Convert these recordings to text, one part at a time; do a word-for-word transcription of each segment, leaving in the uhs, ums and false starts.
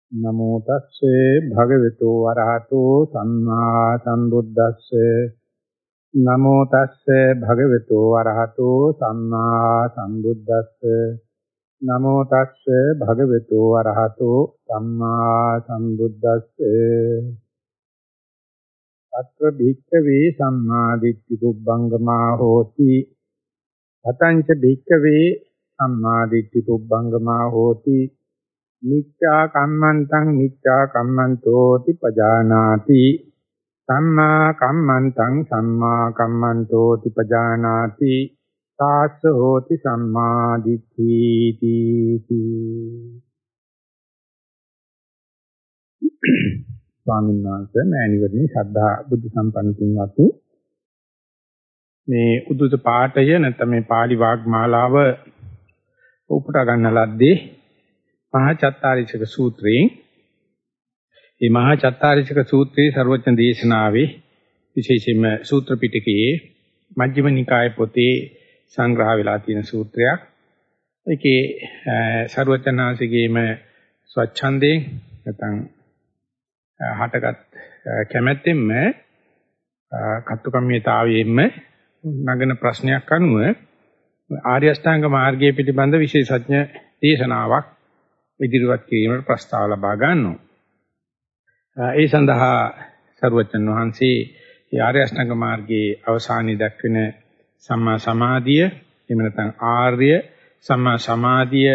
නමෝ තස්සේ භගවතු වරහතෝ සම්මා සම්බුද්දස්සේ නමෝ තස්සේ භගවතු වරහතෝ සම්මා සම්බුද්දස්සේ නමෝ තස්සේ භගවතු වරහතෝ සම්මා සම්බුද්දස්සේ අත්‍ර භික්ඛවේ සම්මා දිට්ඨි පුබ්බංගමා හෝති අතංච භික්ඛවේ සම්මා දිට්ඨි පුබ්බංගමා හෝති මිච්ඡා කම්මන්තං මිච්ඡා කම්මන්තෝති පජානාති සම්මා කම්මන්තං සම්මා කම්මන්තෝති පජානාති සාස්ස හෝති සම්මා දිට්ඨීති. ස්වාමීන් වහන්සේ මෑණිවරණි ශ්‍රද්ධා බුද්ධ සම්පන්න පින්වත්නි, මේ උද්දුත පාඨය නැත්නම් මේ pāli වාග්මාලාව උපුටා ගන්න ලද්දේ මහා චත්තාරීචක සූත්‍රයෙන්. මේ මහා චත්තාරීචක සූත්‍රයේ ਸਰවඥ දේශනාවේ විශේෂයෙන්ම සූත්‍ර පිටකයේ මජ්ක්‍ධිම නිකාය පොතේ සංග්‍රහ වෙලා තියෙන සූත්‍රයක්. ඒකේ ਸਰවඥාන්සේගේම ස්වච්ඡන්දයෙන් නැත්නම් හටගත් කැමැත්තෙන්ම කත්තුකම්මිතාවයෙන්ම නගන ප්‍රශ්නයක් අනුව ආර්ය අෂ්ටාංග මාර්ගයේ පිළිබඳ විශේෂඥ දේශනාවක් ඉදිරිපත් කිරීමට ප්‍රස්තාව ලබා ගන්නවා. ඒ සඳහා සරුවචන් වහන්සේ මේ ආර්ය අෂ්ටාංග මාර්ගයේ අවසානයේ දක්වන සම්මා සමාධිය, එහෙම නැත්නම් ආර්ය සම්මා සමාධිය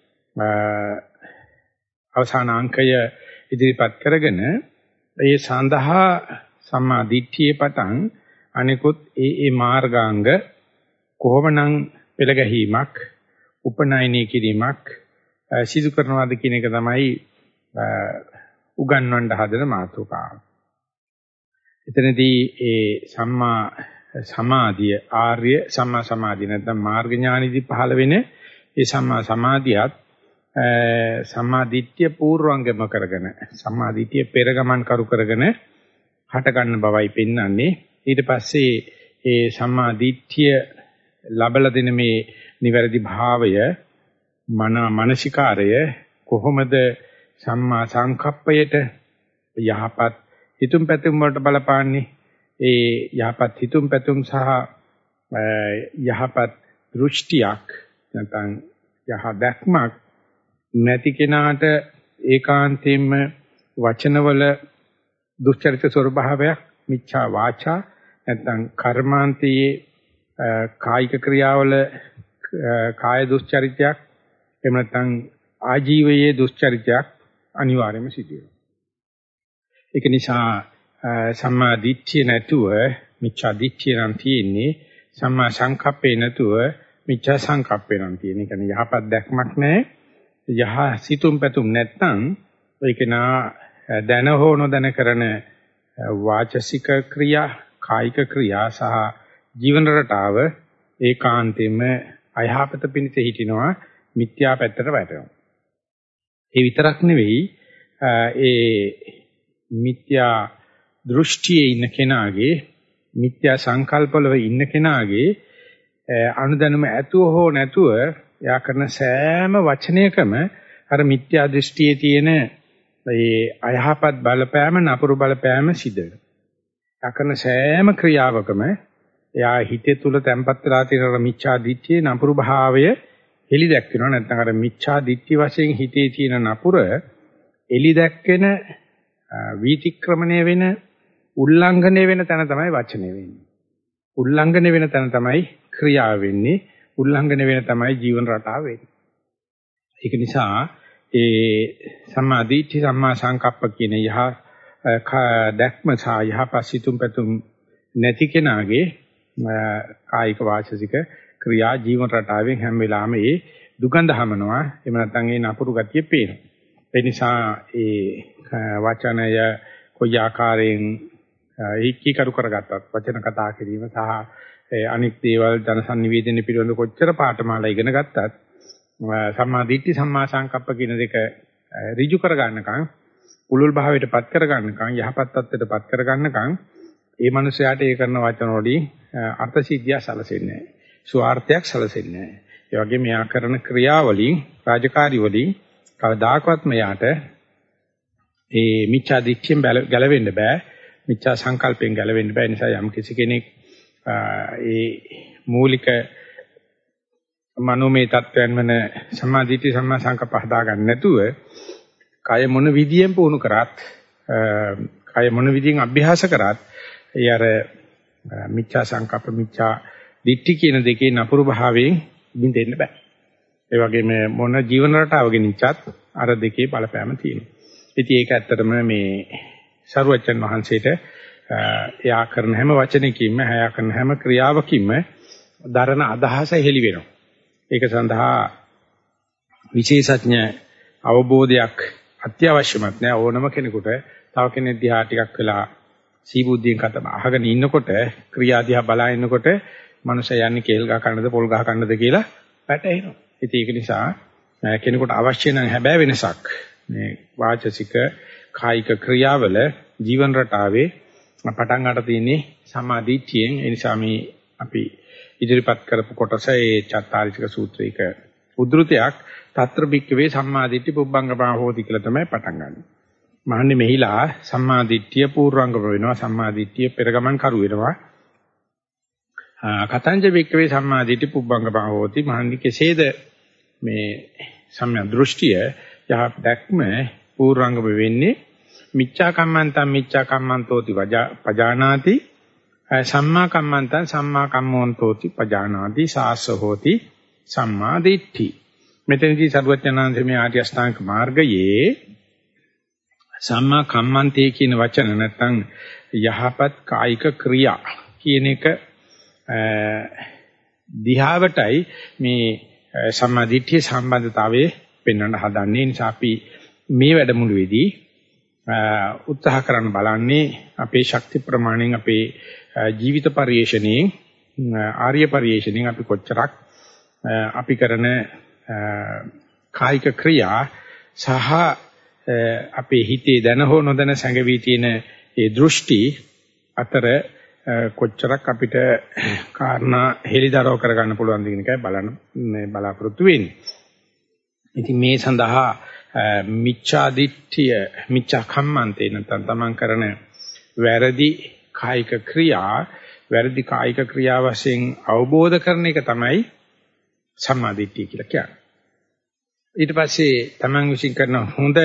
අවසාන අංකය ඉදිරිපත් කරගෙන ඒ සඳහා සම්මා දිට්ඨියේ පටන් අනිකුත් ඒ ඒ මාර්ගාංග කොහොමනම් පෙළ ගැහිීමක්, උපනයනය කිරීමක් සිදු කරනවාද කියන එක තමයි උගන්වන්න හදන මාතෘකාව. එතනදී ඒ සම්මා සමාධිය, ආර්ය සම්මා සමාධිය නැත්නම් මාර්ග ඥානෙදී පහළ වෙන ඒ සම්මා සමාධියත් සම්මා දිට්ඨිය පූර්වංගම කරගෙන, සම්මා දිට්ඨිය පෙරගමන් කරු කරගෙන හට ගන්න බවයි පෙන්වන්නේ. ඊට පස්සේ ඒ සම්මා දිට්ඨිය ලබලා දෙන මේ නිවැරදි භාවය, මන මානසිකාරය කොහොමද සම්මා සංකප්පයට යහපත් හිතුම් පැතුම් වලට බලපාන්නේ? ඒ යහපත් හිතුම් පැතුම් සහ යහපත් දෘෂ්ටියක් නැත්නම් යහ දැක්මක් නැති කෙනාට ඒකාන්තයෙන්ම වචනවල දුස්චරිත ස්වභාවයක්, මිච්ඡා වාචා නැත්නම් කර්මාන්තයේ කායික ක්‍රියාවල කාය දුස්චරිතයක්, එහෙම නැත්නම් ආජීවයේ දුස්චරිතයක් අනිවාර්යයෙන්ම සිදු වෙනවා. ඒක නිසා සම්මා දිට්ඨිය නැතුව මිච්ඡා දිට්ඨිය නම් තියෙන්නේ, සම්මා සංකප්පේ නැතුව මිච්ඡා සංකප්පේ නම් තියෙන. ඒ කියන්නේ යහපත් දැක්මක් නැහැ, යහ සිතුම් පැතුම් නැත්නම් ඒක නා දැන හෝ නොදැන කරන වාචසික ක්‍රියා, කායික ක්‍රියා සහ ජීවන රටාව ඒකාන්තයෙන්ම අයහපත පිණිස හිටිනවා, මිත්‍යා පැත්තට වැටෙනවා. ඒ විතරක් නෙවෙයි, ඒ මිත්‍යා දෘෂ්ටියේ ඉන්න කෙනාගේ, මිත්‍යා සංකල්පවල ඉන්න කෙනාගේ අනුදැනුම ඇතුව හෝ නැතුව එයා කරන සෑම වචනයකම අර මිත්‍යා දෘෂ්ටියේ තියෙන ඒ අයහපත් බලපෑම, නපුරු බලපෑම සිද්ධ වෙනවා. එයා කරන සෑම ක්‍රියාවකම එයා හිතේ තුල තැම්පත් වෙලා තියෙන මිච්ඡා දිට්ඨියේ නපුරු භාවය එලි දැක්වෙනවා. නැත්නම් අර මිච්ඡා දිට්ඨි වශයෙන් හිතේ තියෙන නපුර එලි දැක්වෙන, වීතික්‍රමණය වෙන, උල්ලංඝනය වෙන තැන තමයි වචනේ වෙන්නේ. උල්ලංඝනය වෙන තැන තමයි ක්‍රියාව වෙන්නේ. උල්ලංඝනය වෙන තමයි ජීවන රටාව වෙන්නේ. ඒක නිසා ඒ සම්මා දිට්ඨි, සම්මා සංකප්ප කියන යහ දැක්ම සහ යහපසිතුම් පැතුම් නැති කෙනාගේ කායික වාචසික ක්‍රියා ජීවන රටාවෙන් හැම වෙලාවෙම ඒ දුගඳ හමනවා. එහෙම නැත්නම් ඒ නපුරු ගතිය පේනවා. ඒ නිසා ඒ වචනය කොයි ආකාරයෙන් ඒකීකරු කරගත්තත්, වචන කතා කිරීම සහ අනික් දේවල් ජන සංනිවේදනය පිළිබඳ කොච්චර පාඨමාලා ඉගෙන ගත්තත් සම්මා දිට්ඨි, සම්මා සංකප්ප කියන දෙක ඍජු කර ගන්නකම්, උලුල් භාවයටපත් කර ගන්නකම්, යහපත් තත්ත්වයටපත් කර ගන්නකම් ඒ මනුස්සයාට ඒ කරන වචන වලින් අර්ථ සිද්ධිය සැලසෙන්නේ නැහැ. ස්වාර්ථයක් සැලසෙන්නේ නැහැ. ඒ වගේම මෙයා කරන ක්‍රියාවලින්, රාජකාරී වලින් කවදාකවත් මෙයාට ඒ මිච්ඡා දිට්ඨියෙන් ගැලවෙන්න බෑ. මිච්ඡා සංකල්පයෙන් ගැලවෙන්න බෑ. නිසා යම් කිසි කෙනෙක් ඒ මූලික මනෝමය තත්වයන් වන සම්මාදිට්ඨි සම්මා සංකප්ප හදා ගන්න නැතුව කය මොන විදියෙන් පුහුණු කරත් කය මොන විදියෙන් අභ්‍යාස කරත් ඒ අර මිච්ඡා සංකප්ප මිච්ඡා දිට්ඨි කියන දෙකේ නපුරු භාවයෙන් බින්දෙන්න බෑ. ඒ වගේම මොන ජීවන රටාවකින් ඉච්ඡත් අර දෙකේ බලපෑම තියෙනවා. ඉතින් ඒක ඇත්තටම මේ සරුවච්චන් වහන්සේට එයා කරන හැම වචනයකින්ම එයා කරන හැම ක්‍රියාවකින්ම දරන අදහස හෙළි වෙනවා. ඒක සඳහා විශේෂඥ අවබෝධයක් අත්‍යවශ්‍යමත් නෑ. ඕනම කෙනෙකුට තව කෙනෙක් දිහා ටිකක් වෙලා සීබුද්ධියෙන් කතා අහගෙන ඉන්නකොට ක්‍රියා දිහා බලා ඉන්නකොට මනුස්සය යන්නේ කේල් ගහ කන්නද පොල් ගහ කන්නද කියලා වැටහෙනවා. ඉතින් ඒක නිසා කෙනෙකුට අවශ්‍ය නම් හැබෑ වෙනසක් මේ වාචසික කායික ක්‍රියාවල ජීවන රටාවේ පටන් ගන්න තියෙන්නේ සම්මාදිට්ඨියෙන්. ඒ නිසා මේ අපි ඉදිරිපත් කරපු කොටස ඒ චත්තාරික සූත්‍රයක උද්ෘතයක් తත්‍ර බික්කවේ සම්මාදිට්ඨි පුබ්බංගමා හෝති කියලා තමයි පටන් ගන්න. මහන්නේ මෙහිලා සම්මාදිට්ඨිය පූර්වංගම වෙනවා. සම්මාදිට්ඨිය පෙරගමන් කරු වෙනවා. කතංජ බික්කවේ සම්මාදිට්ඨි පුබ්බංගමා හෝති. මහන්නේ කෙසේද මේ සම්‍යක් දෘෂ්ටිය යහ දැක්ම පූර්වංගම වෙන්නේ? මිච්ඡා කම්මන්තං මිච්ඡා කම්මන්තෝති පජානාති සම්මා කම්මන්තං සම්මා කම්මෝන්තෝති පජානාති සාස්ස හෝති සම්මා දිට්ඨි. මෙතනදී සරුවචනාංශ මේ ආර්ය අෂ්ටාංග මාර්ගයේ සම්මා කම්මන්තේ කියන වචන නැත්නම් යහපත් කායික ක්‍රියා කියන එක දිහාවටයි මේ සම්මා දිට්ඨිය සම්බන්ධතාවයේ පෙන්වන්න හදන්නේ. නිසා අපි මේ වැඩමුළුවේදී උත්සාහ කරන්න බලන්නේ අපේ ශක්ති ප්‍රමාණයෙන් අපේ ජීවිත පරිශ්‍රණයෙන් ආර්ය පරිශ්‍රණයෙන් අපි කොච්චරක් අපි කරන කායික ක්‍රියා සහ අපේ හිතේ දැන හෝ නොදැන සැඟවී තියෙන ඒ දෘෂ්ටි අතර කොච්චරක් අපිට කාරණා හෙලිදරව් කරගන්න පුළුවන්ද කියන එකයි බලන්න මේ බලාපොරොත්තු වෙන්නේ. ඉතින් මේ සඳහා මිච්ඡා දිට්ඨිය මිච්ඡා කම්මන්තේ නැත්නම් තමන් කරන වැරදි කායික ක්‍රියා වැරදි කායික ක්‍රියා වශයෙන් අවබෝධ කරන එක තමයි සම්මා දිට්ඨිය කියලා කියන්නේ. ඊට පස්සේ තමන් විසින් කරන හොඳ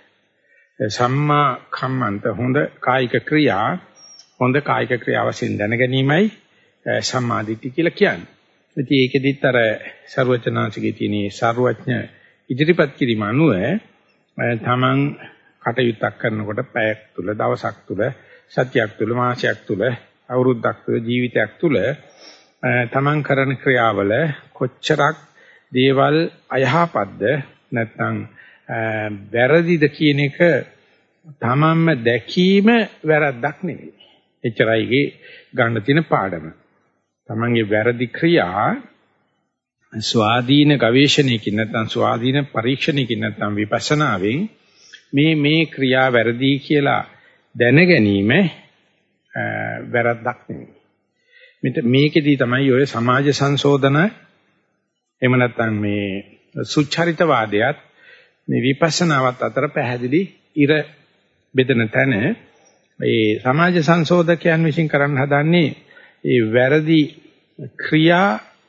සම්මා කම්මන්ත හොඳ කායික ක්‍රියා හොඳ කායික ක්‍රියා වශයෙන් දැන ගැනීමයි සම්මා දිට්ඨිය කියලා කියන්නේ. ඉතින් ඒකෙදිත් අර ਸਰවචනාංශිකේ තියෙන ਸਰවඥ ඉදිරිපත් කිරීම අනුව තමන් කටයුත්තක් කරනකොට පැයක් තුල දවසක් තුල සතියක් තුල මාසයක් තුල අවුරුද්දක් තුල ජීවිතයක් තුල තමන් කරන ක්‍රියාවල කොච්චරක් දේවල් අයහපත්ද නැත්නම් වැරදිද කියන එක තමන්ම දැකීම වැරද්දක් නෙවෙයි. එච්චරයිගේ ගන්න තියෙන පාඩම. තමන්ගේ වැරදි ක්‍රියා ස්වාධීන ගවේෂණයකින් නැත්නම් ස්වාධීන පරීක්ෂණයකින් නැත්නම් විපස්සනාවෙන් මේ මේ ක්‍රියා වැරදි කියලා දැන ගැනීම වැරද්දක් නෙවෙයි. මෙතන මේකෙදී තමයි ඔය සමාජ සංශෝධන එහෙම නැත්නම් මේ සුචරිතවාදයත් මේ විපස්සනාවත් අතර පැහැදිලි ඉර බෙදෙන තැන ඒ සමාජ සංශෝධකයන් විසින් කරන්න හදන්නේ ඒ වැරදි ක්‍රියා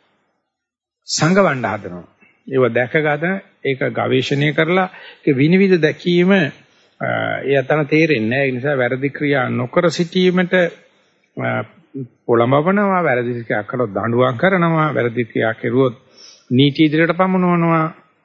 සංගවන්න හදනවා. ඒව දැකගත ඒක ගවේෂණය කරලා ඒක විනිවිද දැකීම ඒ අතන තේරෙන්නේ නැහැ. ඒ නිසා වැරදි ක්‍රියා නොකර සිටීමට පොළඹවනවා, වැරදි ක්‍රියා කළොත් දඬුවම් කරනවා, වැරදි ක්‍රියා කෙරුවොත් නීති ඉදිරියට පමුණවනවා,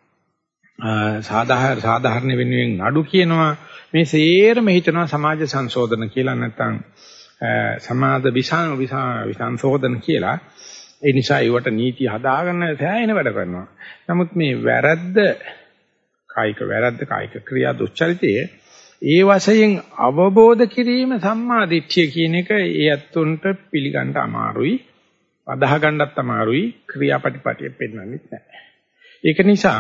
සාධාරණ සාධාරණ වෙනුවෙන් නඩු කියනවා. මේ සේරම හිතනවා සමාජ සංශෝධන කියලා නැත්නම් සමාජ විසං විසංශෝධන කියලා. ඒ නිසා ඒවට නීති හදාගන්න සෑහෙන වැඩ කරනවා. නමුත් මේ වැරද්ද කායික වැරද්ද කායික ක්‍රියා දුස්චරිතයේ ඒ වශයෙන් අවබෝධ කිරීම සම්මා දිට්ඨිය කියන එක ඒ අත්තුන්ට පිළිගන්න අමාරුයි, අදාහ ගන්නත් අමාරුයි, ක්‍රියාපටිපටිය පෙන්වන්නේ නැහැ. ඒක නිසා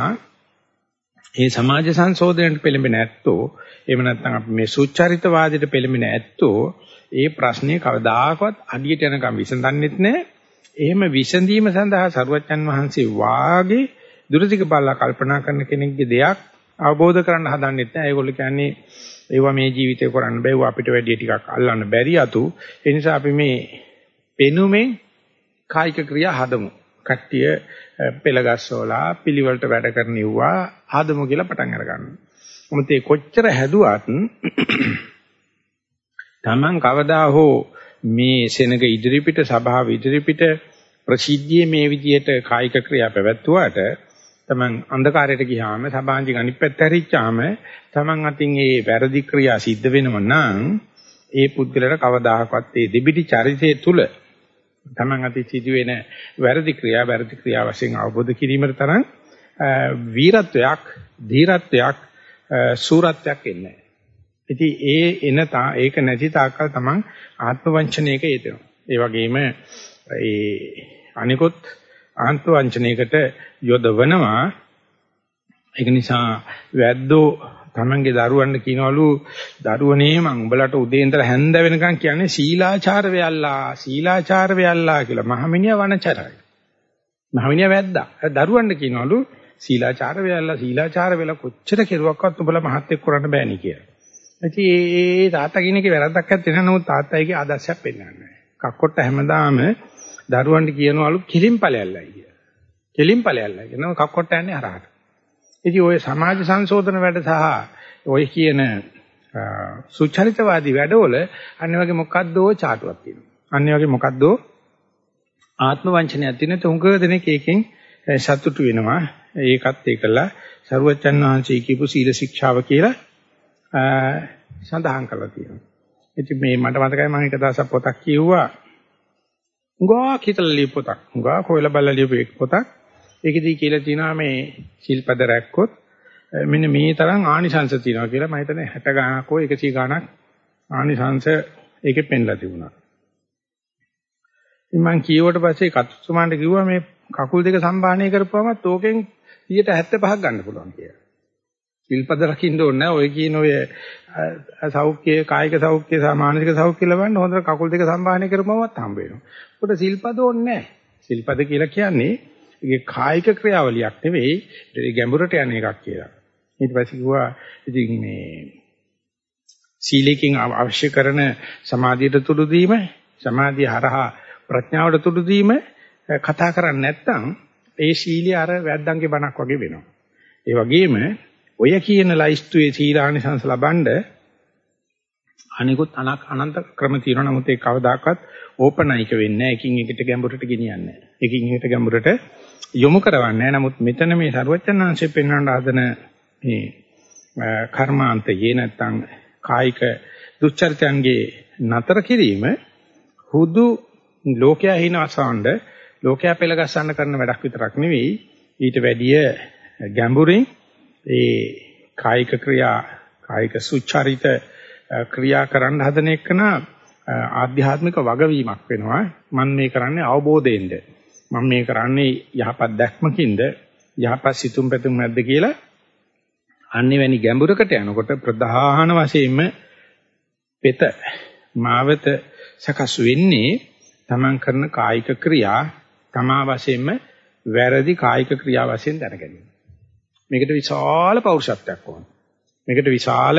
මේ සමාජ සංශෝධනයට පෙළඹෙන ඇත්තෝ එහෙම නැත්නම් අපි මේ සුචරිතවාදයට පෙළඹෙන ඇත්තෝ ඒ ප්‍රශ්නේ කවදාකවත් අඩියට යනකම් විසඳන්නෙත් නැහැ. එහෙම විසඳීම සඳහා සරුවච්චන් වහන්සේ වාගේ දුරදිග බලලා කල්පනා කරන කෙනෙක්ගේ දෙයක් අවබෝධ කරන්න හදන්නෙත් නැහැ. ඒගොල්ලෝ කියන්නේ ඒවා මේ ජීවිතේ කරන්න බෑ. ඒවා අපිට වැඩි ටිකක් අල්ලන්න බැරි අතු. ඒ නිසා අපි මේ පෙනුමෙන් කායික ක්‍රියා හදමු. කට්ටිය පෙළගස්සෝලා පිළිවෙලට වැඩ කරනිව්වා හදමු කියලා පටන් අරගන්නවා. මොකද ඒ කොච්චර හැදුවත් Taman කවදා හෝ මේ සෙනග ඉදිරිපිට සභාව ඉදිරිපිට ප්‍රසිද්ධියේ මේ විදියට කායික ක්‍රියා පැවැත්වුවාට Taman අන්ධකාරයට ගියාම සභාංජික අනිත් පැත්ත හැරිච්චාම Taman අතින් ඒ වැරදි ක්‍රියා සිද්ධ වෙනව නම් ඒ පුද්ගලයාට කවදාහක්වත් ඒ දෙබිඩි චරිතය තුල Taman අතින් සිදුවෙන වැරදි ක්‍රියා වැරදි ක්‍රියා වශයෙන් අවබෝධ කිරීමට තරම් වීරත්වයක් ධීරත්වයක් සූරත්වයක් එන්නේ නැහැ. ඉතින් ඒ එන තා ඒක නැති තාක්කල් Taman ආත්ම වංචනයක යෙදෙනවා. ඒ වගේම ඒ අනිකොත් ආත්ම වංචනයකට යොදවනවා. ඒක නිසා වැද්දෝ Tamanගේ දරුවන්ට කියනවලු දරුවනේ මං උඹලට උදේ ඉඳලා හැන්ද වෙනකන් කියන්නේ සීලාචාර වෙයල්ලා සීලාචාර වෙයල්ලා කියලා. මහමිනියා වනචරයි. මහමිනියා වැද්දා. දරුවන්ට කියනවලු සීලාචාර වෙයල්ලා සීලාචාර වෙලා කොච්චර කෙරුවක්වත් උඹලා මහත් එක්ක කරන්න බෑනේ කියලා. ඉතින් ඒ තාත්තා කියන එකේ වැරද්දක් නැත්තේ නෑ. නමුත් තාත්තයිගේ ආදර්ශයක් පෙන්වන්නේ නෑ. කක්කොට්ට හැමදාම දරුවන්ට කියනවලු කිලිම්පලයල්ලයි කියලා. කිලිම්පලයල්ලයි කියනවා කක්කොට්ට යන්නේ හරහට. ඉතින් ඔය සමාජ සංශෝධන වැඩ සහ ඔය කියන සුචරිතවාදී වැඩවල අනිත් වගේ මොකද්දෝ චාටුවක් තියෙනවා. අනිත් වගේ මොකද්දෝ ආත්ම වංචනයක් තියෙන තුඟ දෙනෙක් එකෙන් සතුටු වෙනවා. ඒකත් ඒකලා සරුවච්චන් වහන්සේ කියපු සීල ශික්ෂාව කියලා සඳහන් කරලා තියෙනවා. ඉතින් මේ මට මතකයි මම එක දවසක් පොතක් කියුවා. උගා කිතල ලියපු පොතක්. උගා කොයිල බල්ල ලියපු පොතක්. ඒකෙදී කියලා තියෙනවා මේ ශිල්පද රැක්කොත් මෙන්න මේ තරම් ආනිසංශ තියෙනවා කියලා. මම හිතන්නේ හැට ගාණක් හෝ එකසිය ගාණක් ආනිසංශ ඒකෙ පෙන්ලා තිබුණා. ඉතින් මම කියුවට පස්සේ කතුතුමාන්ට කිව්වා මේ කකුල් දෙක සම්බාහනය කරපුවමත් ඕකෙන් සියයට හැත්තෑ පහක් ගන්න පුළුවන් කියලා. ශිල්පද රකින්න ඕනේ නැහැ. ඔය කියන ඔය සෞඛ්‍ය කායික සෞඛ්‍ය සහ මානසික සෞඛ්‍ය ලබන්න හොඳට කකුල් දෙක සම්බාහනය කරපුවමත් හම්බ වෙනවා. උකට ශිල්පද ඕනේ නැහැ. ශිල්පද කියලා කියන්නේ ඒකේ කායික ක්‍රියාවලියක් නෙවෙයි ඒ ගැඹුරට යන එකක් කියලා. ඊට පස්සේ කිව්වා ඉතින් මේ සීලයෙන් අවශ්‍ය කරන සමාධියට තුඩු දීම සමාධිය හරහා ප්‍රඥාවට තුඩු දීම කතා කරන්නේ නැත්නම් ඒ සීලිය අර වැද්දන්ගේ බණක් වගේ වෙනවා. ඒ වගේම ඔය කියන ලයිස්තුවේ සීලානිසංස ලබනද අනිකුත් අනක් අනන්ත ක්‍රම තියෙනවා. නමුත් ඒ කවදාකවත් ඕපනයික වෙන්නේ නැහැ. එකින් එකට ගැඹුරට ගෙනියන්නේ නැහැ. එකින් එකට ගැඹුරට යොමු කරවන්නේ නැහැ. නමුත් මෙතන මේ සර්වඥාන්සේ පෙන්වන්න හදන මේ කර්මාන්තයේ නැත්තම් කායික දුස්චරිතයන්ගේ නතර කිරීම හුදු ලෝකයා හිනවසවන්න ලෝකයා පෙළගස්සන්න කරන වැඩක් විතරක් නෙවෙයි. ඊට වැඩිය ගැඹුරින් ඒ කායික ක්‍රියා කායික සුචරිත ක්‍රියා කරන්න හදන එකන ආධ්‍යාත්මික වගවීමක් වෙනවා. මම මේ කරන්නේ අවබෝධයෙන්ද මම මේ කරන්නේ යහපත් දැක්මකින්ද යහපත් සිතුම් පැතුම් නැද්ද කියලා අනිවැනි ගැඹුරකට යනකොට ප්‍රධාන වශයෙන්ම පෙත මාවත සකස් වෙන්නේ තමන් කරන කායික ක්‍රියා තමා වශයෙන්ම වැරදි කායික ක්‍රියා වශයෙන් දැනගැනීම. මේකට විශාල පෞරුෂත්වයක් ඕනේ. මේකට විශාල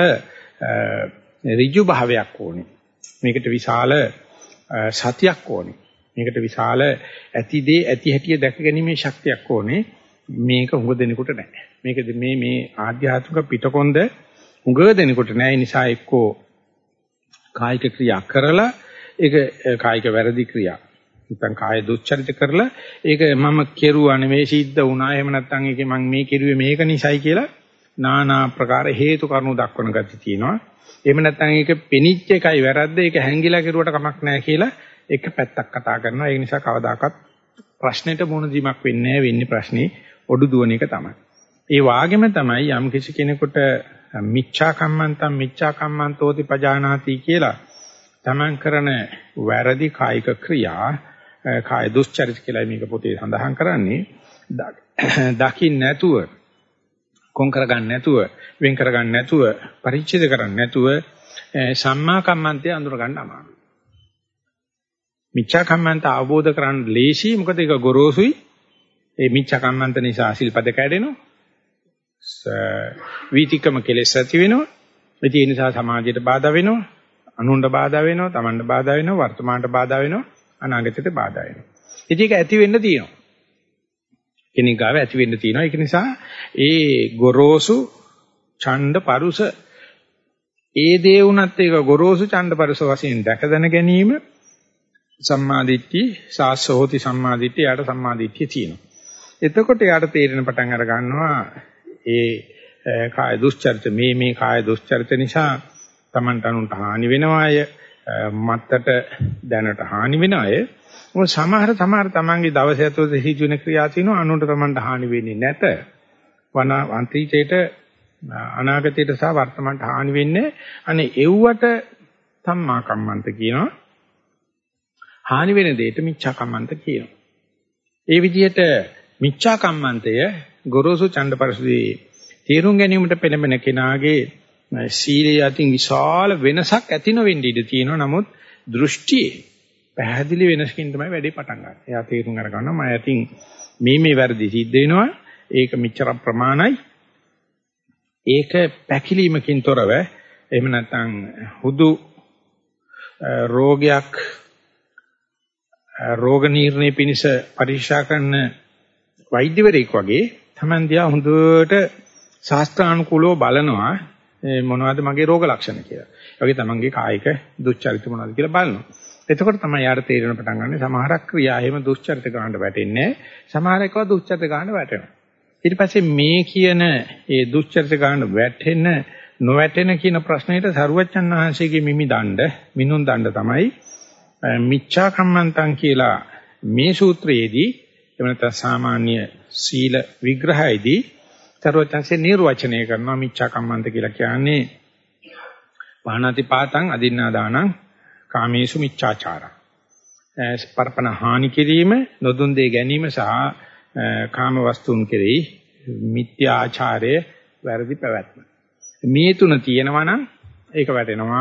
ඍජු භාවයක් ඕනේ. මේකට විශාල සතියක් ඕනේ. මේකට විශාල ඇතිදේ ඇති හැටිය දැක ගැනීමේ ශක්තියක් ඕනේ. මේක උඟ දෙනෙකුට නැහැ. මේක මේ මේ ආධ්‍යාත්මික පිටකොන්ද උඟ දෙනෙකුට නැහැ. ඒ නිසා එක්කෝ කායික ක්‍රියා කරලා ඒක කායික වැරදි ක්‍රියා නැත්නම් කාය දුස්චරිත කරලා ඒක මම කෙරුවා නෙවෙයි සිද්ධ වුණා. එහෙම නැත්නම් ඒකේ මම මේ කෙරුවේ මේක නිසයි කියලා নানা ප්‍රකාර හේතු කාරණු දක්වන ගති තියෙනවා. එහෙම නැත්නම් ඒක පෙනිච්ච එකයි වැරද්ද ඒක හැංගිලා කෙරුවට කමක් නැහැ කියලා එක පැත්තක් කතා කරනවා. ඒ නිසා කවදාකවත් ප්‍රශ්නෙට මුහුණ දීමක් වෙන්නේ නැහැ. වෙන්නේ ප්‍රශ්නේ ඔඩු දුවන එක තමයි. ඒ වාගෙම තමයි යම් කිසි කෙනෙකුට මිච්ඡා කම්මන්තම් මිච්ඡා කම්මන්තෝති පජානාති කියලා තමන් කරන වැරදි කායික ක්‍රියා කාය දුස්චරිත කියලා මේක පොතේ සඳහන් කරන්නේ දකින්න නැතුව කොන් කරගන්න නැතුව වෙන් කරගන්න නැතුව පරිච්ඡේද කරන්න නැතුව සම්මා කම්මන්තය අඳුර ගන්න අමාරුයි. මිච්ඡා කම්මන්ත අවබෝධ කරගන්න ලේසි. මොකද ඒක ගොරෝසුයි. ඒ මිච්ඡා කම්මන්ත නිසා සිල්පද කැඩෙනවා. වීතිකම කෙලෙස් ඇති වෙනවා. ඒ නිසා සමාජයට බාධා වෙනවා, අනුන්ට බාධා වෙනවා, Tamanට බාධා වෙනවා, වර්තමානට බාධා වෙනවා, අනාගතයට බාධා වෙනවා. ඉතින් ඒක ඇති වෙන්න තියෙනවා. කෙනෙක් ගාව ඇති වෙන්න තියෙනවා. ඒක නිසා ඒ ගොරෝසු ඡණ්ඩ පරුස ඒ දේ වුණත් ඒක ගොරෝසු ඡණ්ඩ පරුස වශයෙන් දැක දැන ගැනීම සම්මාදිට්ඨි සාසෝති සම්මාදිට්ඨි යාට සම්මාදිට්ඨිය තියෙනවා. එතකොට යාට තේරෙන පටන් අර ගන්නවා ඒ කාය දුස්චරිත මේ මේ කාය දුස්චරිත නිසා Tamanට අනුන්ට හානි වෙනවා අය මත්තට දැනට හානි වෙන අය මොකද සමහර සමහර Tamanගේ දවස ඇතුළත සිදුවෙන ක්‍රියා තියෙනවා අනුන්ට Tamanට හානි වෙන්නේ නැත වන අන්තිචේට අනාගතයට සහ වර්තමානට හානි වෙන්නේ අනේ එව්වට සම්මා කම්මන්ත කියනවා හානි වෙන දෙයට මිච්ඡා කම්මන්ත කියනවා ඒ විදිහට මිච්ඡා කම්මන්තය ගොරෝසු ඡණ්ඩපරසදී තේරුම් ගැනීමට පෙළඹෙන කෙනාගේ සීලයේ අතින් විශාල වෙනසක් ඇති නොවෙන්න ඉඩ තියෙනවා. නමුත් දෘෂ්ටියේ පැහැදිලි වෙනසකින් තමයි වැඩි පටන් ගන්න. එයා තේරුම් අරගන්නවා මම අතින් මේ මේ වැරදි සිද්ධ වෙනවා. ඒක මෙච්චර ප්‍රමාණයි. ඒක පැකිලීමකින් තොරව එහෙම නැත්නම් හුදු රෝගයක් රෝග නිర్ణය පිණිස පරීක්ෂා කරන වෛද්‍යවරයෙක් වගේ Taman දිහා හොඳට ශාස්ත්‍රානුකූලව බලනවා මොනවද මගේ රෝග ලක්ෂණ කියලා. ඒ වගේ තමන්ගේ කායික දුස්චරිත මොනවද කියලා බලනවා. එතකොට තමයි යාට තේරෙන පටන් ගන්න සමහරක් ක්‍රියා එහෙම දුස්චරිත ගන්නට වැටෙන්නේ සමහර එකව දුස්චරිත ගන්න වැටෙනවා. ඊට පස්සේ මේ කියන ඒ දුස්චරිත ගන්න වැටෙන නොවැටෙන කියන ප්‍රශ්නෙට සරුවච්චන් වහන්සේගේ මිමි දණ්ඩ මිනුන් දණ්ඩ තමයි මිච්ඡා කම්මන්තං කියලා මේ සූත්‍රයේදී එහෙම නැත්නම් සාමාන්‍ය සීල විග්‍රහයේදී සරුවච්චන්සේ නිර්වචනය කරනවා මිච්ඡා කම්මන්ත කියලා කියන්නේ පාණාති පාතං අදින්නා දානං කාමේසු මිච්ඡාචාරං ස්පර්පණ හානි කිරීම නොදුන් දේ ගැනීම සහ කාම වස්තුන් කෙරෙහි මිත්‍යාචාරය වැරදි පැවැත්ම මේ තුන තියෙනවා නම් ඒක වැටෙනවා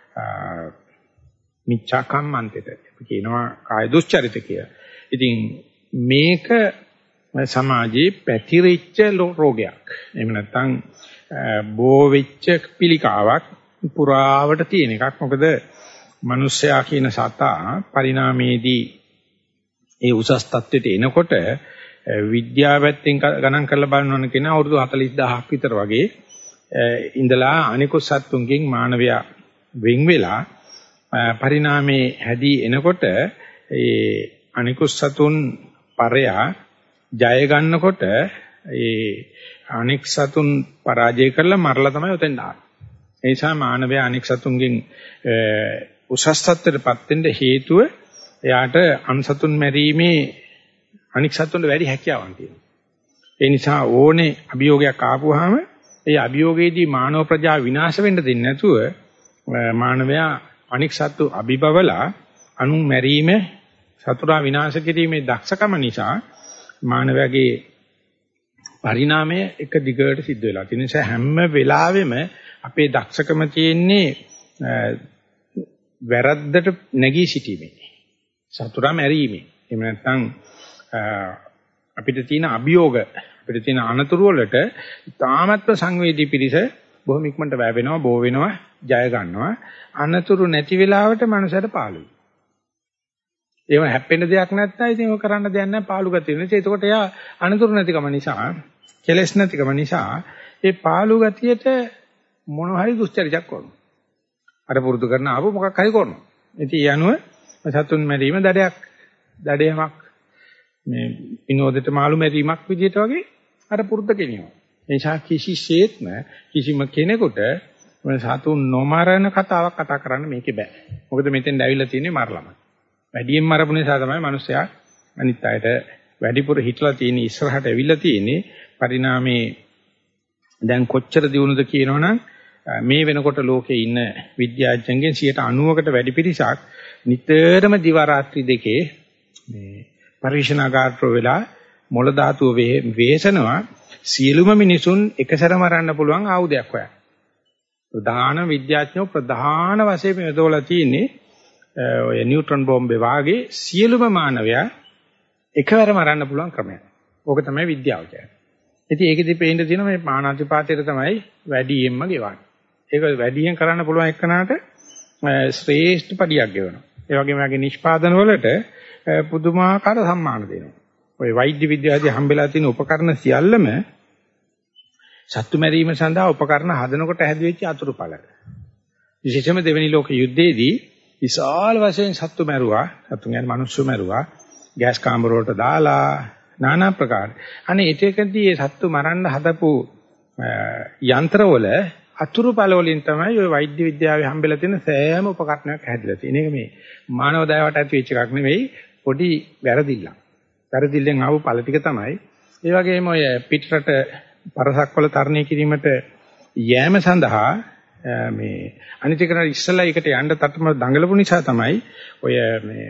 මිච්ඡා කම්මන්තයට කියනවා කාය දුස්චරිත කියලා. ඉතින් මේක සමාජයේ පැතිරිච්ච රෝගයක්. එහෙම නැත්නම් බෝ වෙච්ච පිළිකාවක් පුරාවට තියෙන එකක්. මොකද මිනිස්සයා කියන සතා පරිණාමයේදී ඒ උසස් තත්ත්වයට එනකොට විද්‍යාවැත්තෙන් ගණන් කරලා බලනවන කෙනා අවුරුදු හතළිස් දහසක් විතර වගේ ඉඳලා අනිකුත් සත්තුන්ගෙන් මානවයා වෙන් වෙලා පරිණාමයේ හැදී එනකොට ඒ අනිකුත් සතුන් පරයා ජය ගන්නකොට ඒ අනික් සතුන් පරාජය කරලා මරලා තමයි උතෙන් ආවේ. ඒ නිසා මානවයා අනික් සතුන්ගෙන් උසස් තත්ත්වයටපත් වෙන්න හේතුව එයාට අන්සතුන් මැරීමේ අනික් සතුන්ට වැඩි හැකියාවක් තියෙනවා. ඒ නිසා ඕනේ අභියෝගයක් ආපුවාම ඒ අභියෝගයේදී මානව ප්‍රජාව විනාශ වෙන්න දෙන්නේ නැතුව මානවයා අනික් සතු අභිබවලා අනු මැරීම සතුරා විනාශ කිරීමේ දක්ෂකම නිසා මානවයාගේ පරිණාමය එක දිගට සිද්ධ වෙලා තියෙන නිසා හැම වෙලාවෙම අපේ දක්ෂකම තියෙන්නේ වැරද්දට නැගී සිටීමේ සතුරා මැරීමේ එහෙම නැත්නම් අපිට තියෙන අභියෝග අපිට තියෙන අනතුරු වලට තාමත්ම සංවේදී පිරිස බොහොම ඉක්මනට වැවෙනවා බෝ වෙනවා ජය ගන්නවා අනතුරු නැති වෙලාවට මනුස්සයට පාළුයි. ඒව හැප්පෙන්න දෙයක් නැත්නම් ඉතින් ඔය කරන්න දෙයක් නැහැ පාළු ගතිය නිසා. ඒකට එයා අනතුරු නැතිකම නිසා කෙලස් නැතිකම නිසා ඒ පාළු ගතියට මොන හරි දුස්චරිතයක් කරනවා. අර පුරුදු කරන ආව මොකක් හරි කරනවා. ඉතින් ඒ අනුව සතුන් මැරීම දඩයක් දඩයමක් මේ විනෝදයට මාළු මැරීමක් විදිහට වගේ අර පුරුද්ද කෙනියනවා. ඒ නිසා කිසිසේත්ම කිසිම කෙනෙකුට සතුන් නොමරන කතාවක් කතා කරන්න මේකේ බෑ. මොකද මෙතෙන් ඇවිල්ලා තියෙන්නේ මරලම. වැඩියෙන් මරපු නිසා තමයි මිනිස්සයා අනිත් අයට වැඩිපුර හිටලා තියෙන ඉස්සරහට ඇවිල්ලා තියෙන්නේ පරිණාමේ දැන් කොච්චර දියුණුද කියනවනම් මේ වෙනකොට ලෝකේ ඉන්න විද්‍යාඥයන්ගෙන් සියයට අනූවකට වැඩි පිරිසක් නිතරම දිවා රාත්‍රී දෙකේ මේ පරිශනාගාරවල වෙලා මොළ ධාතුව වේසනවා සියලුම මිනිසුන් එකසර මරන්න පුළුවන් ආයුධයක් හොයන. ප්‍රධාන විද්‍යාඥයෝ ප්‍රධාන වශයෙන් යොදවලා තියෙන්නේ ඔය නියුට්‍රෝන බෝම්බේ වාගේ සියලුම මානවයා එකවර මරන්න පුළුවන් ක්‍රමයක්. ඕක තමයි විද්‍යාව කියන්නේ. ඉතින් ඒකෙදි පේන්න තියෙනවා මේ පාණාතිපාතයට තමයි වැඩියෙන්ම ගෙවන්නේ. ඒක වැඩියෙන් කරන්න පුළුවන් එක්කනට ශ්‍රේෂ්ඨ පඩියක් ගෙවනවා. ඒ වගේම යගේ නිෂ්පාදන වලට පුදුමාකාර සම්මාන දෙනවා. ඔය වෛද්‍ය විද්‍යාවේදී හම්බෙලා තියෙන උපකරණ සියල්ලම සත්තු මැරීම සඳහා උපකරණ හදනකොට හැදුවෙච්ච අතුරුඵල. විශේෂයෙන්ම දෙවෙනි ලෝක යුද්ධයේදී විශාල වශයෙන් සත්තු මැරුවා, සත්තු කියන්නේ මිනිස්සු මැරුවා, ගෑස් කාමර වලට දාලා নানা ප්‍රකාර. අනේ ඒකෙන්දී මේ සත්තු මරන්න හදපු යන්ත්‍රවල අතුරුඵල වලින් තමයි ඔය වෛද්‍ය විද්‍යාවේ හම්බෙලා තියෙන සෑම උපකරණයක් හැදිලා තියෙන්නේ. මේක මේ මානව දයාවට ඇති වෙච්ච එකක් නෙවෙයි, පොඩි වැරදිල්ලක්. වැරදිල්ලෙන් ආපු ඵල ටික තමයි. ඒ වගේම ඔය පිටරට පරසක්වල තරණය කිරීමට යෑම සඳහා මේ අනිතිකරන ඉස්සලා එකට යන්න තටම දඟලපු නිසා තමයි ඔය මේ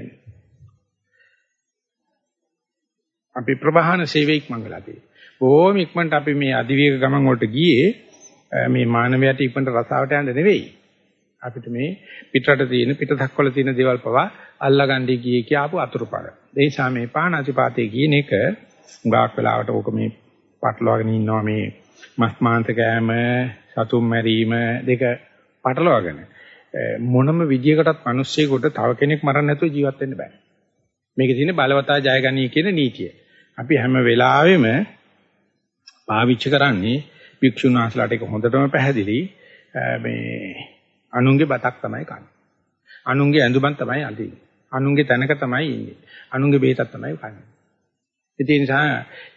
අපි ප්‍රවාහන සේවයක් මංගලා තියෙන්නේ. බොහොම ඉක්මනට අපි මේ අධිවේග ගමන් වලට ගියේ මේ මානවයාට ඉක්මනට රසාවට යන්න නෙවෙයි. අපිට මේ පිටරට තියෙන පිටතක්වල තියෙන දේවල් පවා අල්ලගන්නේ ගියේ කියආපු අතුරුපාඩ. ඒ නිසා මේ පාණාතිපාතේ කියන එක උගාක් වෙලාවට ඕක මේ පටලවාගෙන ඉන්නවා මේ මස් මාංශ කෑම සතුම් මැරීම දෙක පටලවාගෙන මොනම විදියකටත් මිනිස්සෙකුට තව කෙනෙක් මරන්න නැතුව ජීවත් වෙන්න බෑ. මේකේ තියෙන බලවතා ජයගනී කියන නීතිය. අපි හැම වෙලාවෙම පාවිච්චි කරන්නේ භික්ෂුන් වහන්සේලාට ඒක හොඳටම පැහැදිලි මේ අනුන්ගේ බතක් තමයි කන්නේ. අනුන්ගේ ඇඳුමක් තමයි අඳින්නේ. අනුන්ගේ තැනක තමයි ඉන්නේ. අනුන්ගේ බේතක් තමයි කන්නේ. ඒ නිසා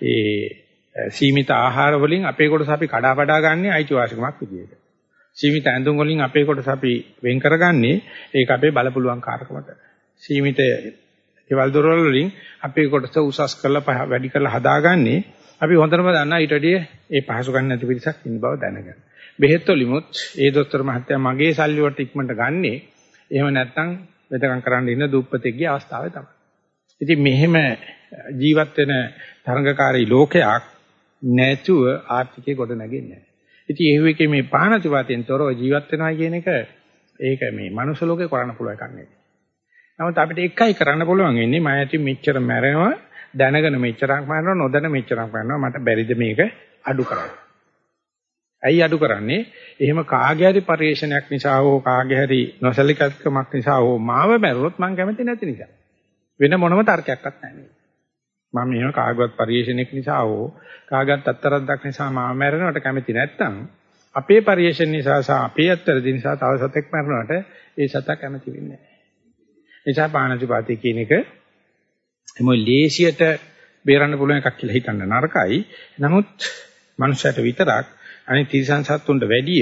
ඒ සීමිත ආහාර වලින් අපේ කොටස අපි කඩා වඩා ගන්න අයිතිවාසිකමක් විදියට. සීමිත ඇඳුම් වලින් අපේ කොටස අපි වෙන් කරගන්නේ ඒක අපේ බලපුලුවන් කාර්කමට. සීමිත කෙවල් දොරවල් වලින් අපේ කොටස උසස් කරලා වැඩි කරලා හදාගන්නේ අපි හොඳටම දන්නා ඊට වැඩිය ඒ පහසු ගන්න නැති පිරිසක් ඉන්න බව දැනගන්න. බෙහෙත් වලිමුත් ඒ දොස්තර මහත්තයා මගේ සල්ලි වලට ඉක්මනට ගන්නෙ. එහෙම නැත්නම් වෙදකම් කරන්න ඉන්න දුප්පතෙක්ගේ අවස්ථාවේ තමයි. ඉතින් මෙහෙම ජීවත් වෙන තරංගකාරී ලෝකයක් නැතුව ආර්ථිකය ගොඩ නැගෙන්නේ නැහැ. ඉතින් ඒ වෙකේ මේ පාණාතිපාතෙන් තොරව ජීවත් වෙනවා කියන එක ඒක මේ මනුස්ස ලෝකේ කරන්න පුළුවන් එකක් නෙවෙයි. නමුත් අපිට එකයි කරන්න පුළුවන් වෙන්නේ මම ඇති මෙච්චර මැරෙනවා දැනගෙන මෙච්චරක් මැරෙනවා නොදැන මෙච්චරක් මැරෙනවා මට බැරිද මේක අඩු කරන්න. ඇයි අඩු කරන්නේ? එහෙම කාගේ හරි පරිේශනයක් නිසා හෝ කාගේ හරි නොසලිකත්කමක් නිසා හෝ මාව මැරුවොත් මම කැමති නැති නිසා. වෙන මොනම තර්කයක්වත් නැහැ. මම එහෙම කාගවත් පරිේශනයක් නිසා හෝ කාගවත් අත්තරද්දක් නිසා මාව මැරෙනවට කැමති නැත්නම් අපේ පරිේශන නිසා සහ අපේ අත්තරදි නිසා තව සතෙක් මැරෙනවට ඒ සතා කැමති වෙන්නේ නැහැ. නිසා පාණාතිපාතේ කියන එක එමො ලේසියට බේරන්න පුළුවන් එකක් කියලා හිතන්න නරකයි. නමුත් මනුෂ්‍යයට විතරක් අනිත් තිරිසන් සත්තුන්ට වැඩිය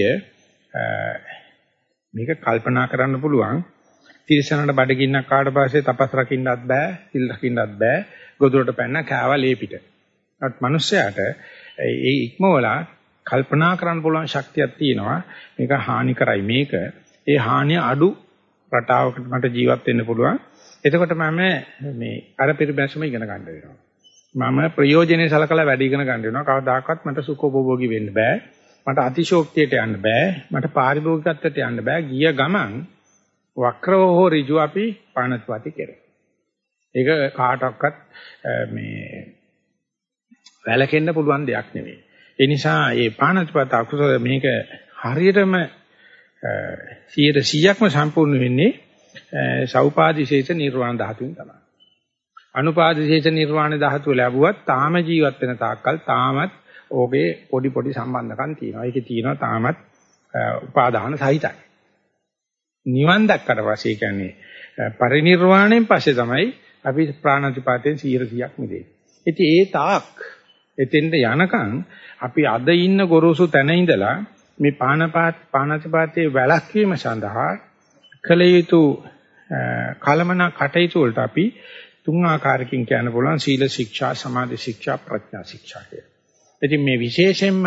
මේක කල්පනා කරන්න පුළුවන්. තිරිසනට බඩගින්නක් ආවට පස්සේ තපස් රකින්නත් බෑ, සිල් රකින්නත් බෑ. ගොදුරට පැන්න කෑවා ලේපිට. නමුත් මනුෂ්‍යයාට ඒ ඉක්මවලා කල්පනා කරන්න පුළුවන් ශක්තියක් තියෙනවා. මේක හානි කරයි මේක. ඒ හානිය අඩු රටාවකට මට ජීවත් වෙන්න පුළුවන්. එතකොට මම මේ අර පරිබැසම ඉගෙන ගන්න වෙනවා. මම ප්‍රයෝජනෙයි සලකලා වැඩි ඉගෙන ගන්න වෙනවා. කවදාකවත් මට සුඛෝපභෝගී වෙන්න බෑ. මට අතිශෝක්තියට යන්න බෑ. මට පාරිභෝගිකත්වයට යන්න බෑ. ගිය ගමන් වක්‍රව හෝ ඍජු අපි පාණාතිපාතේ කෙරේ. ඒක කාටවත් මේ වැළකෙන්න පුළුවන් දෙයක් නෙවෙයි. ඒ නිසා මේ පාණාතිපාත අකුසල මේක හරියටම සියයට සීයක්ම සම්පූර්ණ වෙන්නේ සෞපාදිශේෂ නිර්වාණ ධාතුවෙන් තමයි. අනුපාදිශේෂ නිර්වාණ ධාතුව ලැබුවත් තාම ජීවත් වෙන තාක්කල් තාමත් ඕකේ පොඩි පොඩි සම්බන්ධකම් තියෙනවා. ඒකේ තියෙනවා තාමත් උපාදාන සහිතයි. නිවන් දැක්කට පස්සේ කියන්නේ පරිණිරවාණයෙන් පස්සේ තමයි අපි ප්‍රාණාතිපාතෙන් සියයට සීයක් මිදෙන්නේ. ඉතින් ඒ තාක් එතෙන්ට යනකම් අපි අද ඉන්න ගොරෝසු තැන ඉඳලා මේ පාණපාත පාණාතිපාතේ වැළැක්වීම සඳහා කළ යුතු කලමන කටයුතු වලට අපි තුන් ආකාරකින් කියන්න පුළුවන් සීල ශික්ෂා, සමාධි ශික්ෂා, ප්‍රඥා ශික්ෂා කියලා. ඉතින් මේ විශේෂයෙන්ම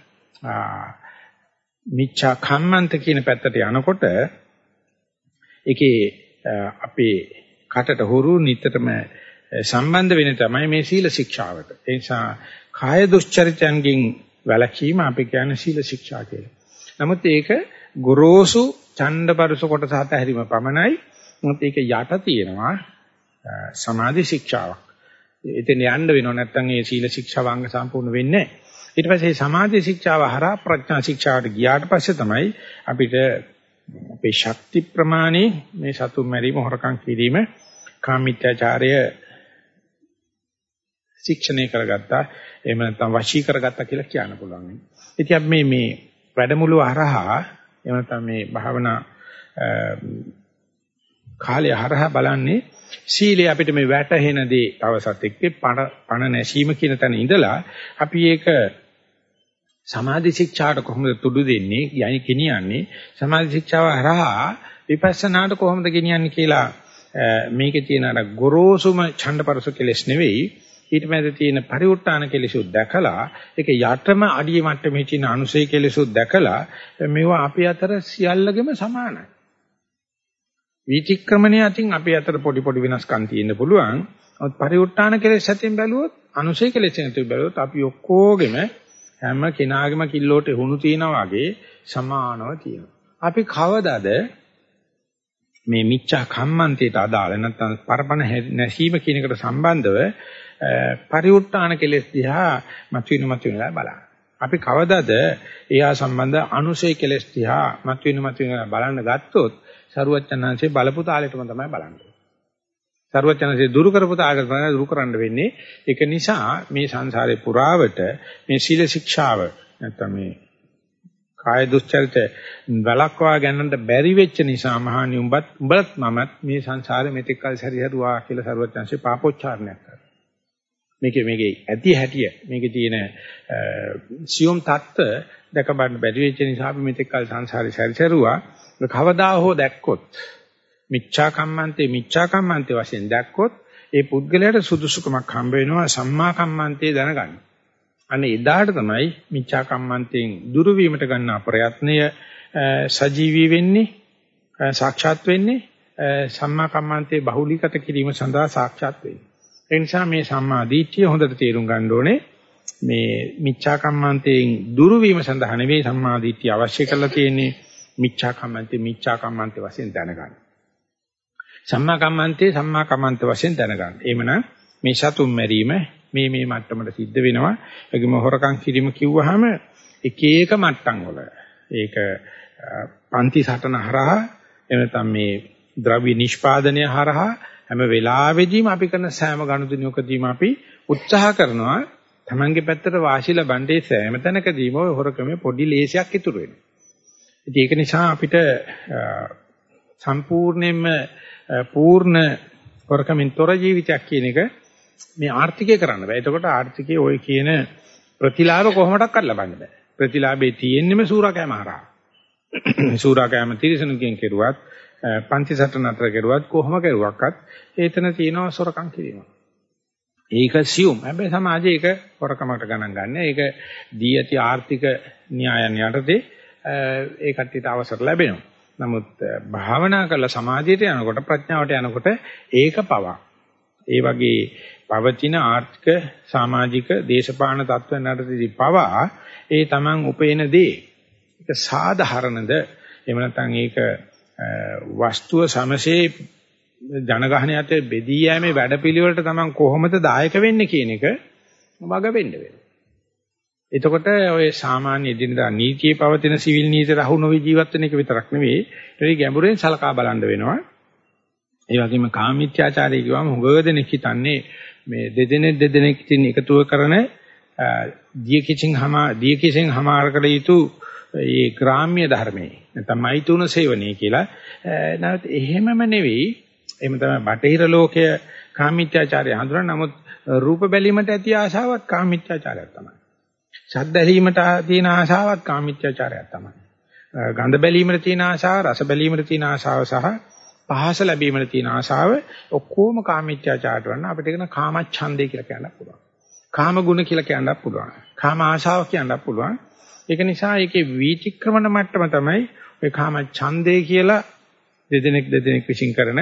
මිච්ඡා කම්මන්ත කියන පැත්තට යනකොට ඒකේ අපේ කටට හුරු නිතරම සම්බන්ධ වෙන තමයි මේ සීල ශික්ෂාවට. ඒ නිසා කාය දුස්චරිතයන්ගෙන් වැළකීම අපි කියන්නේ සීල ශික්ෂා කියලා. නමුත් ඒක ගොරෝසු ඡණ්ඩපරස කොටස අතහැරීම පමණයි. මොකද ඒක යට තියෙනවා සමාධි ශික්ෂාවක්. එතෙන් යන්න වෙනව නැත්නම් ඒ සීල ශික්ෂාව අංග සම්පූර්ණ වෙන්නේ නැහැ. ඊට පස්සේ සමාධි ශික්ෂාව හරහා ප්‍රඥා ශික්ෂාවට ගියාට පස්සේ තමයි අපිට අපේ ශක්ති ප්‍රමාණය මේ සතුම් මැරීම හොරකම් කිරීම කාමීත්‍යාචාරය ශික්ෂණය කරගත්තා එහෙම නැත්නම් වශී කරගත්තා කියලා කියන්න පුළුවන්. ඉතින් අපි මේ මේ වැඩමුළු හරහා එහෙම නැත්නම් මේ භාවනා කාලය හරහා බලන්නේ සීලය අපිට මේ වැටහෙන දේ තවසත් එක්ක පණ නැසීම කියන තැන ඉඳලා අපි ඒක සමාධි ශික්ෂාට කොහොමද තුඩු දෙන්නේ යයි කියන්නේ සමාධි ශික්ෂාව හරහා විපස්සනාට කොහොමද ගෙනියන්නේ කියලා මේකේ තියෙන අර ගොරෝසුම ඡණ්ඩපරස කෙලෙස් නෙවෙයි ඊට මැද තියෙන පරිඋත් ทาน කෙලෙසුත් දැකලා ඒක යටම අඩිය මට්ටමේ තියෙන අනුසය කෙලෙසුත් දැකලා මේවා අපි අතර සියල්ලගෙම සමානයි. විචක්‍රමණය අතින් අපි අතර පොඩි පොඩි වෙනස්කම් තියෙන්න පුළුවන්. නමුත් පරිඋත් ทาน කෙලෙස් ඇතින් බැලුවොත් අනුසය කෙලෙස් ඇතින් බැලුවොත් අපි ඔක්කොගෙම හැම කෙනාගේම කිල්ලෝට හුණු තියනා වගේ සමානව තියෙනවා. අපි කවදාද මේ මිච්ඡා කම්මන්තයට අදාළ නැත්නම් පරපණ නැසීම කියන එකට සම්බන්ධව පරිඋත් ทาน කෙලෙස් දිහා මතුවෙන මතුවෙනලා බලන්න. අපි කවදාද එයා සම්බන්ධ අනුසය කෙලෙස් දිහා මතුවෙන මතුවෙනලා බලන්න ගත්තොත් සරුවචනංශේ බලපු තාලෙටම තමයි බලන්නේ. සරුවචනංශේ දුරු කරපු තාලෙට තමයි දුරු කරන්න වෙන්නේ. ඒක නිසා මේ සංසාරේ පුරාවට මේ සීල ශික්ෂාව නැත්නම් මේ කාය දුස්චරිත වලක්වා ගන්නට බැරි වෙච්ච නිසා මහණනි උඹත් උඹත් මමත් මේ සංසාරේ මෙතෙක් කල් සැරිසරුවා කියලා සරුවචනංශේ පාපෝච්චාරණයක් කරා. මේකේ මේකේ ඇති හැටිය මේකේ තියෙන සියුම් தත්ත දැක බලන්න බැරි වෙච්ච නිසා අපි මෙතෙක් කල් සංසාරේ සැරිසරුවා. කවදා හෝ දැක්කොත් මිච්ඡා කම්මන්තේ මිච්ඡා කම්මන්තේ වශයෙන් දැක්කොත් ඒ පුද්ගලයාට සුදුසුකමක් හම්බ වෙනවා සම්මා කම්මන්තේ දැනගන්න. අනේ එදාට තමයි මිච්ඡා කම්මන්තෙන් දුරු වීමට ගන්න ප්‍රයත්නය සජීවී වෙන්නේ සාක්ෂාත් වෙන්නේ සම්මා කම්මන්තේ බහුලීගත කිරීම සඳහා සාක්ෂාත් වෙන්නේ. ඒ නිසා මේ සම්මා දිට්ඨිය හොඳට තේරුම් ගන්න ඕනේ. මේ මිච්ඡා කම්මන්තෙන් දුරු වීම සඳහා නෙවෙයි සම්මා දිට්ඨිය අවශ්‍ය කරලා තියෙන්නේ. මිච්ඡා කම්මන්තේ මිච්ඡා කම්මන්තේ වශයෙන් දැනගන්න. සම්මා කම්මන්තේ සම්මා කම්මන්තේ වශයෙන් දැනගන්න. එහෙමනම් මේ සතුම් මැරීම මේ මේ මට්ටමට සිද්ධ වෙනවා. ඒකම හොරකම් කිරීම කිව්වහම එක එක මට්ටම් වල ඒක පන්ති සටන හරහා එහෙම නැත්නම් මේ ද්‍රව්‍ය නිෂ්පාදනය හරහා හැම වෙලාවෙදීම අපි කරන සෑම ගනුදෙනුවකදීම අපි උත්සාහ කරනවා තමන්ගේ පැත්තට වාසි ලබන්නේ සෑම තැනකදීම ඔය හොරකමේ පොඩි ලේසියක් ඉතුරු වෙනවා. ඉතින් ඒක නිසා අපිට සම්පූර්ණයෙන්ම පූර්ණ හොරකමින් තොර ජීවිතයක් කියන එක මේ ආර්ථිකය කරන්න බෑ. එතකොට ආර්ථිකයේ ওই කියන ප්‍රතිලාභ කොහොමඩක්වත් ලබන්න බෑ. ප්‍රතිලාභේ තියෙන්නම සූරාකෑම හරහා. සූරාකෑම තිරසනුකින් කෙරුවත් පන්ති සටන අතර කෙරුවත් කොහොම කෙරුවක්වත් ඒතන තියෙනවා සොරකම් කිරීම. ඒක සියුම්. හැබැයි සමාජයේ ඒක හොරකමකට ගණන් ගන්න. ඒක දී ඇති ආර්ථික න්‍යායන් යටතේ ඒ කට්ටියට අවසර ලැබෙනවා. නමුත් භාවනා කරලා සමාධියට යනකොට ප්‍රඥාවට යනකොට ඒක පවා. ඒ වගේ පවතින ආර්ථික සමාජික දේශපාලන තත්ත්වයන් යටතේදී පවා ඒ Taman උපේන දේ ඒක සාධාරණද එහෙම නැත්නම් ඒක වස්තුව සමසේ ජනගහණයට බෙදී යෑමේ වැඩපිළිවෙලට Taman කොහොමද දායක වෙන්නේ කියන එක වග වෙන්න වෙනවා. එතකොට ඔය සාමාන්‍ය එදිනදා නීතියේ පවතින සිවිල් නීති රහු නොවි ජීවත් වෙන එක විතරක් නෙවෙයි ඒක ගැඹුරෙන් සලකා බලන්න වෙනවා. ඒ වගේම කාමීත්‍යාචාරය කියවම හුඟ දෙනෙක් හිතන්නේ මේ දෙදෙනෙක් දෙදෙනෙක් තින් එකතුව කරන දිය කිසිං හමා දිය කිසිං හමාර කළ යුතු ඒ ග්‍රාම්‍ය ධර්මයේ නැත්නම් මෛතුන සේවනයේ කියලා. නැවත එහෙමම නෙවෙයි. එහෙම තමයි බටහිර ලෝකයේ කාමීත්‍යාචාරය හඳුනන. නමුත් රූප බැලීමට ඇති ආශාවත් කාමීත්‍යාචාරයක් තමයි. ශබ්ද ඇහිීමට තියෙන ආශාවත් කාමීත්‍යාචාරයක් තමයි. ගන්ධ බැලීමට තියෙන ආශාව, රස බැලීමට තියෙන ආශාව සහ පහස ලැබීමට තියෙන ආශාව ඔක්කොම කාමීත්‍යාචාරයට වන්න අපිට කියන කාමච්ඡන්දේ කියලා කියන්නත් පුළුවන්. කාම ගුණ කියලා කියන්නත් පුළුවන්. කාම ආශාව කියන්නත් පුළුවන්. ඒක නිසා ඒකේ වීතික්‍රමන මට්ටම තමයි ඔය කාමච්ඡන්දේ කියලා දෙදෙනෙක් දෙදෙනෙක් විශ්ින් කරන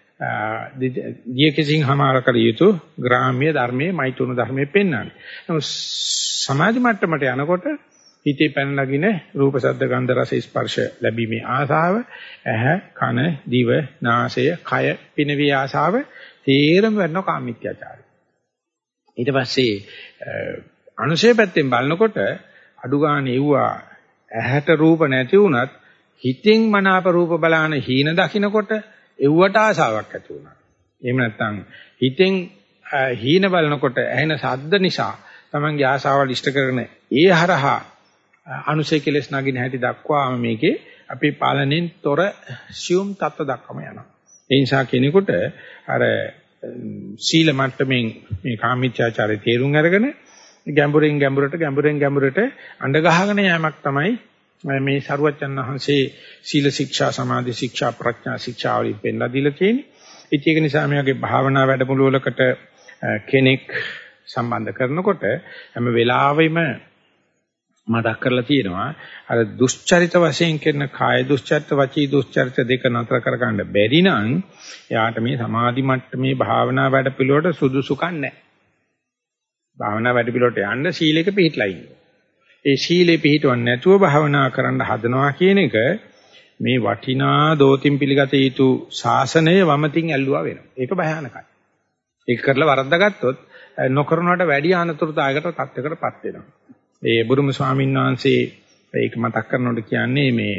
දිය කිසිං හමාර කර යුතු ග්‍රාම්‍ය ධර්මයේ මෛතුන ධර්මයේ පෙන්වන්නේ. නමුත් සමාධි මට්ටමට යනකොට හිතේ පැන නගින රූප ශබ්ද ගන්ධ රස ස්පර්ශ ලැබීමේ ආසාව, ඇහ කන දිව නාසය කය පිනවි ආසාව තේරම වෙන කාමීත්‍යාචාරය. ඊට පස්සේ අනුශය පැත්තෙන් බලනකොට අඩු ගන්න එව්වා ඇහැට රූප නැති වුණත් හිතෙන් මනාප රූප බලාන හීන දකින්නකොට එව්වට ආසාවක් ඇති වුණා. එහෙම නැත්නම් හිතෙන් හීන බලනකොට ඇහෙන ශබ්ද නිසා තමන්ගේ ආසාවල් ඉෂ්ට කරන ඒ හරහා අනුශය කෙලස් නගින හැටි දක්වාම මේකේ අපේ පාලනයෙන් තොර සියුම් තත්ත්ව දක්වම යනවා. ඒ නිසා කෙනෙකුට අර සීල මට්ටමින් මේ කාමීච්ඡාචාරය තේරුම් අරගෙන ගැඹුරින් ගැඹුරට ගැඹුරින් ගැඹුරට අඬ ගහගෙන යෑමක් තමයි මේ සරුවච්චන් වහන්සේ සීල ශික්ෂා සමාධි ශික්ෂා ප්‍රඥා ශික්ෂා වලින් පෙන්නලා දීලා තියෙන්නේ. ඉතින් ඒක නිසා මේ වගේ භාවනා වැඩමුළුවලකට කෙනෙක් සම්බන්ධ කරනකොට හැම වෙලාවෙම මතක් කරලා තියෙනවා අර දුෂ්චරිත වශයෙන් කරන කාය දුෂ්චරිත වචී දුෂ්චරිත දෙක නතර කරගන්න බැරි නම් එයාට මේ සමාධි මට්ටමේ භාවනා වැඩ පිළිවෙලට සුදුසුකම් නැහැ. භාවනා වැඩ පිළිවෙලට යන්න සීලෙක පිළිපදලා ඉන්නවා. ඒ සීලේ පිළිපදවන්නේ නැතුව භාවනා කරන්න හදනවා කියන එක මේ වටිනා දෝතින් පිළිගත යුතු ශාසනය වමතින් ඇල්ලුවා වෙනවා. ඒක භයානකයි. ඒක කරලා වරද්දාගත්තොත් නොකරනවට වැඩි අනතුරුදායකට තත්යකටපත් වෙනවා. ඒ බුදුම ස්වාමීන් වහන්සේ ඒක මතක් කරනකොට කියන්නේ මේ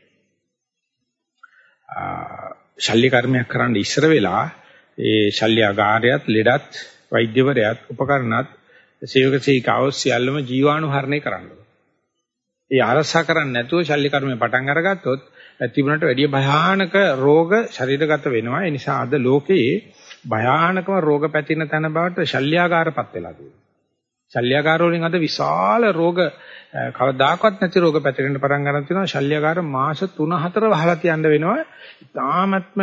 ශල්‍ය කර්මයක් කරන්න ඉස්සර වෙලා ඒ ශල්‍යාගාරයත් ලෙඩත් වෛද්‍යවරයාත් උපකරණත් සේවක සේවිකාවෝ සියල්ලම ජීවාණුහරණය කරන්න ඕනේ. ඒ ආරක්ෂා කරන්නේ නැතුව ශල්‍ය කර්මය පටන් අරගත්තොත් තිබුණට වැඩිය භයානක රෝග ශරීරගත වෙනවා. ඒ නිසා අද ලෝකයේ භයානකම රෝග පැතිරෙන තැන බවට ශල්‍යාගාරපත් වෙලා තියෙනවා. ශල්‍යාගාර වලින් අද විශාල රෝග කවදාකවත් නැති රෝග පැතිරෙන්න පටන් ගන්න තියෙනවා. ශල්‍යාගාර මාස තුන හතර වහලා තියන්න වෙනවා. ඉතාමත්ම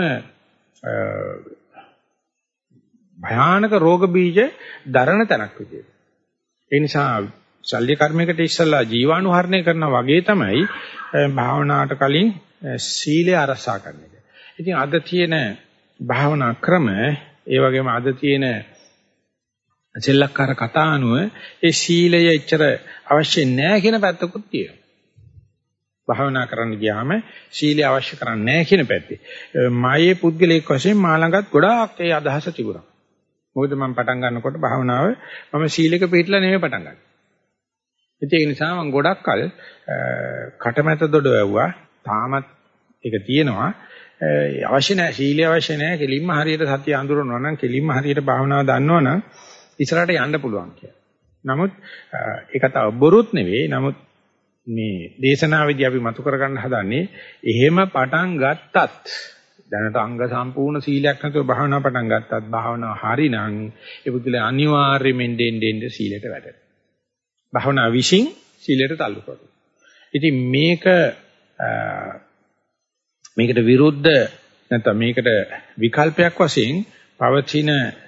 භයානක රෝග බීජ දරණ තැනක් විදියට. ඒ නිසා ශල්‍ය කර්මයකට ඉස්සලා ජීවාණුහරණය කරනා වගේ තමයි භාවනාවට කලින් සීලය ආරක්ෂා කරන එක. ඉතින් අද තියෙන භාවනා ක්‍රම ඒ වගේම අද තියෙන සෙල්ලක්කාර කතා අනුව ඒ සීලය එච්චර අවශ්‍ය නැහැ කියන පැත්තකුත් තියෙනවා. භාවනා කරන්න ගියාම සීලය අවශ්‍ය කරන්නේ නැහැ කියන පැත්තේ. මායේ පුද්ගලික වශයෙන් මා ළඟත් ගොඩාක් ඒ අදහස තිබුණා. මොකද මම පටන් ගන්නකොට භාවනාව මම සීලයක පිළිපදලා නෙමෙයි පටන් ගන්නේ. ඒ නිසා මම ගොඩක් කල කටමැත දොඩ වැව්වා. තාමත් ඒක තියෙනවා. අවශ්‍ය නැහැ සීලය අවශ්‍ය නැහැ. කෙලින්ම හරියට සතිය අඳුරනවා නම් කෙලින්ම හරියට භාවනාව දන්නවා නම් ඉස්සරහට යන්න පුළුවන් කියලා. නමුත් ඒක තව බොරුත් නෙවෙයි. නමුත් මේ දේශනාවේදී අපි මතු කරගන්න හදන්නේ එහෙම පටන් ගත්තත් දැනට අංග සම්පූර්ණ සීලයක් නැතුව භාවනා පටන් ගත්තත් භාවනාව හරිනම් ඒ පුදුලේ අනිවාර්යයෙන්ම දෙන්න සීලයට වැටෙනවා. භාවනා විශ්ින් සීලයට تعلق කරනවා. ඉතින් මේක මේකට විරුද්ධ නැත්නම් මේකට විකල්පයක් වශයෙන් පවතින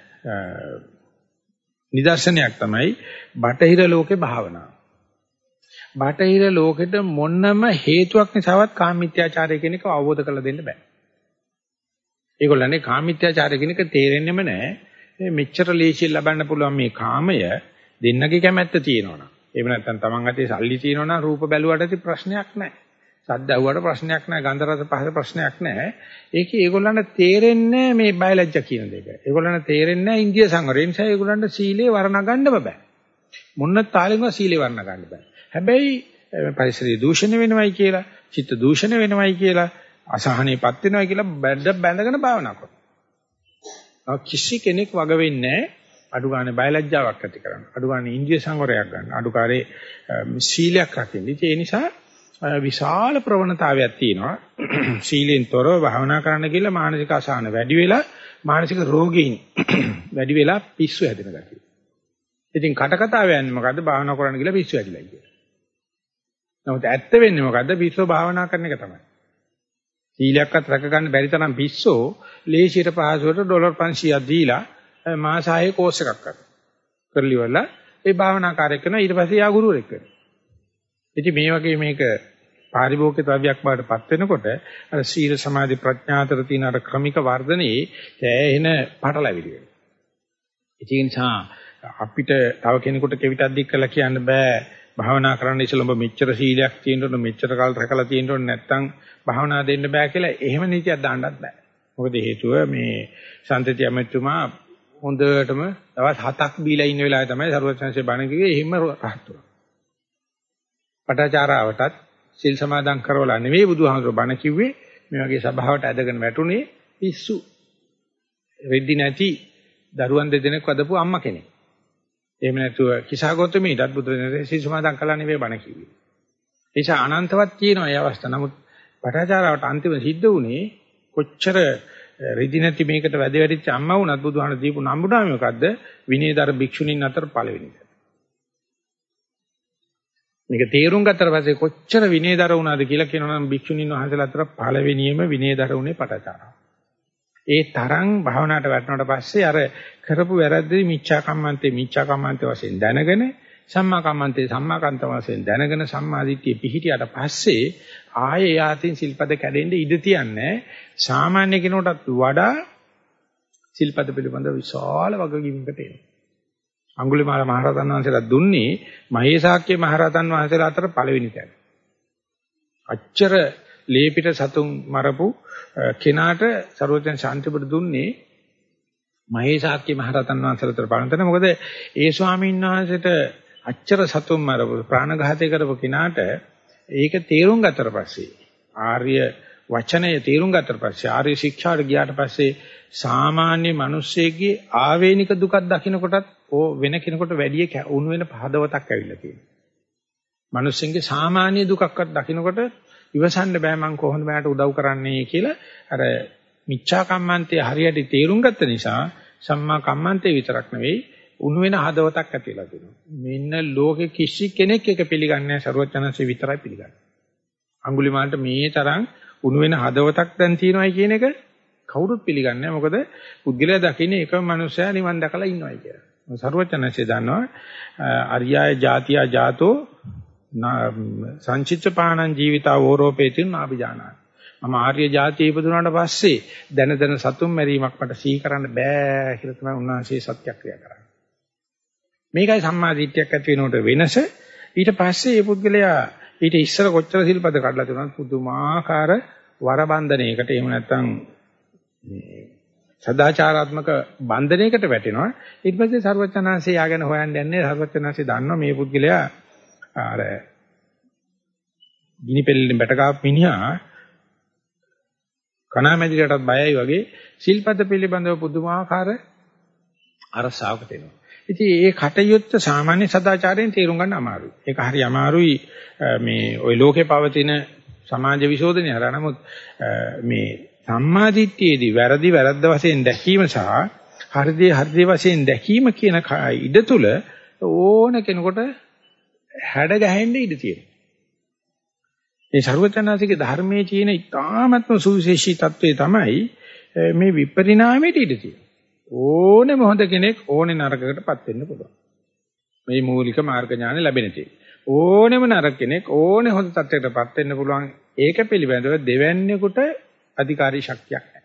නිදර්ශනයක් තමයි බටහිර ලෝකේ භාවනාව. බටහිර ලෝකෙට මොනම හේතුවක් නිසාවත් කාමීත්‍යාචාරය කියන එක අවබෝධ කරලා දෙන්න බෑ. ඒගොල්ලන්ගේ කාමීත්‍යාචාරය කියන එක තේරෙන්නෙම නෑ. මේ මෙච්චර ලේසියෙන් ලබන්න පුළුවන් මේ කාමය දෙන්නගේ කැමැත්ත තියෙනවනම්. එහෙම නැත්නම් Taman අතේ සල්ලි තියෙනවනම් රූප බැලුවට ප්‍රශ්නයක් නෑ. සද්ද ඇහුවට ප්‍රශ්නයක් නෑ. ගන්ධ රස පහස ප්‍රශ්නයක් නෑ. ඒකේ ඒගොල්ලන්ට තේරෙන්නේ මේ බයලජ්ජා කියන දෙක. ඒගොල්ලන්ට තේරෙන්නේ නැහැ ඉන්ද්‍රිය සංවරය. ඒ නිසා ඒගොල්ලන්ට සීලේ වර්ණ ගන්නව බෑ. මොන්න තාලෙන්වත් සීලේ වර්ණ ගන්න බෑ. හැබැයි පරිසරයේ දූෂණය වෙනවයි කියලා, චිත්ත දූෂණය වෙනවයි කියලා, අසහනෙපත් වෙනවයි කියලා බැඳ බැඳගෙන භාවනා කරනවා. කිසි කෙනෙක් වග වෙන්නේ අඩු ගන්න බයලජ්ජාවක් ඇති කරන්න. අඩු ගන්න ඉන්ද්‍රිය සංවරයක් ගන්න. අඩු කාරේ සීලයක් රකින්න. ඒ නිසා විශාල ප්‍රවණතාවයක් තියෙනවා. සීලෙන් තොරව භාවනා කරන්න කියලා මානසික අසහන වැඩි වෙලා මානසික රෝගීන් වැඩි වෙලා පිස්සු හැදෙන ගැතියි. ඉතින් කට කතාව යන්නේ මොකද්ද? භාවනා කරන්න කියලා පිස්සු හැදිලා කියලා. නමුත් ඇත්ත වෙන්නේ මොකද්ද? පිස්සෝ භාවනා කරන එක තමයි. සීලයක්වත් රැක ගන්න බැරි තරම් පිස්සෝ ලේසියට පහසුවට ඩොලර් පන්සීයක් දීලා මාස හයේ කෝස් එකක් කරනවා. කරලි වල ඒ භාවනා කාර්යය කරනවා. ඊට පස්සේ යා ගුරුවරයෙක් වෙනවා. ඉතින් මේ වගේ මේක පාරිභෝගික ද්‍රව්‍යයක් බවට පත් වෙනකොට අර සීල සමාධි ප්‍රඥා අතර තියෙන අර ක්‍රමික වර්ධනයේ තැහෙන පටලැවිලි වෙනවා. ඒ නිසා අපිට තව කෙනෙකුට කෙවිතක් දික් කළා කියන්න බෑ. භාවනා කරන්න ඉස්සෙල්ලා ඔබ මෙච්චර සීලයක් තියෙන්න ඕන මෙච්චර කාල රැකලා තියෙන්න ඕන නැත්නම් භාවනා දෙන්න බෑ කියලා එහෙම නීතියක් දාන්නත් බෑ. මොකද හේතුව මේ සම්තති අමෙතුමා හොඳටම දවස් හතක් බීලා ඉන්න වෙලාවේ තමයි සරුවචනසේ බණ කිව්වේ එහෙම රහත් වුණා. පටාචාරාවටත් සිල් සමාදන් කරවලා නෙවෙයි බුදුහාමුදුරුවෝ බණ කිව්වේ මේ වගේ සභාවට ඇදගෙන වැටුනේ පිස්සු. රෙද්දි නැති දරුවන් දෙදෙනෙක් වදපු අම්මා කෙනෙක්. එහෙම නැතුව කිසాగෞතමීටත් බුදුරජාණන් සිල් සමාදන් කළා නෙවෙයි බණ කිව්වේ. ඒ නිසා අනන්තවත් තියෙනවා මේ අවස්ථාව. නමුත් පටාචාරාවට අන්තිම සිද්ධ වුණේ කොච්චර රෙදි නැති මේකට වැද වැටිච්ච අම්මා වුණත් බුදුහාමුදුරුවෝ දීපු නම්බුනාම මොකද්ද? විනයදර භික්ෂුණීන් අතර පළවෙනි එක. මේක තේරුම් ගත්තට පස්සේ කොච්චර විනයදර වුණාද කියලා කියනවනම් භික්ෂුණීන් වහන්සේලා අතර පළවෙනියම විනයදර වුණේ පටාචාරාව. ඒ තරම් භාවනාවට වැටුණාට පස්සේ අර කරපු වැරද්දේ මිච්ඡා කම්මන්තේ මිච්ඡා කම්මන්තේ වශයෙන් දැනගෙන සම්මා කම්මන්තේ සම්මා කන්ත වශයෙන් දැනගෙන සම්මාදිට්ඨිය පිහිටියට පස්සේ ආයේ යාතින් සිල්පද කැඩෙන්න ඉඩ තියන්නේ සාමාන්‍ය කෙනෙකුටත් වඩා සිල්පද පිළිබඳ විශාල වගකීමකට එනවා. අඟුලිමාල මහරහතන් වහන්සේලා දුන්නේ මහේසාක්‍ය මහරහතන් වහන්සේලා අතර පළවෙනි තැන. අච්චර ලේපිට සතුන් මරපු කෙනාට සර්වඥ ශාන්තිපුර දුන්නේ මහේසාක්‍ය මහරහතන් වහන්සේලා අතර පළවෙනි තැන. මොකද ඒ ස්වාමීන් වහන්සේට අච්චර සතුන් මරපු ප්‍රාණඝාතය කරපු කෙනාට ඒක තේරුම් ගත්තට පස්සේ ආර්ය වචනය තේරුම් ගත්තට පස්සේ ආර්ය ශික්ෂාවට ගියාට පස්සේ සාමාන්‍ය මිනිස්සෙගේ ආවේනික දුකක් දකින්නකොටත් ඕ වෙන කෙනෙකුට වැඩි උණු වෙන පහදවතක් ඇවිල්ලා තියෙනවා. මිනිස්සුන්ගේ සාමාන්‍ය දුකක්වත් දකින්නකොට ඉවසන්න බෑ මං කොහොමද මට උදව් කරන්නේ කියලා අර මිච්ඡා කම්මන්තේ හරියට තේරුම් ගත්ත නිසා සම්මා කම්මන්තේ විතරක් නෙවෙයි උණු වෙන හදවතක් ඇතිලා තියෙනවා. මෙන්න ලෝකෙ කිසි කෙනෙක් එක පිළිගන්නේ නැහැ සරුවචනන්සේ විතරයි පිළිගන්නේ. අඟුලිමාලට මේ තරම් උණු වෙන හදවතක් දැන් තියෙනවායි කියන එක කවුරුත් පිළිගන්නේ නැහැ. මොකද පුද්ගලයා දකින්නේ එකම මනුස්සයා නිවන් දැකලා ඉන්නවයි කියලා. සරුවචනන්සේ දන්නවා අරියාය ජාතියා ජාතෝ සංචිත්තපාණං ජීවිතා වෝරෝපේතින් නාභිජානාති. මම ආර්ය ජාතිය ඉපදුනාට පස්සේ දැන දැන සතුම් මැරීමක් මට සිහි කරන්න බෑ කියලා තමයි උන්වහන්සේ සත්‍යක්‍රියා කරන්නේ. මේකයි සම්මාදිට්ඨියක් ඇති වෙනකොට වෙනස. ඊට පස්සේ මේ පුද්ගලයා ඊට ඉස්සර කොච්චර සිල්පද කඩලා තිබුණත් පුදුමාකාර වරබන්ධනයකට එහෙම නැත්නම් මේ සදාචාරාත්මක බන්ධනයකට වැටෙනවා. ඊට පස්සේ සර්වචනාංශය යාගෙන හොයන්න යන්නේ සර්වචනාංශය දන්නවා මේ පුද්ගලයා අර ගිනි පෙල්ලෙන් බැටකාපු මිනිහා කණාමැදිරටත් බයයි වගේ සිල්පද පිළිබඳව පුදුමාකාර අරසාවකට එනවා. ඉතින් මේ කටයුත්ත සාමාන්‍ය සදාචාරයෙන් තේරුම් ගන්න අමාරුයි. ඒක හරි අමාරුයි මේ ওই ලෝකේ පවතින සමාජ විශෝධනය හරහා. නමුත් මේ සම්මාදිට්ඨියේදී වැරදි වැරද්ද වශයෙන් දැකීම සහ හරිදී හරිදී වශයෙන් දැකීම කියන ඉඩ තුල ඕන කෙනෙකුට හැඩ ගැහෙන්න ඉඩ තියෙනවා. මේ සර්වඥාන්සේගේ ධර්මයේ තියෙන ඉතාමත්ම සුවිශේෂී தત્ත්වය තමයි මේ විපරිණාමයට ඉඩ තියෙන්නේ. ඕනෙම හොඳ කෙනෙක් ඕනේ නරකකටපත් වෙන්න පුළුවන්. මේ මූලික මාර්ග ඥාන ලැබෙන තේ. ඕනෙම නරක කෙනෙක් ඕනේ හොඳ තත්ත්වයකටපත් වෙන්න පුළුවන්. ඒක පිළිබඳව දෙවන්නේකට අධිකාරී ශක්තියක් නැහැ.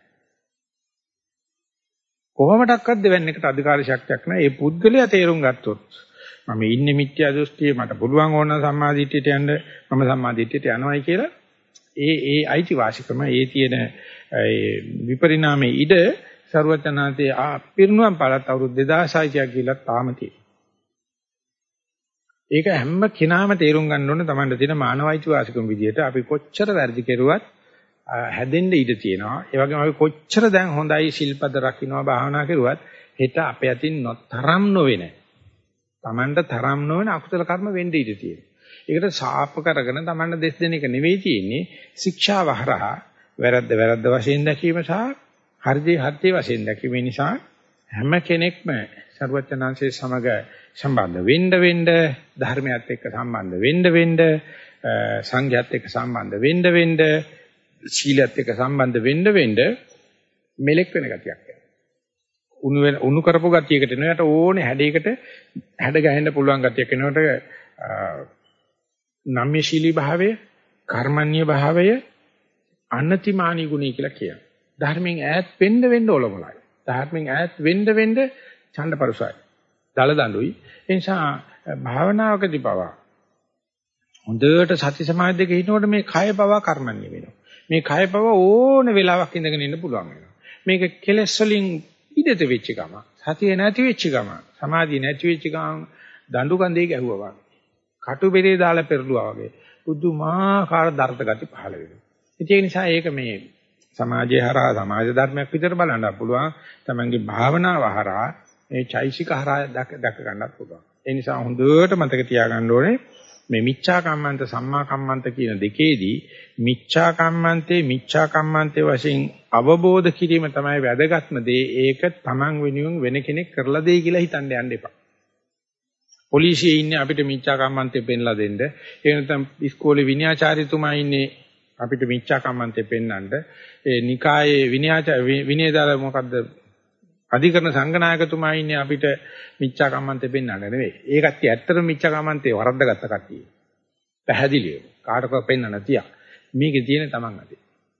කොහොමඩක්වත් දෙවන්නේකට අධිකාරී ශක්තියක් නැහැ. ඒ පුද්ගලයා තේරුම් ගත්තොත් මම ඉන්නේ මිත්‍යා දෘෂ්ටියේ මට පුළුවන් ඕන සම්මාදිට්ඨියට යන්න මම සම්මාදිට්ඨියට යනවායි කියලා ඒ ඒ අයිතිවාසිකම ඒ තියෙන විපරිණාමයේ ඉඩ සර්වචනාතේ පිරිනුවම් පාලත් අවුරුදු දෙදාස් හයක කියලා තාම තියෙනවා. ඒක හැම කෙනාම තේරුම් ගන්න ඕනේ Tamanda තියෙන මානවයිතිවාසිකම විදියට අපි කොච්චර වැරදි කෙරුවත් හැදෙන්න ඉඩ තියෙනවා. ඒ වගේම අපි කොච්චර දැන් හොඳයි ශිල්පද රකින්නවා භාවනා කරුවත් හෙට අපේ අතින් නොතරම් නොවේ නැහැ. Tamanda තරම් නොවන අකුසල කර්ම වෙන්න ඉඩ තියෙනවා. ඒකට සාප කරගෙන Tamanda දෙස් දෙන එක නෙවෙයි තියෙන්නේ ශික්ෂාව හරහා වැරද්ද වැරද්ද වශයෙන් දැකීම සහ හරිදී හරිදී වශයෙන් දැකීම නිසා හැම කෙනෙක්ම සර්වඥාන්සේ සමග සම්බන්ධ වෙන්න වෙන්න ධර්මයත් එක්ක සම්බන්ධ වෙන්න වෙන්න සංඝයත් එක්ක සම්බන්ධ වෙන්න වෙන්න සීලයත් එක්ක සම්බන්ධ වෙන්න වෙන්න මෙලෙක් වෙන ගතියක් එනවා. උණු වෙන උණු කරපු ගතියකට එනකොට ඕනේ හැඩයකට හැඩ ගහන්න පුළුවන් ගතියක් එනකොට නම්‍යශීලී භාවය, කර්මන්‍ය භාවය, අනතිමානී ගුණය කියලා කියනවා. ධර්මයෙන් ඈත් වෙන්න වෙන්න ඔලොමලයි. ධර්මයෙන් ඈත් වෙන්න වෙන්න ඡණ්ඩපරුසයි. දල දඬුයි. ඒ නිසා භාවනාවකදී පවා හොඳට සති සමාධි දෙක හිටිනකොට මේ කය පවා කර්මන්‍ය වෙනවා. මේ කය පවා ඕන වෙලාවක් ඉඳගෙන ඉන්න පුළුවන් වෙනවා. මේක කෙලෙස් වලින් පීඩිත වෙච්ච ගම, සතිය නැති වෙච්ච ගම, සමාධිය නැති වෙච්ච ගම දඬු කඳේ ගැහුවා වගේ. කටු බෙරේ දාලා පෙරළුවා වගේ. පුදුමාකාර දර්ථ ගති පහළ වෙනවා. ඒ නිසා ඒක මේ සමාජයේ හරහා සමාජ ධර්මයක් විතර බලන්න පුළුවන්. තමන්ගේ භාවනාව හරහා මේ චෛසික හරහා දැක ගන්නත් පුළුවන්. ඒ නිසා හොඳට මතක තියාගන්න ඕනේ මේ මිච්ඡා කම්මන්ත සම්මා කම්මන්ත කියන දෙකේදී මිච්ඡා කම්මන්තේ මිච්ඡා කම්මන්තේ වශයෙන් අවබෝධ කිරීම තමයි වැදගත්ම දේ. ඒක තමන් වෙනුවෙන් වෙන කෙනෙක් කරලා දෙයි කියලා හිතන්න යන්න එපා. පොලිසියේ ඉන්නේ අපිට මිච්ඡා කම්මන්තේ පෙන්ලා දෙන්න. ඒ නැත්නම් ඉස්කෝලේ විනයාචාර්යතුමා ඉන්නේ අපිට මිච්ඡා කම්මන්තේ පෙන්වන්න. ඒ නිකායේ විනයාචාර විනයදාල මොකද්ද අධිකරණ සංඝනායකතුමා ඉන්නේ අපිට මිච්ඡා කම්මන්තේ පෙන්වන්න නෙවෙයි. ඒ කට්ටිය ඇත්තටම මිච්ඡා කම්මන්තේ වරද්දාගත්ත කට්ටිය. පැහැදිලිව කාටවත් පෙන්වන්න තියා. මේකේ තියෙන තමන් අතේ.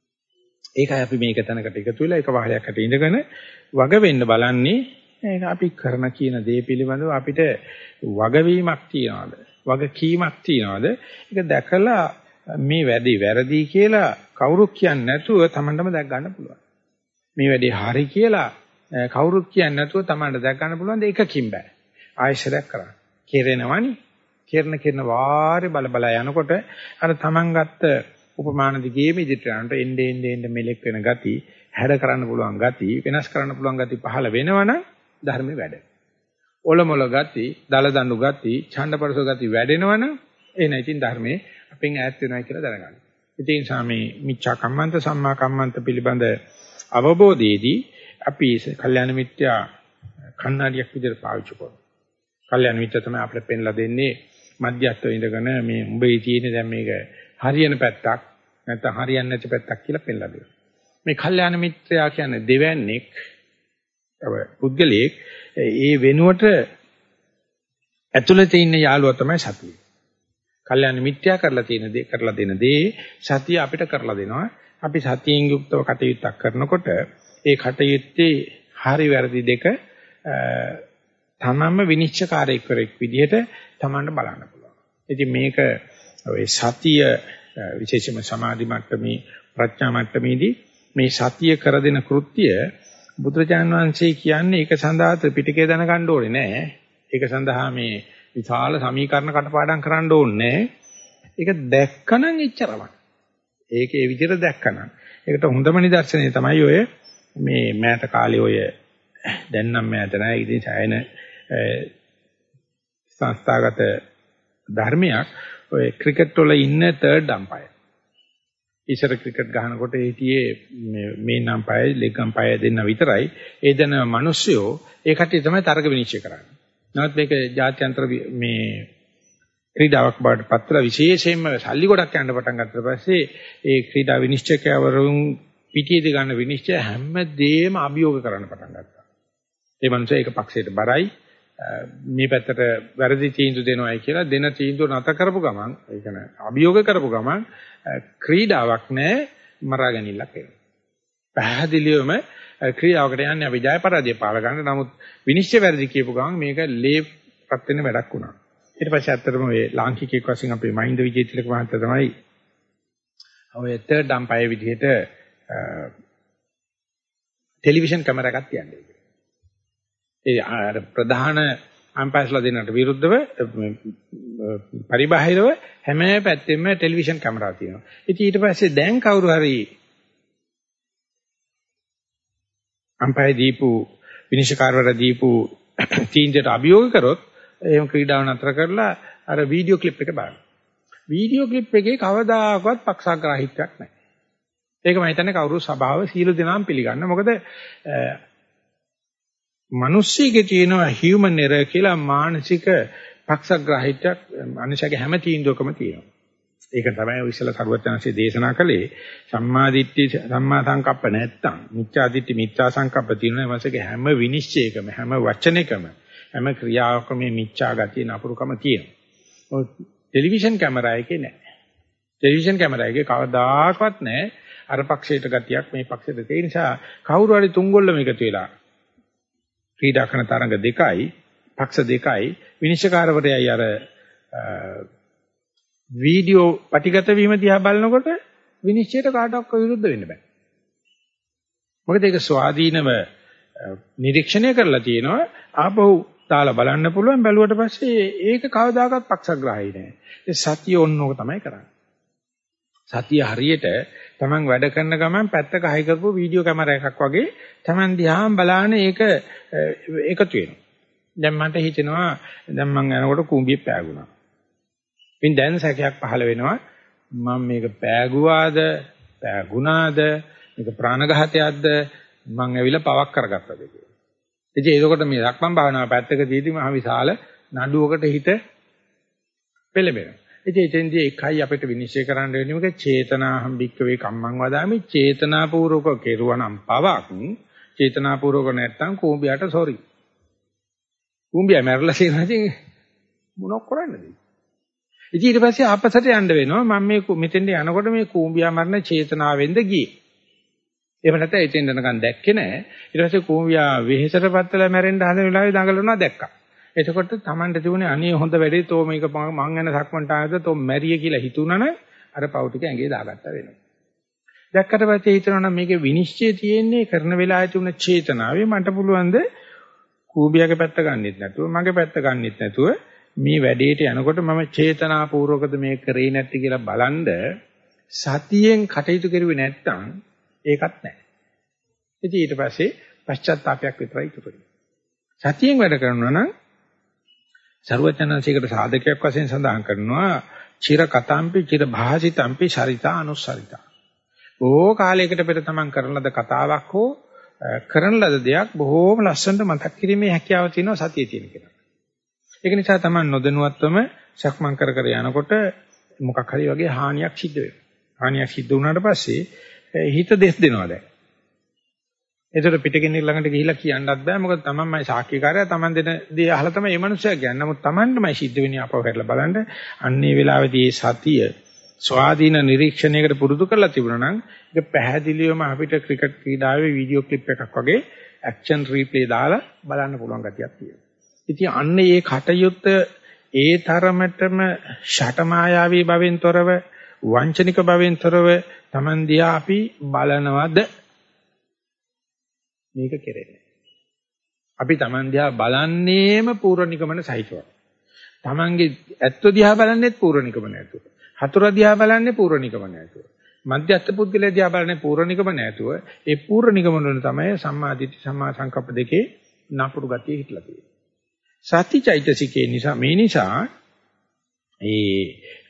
ඒකයි අපි මේක තැනකට එකතු වෙලා එක වහලයක් අතේ ඉඳගෙන වග වෙන්න බලන්නේ. ඒක අපි කරන කියන දේ පිළිබඳව අපිට වගවීමක් තියනවාද? වගකීමක් තියනවාද? ඒක දැකලා මේ වැඩේ වැරදි කියලා කවුරුත් කියන්නේ නැතුව Tamanටම දැක් ගන්න පුළුවන්. මේ වැඩේ හරි කියලා කවුරුත් කියන්නේ නැතුව Tamanට දැක් ගන්න පුළුවන් ද එකකින් බෑ. ආයෙසරයක් කරන්න. කෙරෙනවනි. කෙරන කෙරන වාරේ බල බල යනකොට අර Taman ගත්ත උපමාන දිගේම ඉදිරියට යනට එන්නේ එන්නේ එන්නේ මෙලෙක් වෙන ගති, හැඩ කරන්න පුළුවන් ගති, වෙනස් කරන්න පුළුවන් ගති පහළ වෙනවනම් ධර්මේ වැඩ. ඔලොමොල ගති, දල දඬු ගති, ඡණ්ඩපරස ගති වැඩෙනවනම් එන ඉතින් ධර්මයේ අපෙන් ඈත් වෙනවා කියලා දැනගන්න. ඒ නිසා මේ මිච්ඡා කම්මන්ත සම්මා කම්මන්ත පිළිබඳ අවබෝධයේදී අපි කල්යාණ මිත්‍යා කණ්ණාඩියක් විදිහට පාවිච්චි කරනවා. කල්යාණ මිත්‍යා තමයි අපිට පෙන්ලා දෙන්නේ මධ්‍යස්ථව ඉඳගෙන මේ උඹේ තියෙන දැන් මේක හරියන පැත්තක් නැත්නම් හරියන්නේ නැති පැත්තක් කියලා පෙන්ලා දෙනවා. මේ කල්යාණ මිත්‍යා කියන්නේ දෙවන්නේක් අව පුද්ගලයෙක් ඒ වෙනුවට ඇතුළත ඉන්න යාළුවා තමයි සතිය. කල්යාණ මිත්‍යා කරලා තියෙන දේ කරලා දෙන දේ සතිය අපිට කරලා දෙනවා. අපි සතියෙන් යුක්තව කටයුත්තක් කරනකොට ඒ කටයුත්තේ හරි වැරදි දෙක තමන්ම විනිශ්චයකාරයෙක් විදිහට තමන්ට බලන්න පුළුවන්. ඉතින් මේක ඔය සතිය විශේෂයෙන්ම සමාධි මට්ටමේ ප්‍රඥා මට්ටමේදී මේ සතිය කර දෙන කෘත්‍ය බුදුරජාණන් වහන්සේ කියන්නේ ඒක සඳහා ත්‍රිපිටකය දැනගන්න ඕනේ නෑ. ඒක සඳහා මේ විශාල සමීකරණ කටපාඩම් කරන්න ඕනේ නෑ. ඒක දැක්කනම් එච්චරමයි. ඒක ඒ විදිහට දැක්කනම්. ඒකට හොඳම නිදර්ශනය තමයි ඔය මේ මෑත කාලේ ඔය දැන් නම් මෑත නෑ ඉතින් සායන සංස්ථාගත ධර්මයක් ඔය ක්‍රිකට් වල ඉන්න තර්ඩ් අම්පයර්. ඉස්සර ක්‍රිකට් ගහනකොට හිටියේ මේ අම්පයර් ලෙග් අම්පයර් දෙන්න විතරයි. ඒ දෙන මිනිස්සුયો ඒ කට්ටිය තමයි තරග විනිශ්චය කරන්නේ. නමුත් මේක ජාත්‍යන්තර මේ ක්‍රීඩාවක් බවට පත්වලා විශේෂයෙන්ම සල්ලි ගොඩක් යන්න පටන් ගත්තා පස්සේ ඒ ක්‍රීඩා විනිශ්චයකවරුන් පිටියේදී ගන්න විනිශ්චය හැමදේම අභියෝග කරන්න පටන් ගත්තා. ඒ මනුස්සයා ඒක පක්ෂයට බරයි මේ පැත්තට වැරදි තීන්දුව දෙනවායි කියලා දෙන තීන්දුව නැත කරපු ගමන් ඒ කියන්නේ අභියෝග කරපු ගමන් ක්‍රීඩාවක් නැහැ මරා ගැනීමක් වෙනවා. පැහැදිලිවම ක්‍රීඩාවකට යන්නේ අපි ජය පරාජය පාල ගන්න. නමුත් විනිශ්චය වැරදි කියපු ගමන් මේක ලේප්පත් වෙන වැඩක් වුණා. ඊට පස්සේ ඇත්තටම මේ ලාංකිකයෙක් වශයෙන් අපේ මහින්ද විජේතිලක මහත්තයා තමයි ඔය තර්ඩ් අම්පයර් විදිහට ටෙලිවිෂන් කැමරාවක් තියන්නේ. ඒ අර ප්‍රධාන අම්පයර්ස්ලා දෙන්නට විරුද්ධව පරිබාහිරව හැම පැත්තෙම ටෙලිවිෂන් කැමරා තියෙනවා. ඉතින් ඊට පස්සේ දැන් කවුරු හරි අම්පයර් දීපු විනිශ්චයකාරවරු දීපු තීන්දුවට අභියෝග කරොත් එහෙම ක්‍රීඩාව නතර කරලා අර වීඩියෝ ක්ලිප් එක බලන්න. වීඩියෝ ක්ලිප් එකේ කවදාකවත් පක්ෂග්‍රාහීත්වයක් නැහැ. ඒක මම හිතන්නේ කවුරු සභාව සීල දෙනාම පිළිගන්න. මොකද මිනිස්සෙගේ තියෙන හියුමන් එරර් කියලා මානසික පක්ෂග්‍රාහීත්වයක් මනුෂයාගේ හැම තීන්දුවකම තියෙනවා. ඒක තමයි ඔය ඉස්සලා සරුවචනන්සේ දේශනා කළේ සම්මා දිට්ඨි සම්මා සංකප්ප නැත්තම් මිච්ඡා දිට්ඨි මිච්ඡා සංකප්ප තියෙනවා. එමසගේ හැම විනිශ්චයකම හැම වචනයකම හැම ක්‍රියාවකම මේ මිච්ඡා ගතිය නපුරුකම තියෙනවා. ටෙලිවිෂන් කැමරා එකේ නැහැ. ටෙලිවිෂන් කැමරා එකේ කවදාකවත් නැහැ අර පක්ෂයට ගතියක් මේ පක්ෂයට. ඒ නිසා කවුරු හරි තුන්ගොල්ලම එකතු වෙලා ක්‍රීඩා කරන තරඟ දෙකයි පක්ෂ දෙකයි විනිශ්චයකාරවරයයි අර වීඩියෝ පටිගත වීම දිහා බලනකොට විනිශ්චයට කාටවත් විරුද්ධ වෙන්න බෑ. මොකද ඒක ස්වාධීනව නිරීක්ෂණය කරලා තියෙනවා ආපහු දාලා බලන්න පුළුවන් බැලුවට පස්සේ ඒක කවදාකවත් පක්ෂග්‍රාහී නෑ. ඒ සතිය ඕනෝක තමයි කරන්නේ. සතිය හරියට Taman වැඩ කරන ගමන් පැත්තක හයි කරපු වීඩියෝ කැමරා එකක් වගේ Taman දිහාම බලාන ඒක එකතු වෙනවා. දැන් මට හිතෙනවා දැන් මම යනකොට කූඹියේ පෑගුණා. ඉතින් දැන් සැකයක් පහළ වෙනවා මම මේක පෑගුවාද පෑගුණාද මේක ප්‍රාණඝාතයක්ද මං ඇවිල්ලා පවක් කරගත්තද කියලා. ඉතින් ඒකකොට මේ ලක්මන් භාවනාව පැත්තක දීදී මහ විශාල නඩුවකට හිත පෙළඹෙනවා. ඉතින් එතෙන්දී එකයි අපිට විනිශ්චය කරන්න වෙන්නේ මේක චේතනාහම් භික්කවේ කම්මං වදාමි චේතනාපූර්වක කෙරුවනම් පවක් චේතනාපූර්වක නැත්තම් කූඹියට සෝරි. කූඹිය මැරලා තියෙනවා ඉතින් මොනක් කරන්නද? ඉතින් ඊට පස්සේ ආපස්සට යන්න වෙනවා මම මේ මෙතෙන්ට යනකොට මේ කූඹියා මරණ චේතනාවෙන්ද ගියේ. එහෙම නැත්නම් එතෙන් යනකම් දැක්කේ නැහැ. ඊට පස්සේ කූඹියා වෙහෙසටපත් වෙලා මැරෙන්න හදන වෙලාවේ දඟලනවා දැක්කා. එතකොට Tamanට තිබුණේ අනේ හොඳ වැඩේ තෝ මේක මං යන සක්මන්ට ආවද තෝ මැරිය කියලා හිතුණාන අර පව් ටික ඇඟේ දාගත්තා වෙනවා. දැක්කට පස්සේ හිතනවා නම් මේකේ විනිශ්චය තියෙන්නේ කරන වෙලාවේ තිබුණ චේතනාවේ මට පුළුවන් ද කූඹියාගේ පැත්ත ගන්නෙත් නැතුව මගේ පැත්ත ගන්නෙත් නැතුව මේ වැඩේට යනකොට මම චේතනාපූර්වකද මේක කරේ නැති කියලා බලන්ද සතියෙන් කටයුතු කරුවේ නැත්නම් ඒකත් නැහැ. ඉතින් ඊට පස්සේ පශ්චාත්තාවයක් විතරයි ඉතුරු වෙන්නේ. සතියෙන් වැඩ කරනවා නම් සර්වඥාන්සේකට සාධකයක් වශයෙන් සඳහන් කරනවා චිර කතාම්පි චිර භාසිතම්පි චරිතා අනුස්සරිතා. ඕ කාලයකට පෙර තමන් කරන ලද කතාවක් හෝ කරන ලද දෙයක් බොහෝම ලස්සනට මතක් කිරීමේ හැකියාව තියෙනවා සතියේ තියෙන කෙනා. ඒක නිසා තමන් නොදැනුවත්වම සක්මන් කර කර යනකොට මොකක් හරි වගේ හානියක් සිද්ධ වෙනවා. හානියක් සිද්ධ වුණාට පස්සේ හිත දෙස් දෙනවා දැන්. ඒතර පිටකෙනෙක් ළඟට ගිහිල්ලා කියන්නත් බෑ මොකද තමන්මයි සාක්ෂිකාරයා තමන් දෙන දේ අහලා තමයි මේ මනුස්සයා කියන්නේ. නමුත් තමන්ටමයි සිද්ධ වෙන්නේ අපව හැරලා බලන්න. අන්නේ වෙලාවේදී මේ සතිය ස්වාධීන නිරීක්ෂණයකට පුරුදු කරලා තිබුණා නම් ඒක පැහැදිලිවම අපිට ක්‍රිකට් ක්‍රීඩාවේ වීඩියෝ ක්ලිප් එකක් වගේ ඇක්ෂන් රීප්ලේ දාලා බලන්න පුළුවන් ගතියක් තියෙනවා. ඉතින් අන්නේ මේ කටයුත්ත ඒ තරමටම ෂටමායාවී භවෙන් තොරව වංචනික භවෙන් තොරව තමන් දිහා අපි බලනවද මේක කෙරෙන්නේ. අපි තමන් දිහා බලන්නේම පූර්ව නිගමන සහිතව. තමන්ගේ ඇත්ත දිහා බලන්නේත් පූර්ව නිගමන ඇතුව. හතුර දිහා බලන්නේ පූර්ව නිගමන ඇතුව. මධ්‍යස්ථ පුද්ගලයා දිහා බලන්නේ පූර්ව නිගමන ඇතුව. ඒ පූර්ව නිගමන වල තමයි සම්මා දිට්ඨි සම්මා සංකප්ප දෙකේ නපුරු ගතිය හිටලා තියෙන්නේ. සතිචෛතසිකේ නිසා මේ නිසා ඒ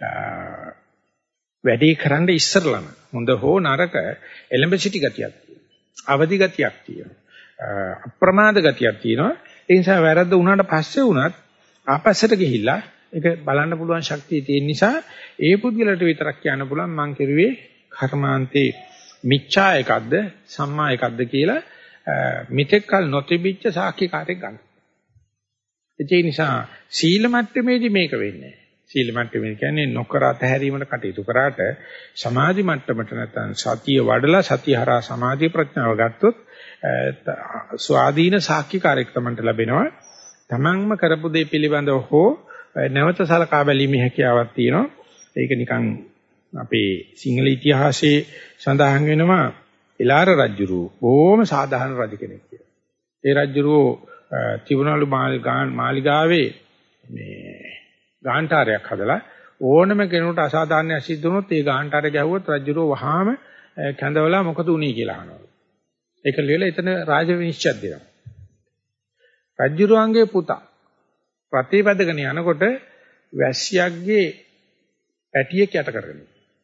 වැඩි කරන්න ඉස්සරලම හොඳ හෝ නරක එලඹ සිටි ගතියක් තියෙනවා. අවදි ගතියක් තියෙනවා. අප්‍රමාද ගතියක් තියෙනවා. ඒ නිසා වැරද්ද වුණාට පස්සේ වුණත් ආපස්සට ගිහිල්ලා ඒක බලන්න පුළුවන් ශක්තිය තියෙන නිසා ඒ පුද්ගලට විතරක් කියන්න පුළුවන් මං කෙරුවේ කර්මාන්තේ මිච්ඡා එකක්ද සම්මා එකක්ද කියලා මිත්‍යක් කල නොතිබිච්ච සාක්ෂිකාරයක් ගන්න. ඒ නිසා සීල මට්ටමේදී මේක වෙන්නේ. සීල මට්ටමේ කියන්නේ නොකර අතහැරීමකට කටයුතු කරාට සමාධි මට්ටමට නැත්නම් සතිය වඩලා සතිය හරහා සමාධි ප්‍රඥාව ගත්තොත් ස්වාධීන සාක්ෂිකාරයක් තමන්ට ලැබෙනවා. තමන්ම කරපු දේ පිළිබඳව හෝ නැවත සලකා බැලීමේ හැකියාවක් තියෙනවා. ඒක නිකන් අපේ සිංහල ඉතිහාසයේ සඳහන් වෙනවා එලාර රජුරු බොහොම සාධාරණ රජ කෙනෙක් කියලා. ඒ රජුරු තිබුණලු මාලිගාවේ මේ ගාන්ටාරයක් හදලා ඕනම කෙනෙකුට අසාධාරණයක් සිද්ධ වුණොත් ඒ ගාන්ටාරය ගැහුවොත් රජුරෝ වහාම කැඳවලා මොකද උනේ කියලා අහනවා. ඒක ලියලා එතන රාජ විනිශ්චයක් දෙනවා. රජුරුවන්ගේ පුතා ප්‍රතිපදගෙන යනකොට වැස්සියක්ගේ පැටියෙක් යට කරගෙන.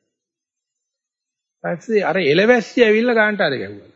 ඊපස්සේ අර එළවැස්සිය ඇවිල්ලා ගාන්ටාරය ගැහුවා.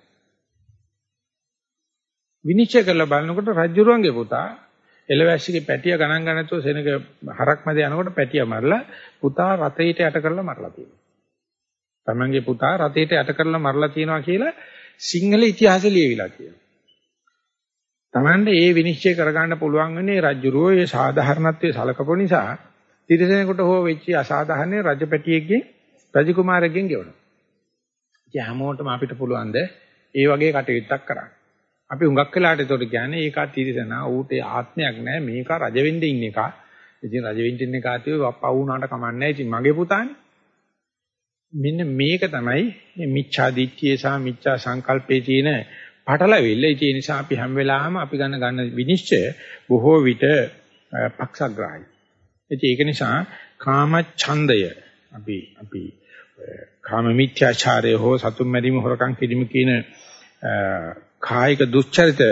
විනිශ්චය කරලා බලනකොට රජුරුවන්ගේ පුතා එළවැස්සිගේ පැටිය ගණන් ගන්න නැතුව සෙනඟ හරක් මැද යනකොට පැටිය මරලා පුතා රතේට යට කරලා මරලා තියෙනවා. තමන්ගේ පුතා රතේට යට කරලා මරලා තියෙනවා කියලා සිංහල ඉතිහාසෙ ලියවිලා තියෙනවා. තමන්ට ඒ විනිශ්චය කරගන්න පුළුවන් වෙන්නේ රජුරෝ ඒ සාධාරණත්වයේ සලකපු නිසා තිරසනෙකුට හෝ වෙච්ච අසාධාරණ රජපැටියෙක්ගෙන් රජකුමාරයෙක්ගෙන් ගෙවනවා. ඉතින් හැමෝටම අපිට පුළුවන් ද ඒ වගේ කටයුත්තක් කරන්න. අපි හුඟක් වෙලාට ඒතකොට කියන්නේ ඒකා තිරසනා ඌට ආත්මයක් නැහැ මේක රජ වෙන්න ඉන්න එක. ඉතින් රජ වෙන්න ඉන්න කාතිය පව් වුණාට කමන්නේ නැහැ. ඉතින් මගේ පුතානේ. මෙන්න මේක තමයි මේ මිච්ඡා දිට්ඨිය සහ මිච්ඡා සංකල්පයේ තියෙන පටලවිල්ල. ඒ නිසා අපි හැම වෙලාවෙම අපි ගන්න ගන්න විනිශ්චය බොහෝ විට පක්ෂග්‍රාහී. ඒක නිසා කාම ඡන්දය අපි අපි කාම මිත්‍යාචාරය හෝ සතුම් මැරීම හොරකම් කිරීම කියන කායික දුස්චරිත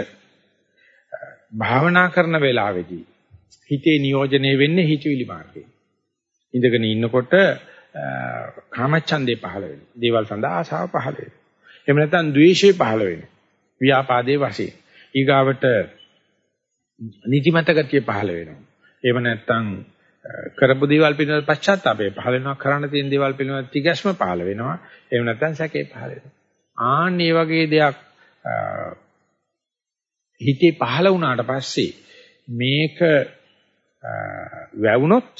භාවනා කරන වෙලාවේදී හිතේ නියෝජනය වෙන්නේ හිතවිලි මාර්ගයෙන්. ඉඳගෙන ඉන්නකොට කාමච්ඡන්දේ පහළ වෙනවා. දේවල් සඳහා ආශාව පහළ වෙනවා. එහෙම නැත්නම් ද්වේෂය පහළ වෙනවා. ව්‍යාපාදේ වශයෙන්. ඊගාවට නිදිමත ගතිය පහළ වෙනවා. එහෙම නැත්නම් කරපු දේවල් පිළිබඳ පශ්චාත්තාපය පහළ වෙනවා. කරන්න තියෙන දේවල් පිළිබඳ තිගැස්ම පහළ වෙනවා. එහෙම නැත්නම් සැකේ පහළ වෙනවා. ආන් මේ වගේ දෙයක් හිතේ පහළ වුණාට පස්සේ මේක වැවුනොත්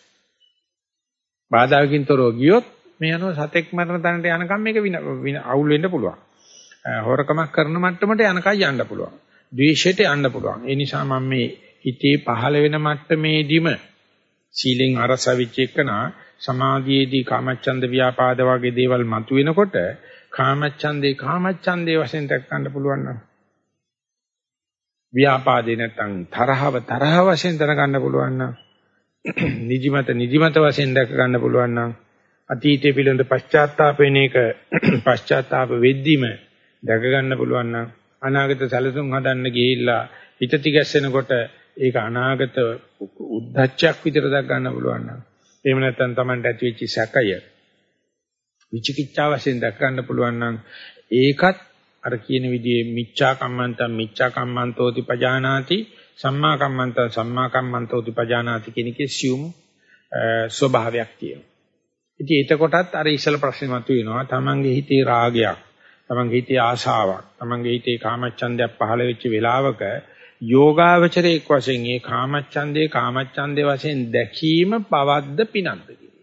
බාධාකින් තොරව ගියොත් මේ යනවා සතෙක් මරණ තැනට යනකම් මේක අවුල් වෙන්න පුළුවන්. හොරකමක් කරන මට්ටමට යනකම් යන්න පුළුවන්. ද්වේෂයට යන්න පුළුවන්. ඒ නිසා මම මේ හිතේ පහළ වෙන මට්ටමේදීම සීලෙන් අරසවිච්ච එකනා සමාධියේදී කාමච්ඡන්ද ව්‍යාපාද වගේ දේවල් මතුවෙනකොට කාමච්ඡන්දේ කාමච්ඡන්දේ වශයෙන් දක් ගන්න පුළුවන් නම් ව්‍යාපාදේ නැත්නම් තරහව තරහ වශයෙන් දැනගන්න පුළුවන් නම් නිදිමත නිදිමත වශයෙන් දැක ගන්න පුළුවන් නම් අතීතයේ පිළිඳ පශ්චාත්තාප වෙන එක පශ්චාත්තාප වෙද්දිම දැක ගන්න පුළුවන් නම් අනාගත සැලසුම් හදන්න ගිහිල්ලා හිත තිගැස්සෙනකොට ඒක අනාගත උද්දච්චයක් විතර දැක ගන්න පුළුවන් නම් එහෙම නැත්නම් Tamanට ඇති වෙච්ච සැකය විචිකිච්ඡා වශයෙන් දැක ගන්න පුළුවන් නම් ඒකත් අර කියන විදිහේ මිච්ඡා කම්මන්තං මිච්ඡා කම්මන්තෝති පජානාති සම්මා කම්මන්තං සම්මා කම්මන්තෝති පජානාති කියන එකේ සියුම් ස්වභාවයක් තියෙනවා. ඉතින් එතකොටත් අර ඉස්සල ප්‍රශ්නේ මතුවෙනවා තමන්ගේ හිතේ රාගයක්, තමන්ගේ හිතේ ආශාවක්, තමන්ගේ හිතේ කාමච්ඡන්දයක් පහළ වෙච්ච වෙලාවක යෝගාවචරයේ වශයෙන් ඒ කාමච්ඡන්දේ කාමච්ඡන්දේ වශයෙන් දැකීම පවද්ද පිනක්ද කියන්නේ.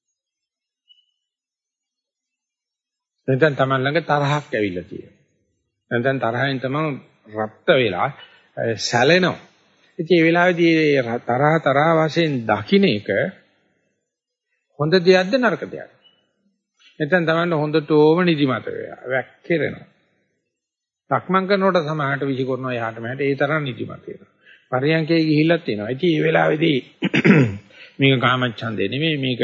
නැත්නම් තමන් ළඟ තරහක් ඇවිල්ලා තියෙනවා. නැත්නම් තරහෙන් තමයි රත් වෙලා සැලෙනවා. ඉතින් මේ වෙලාවේදී තරහ තරහ වශයෙන් දකින්න එක හොඳ දෙයක්ද නරක දෙයක්ද? නැත්නම් තමන්න හොඳටම නිදිමත වෙනවා. වැක්කිරෙනවා. සක්මන් කරනකොට සමහරට විසි කරනවා එහාට මෙහාට ඒ තරම් නිදිමත වෙනවා. පරියන්කේ ගිහිල්ලත් එනවා. ඉතින් මේ වෙලාවේදී මේක කාමච්ඡන්දේ නෙමෙයි මේක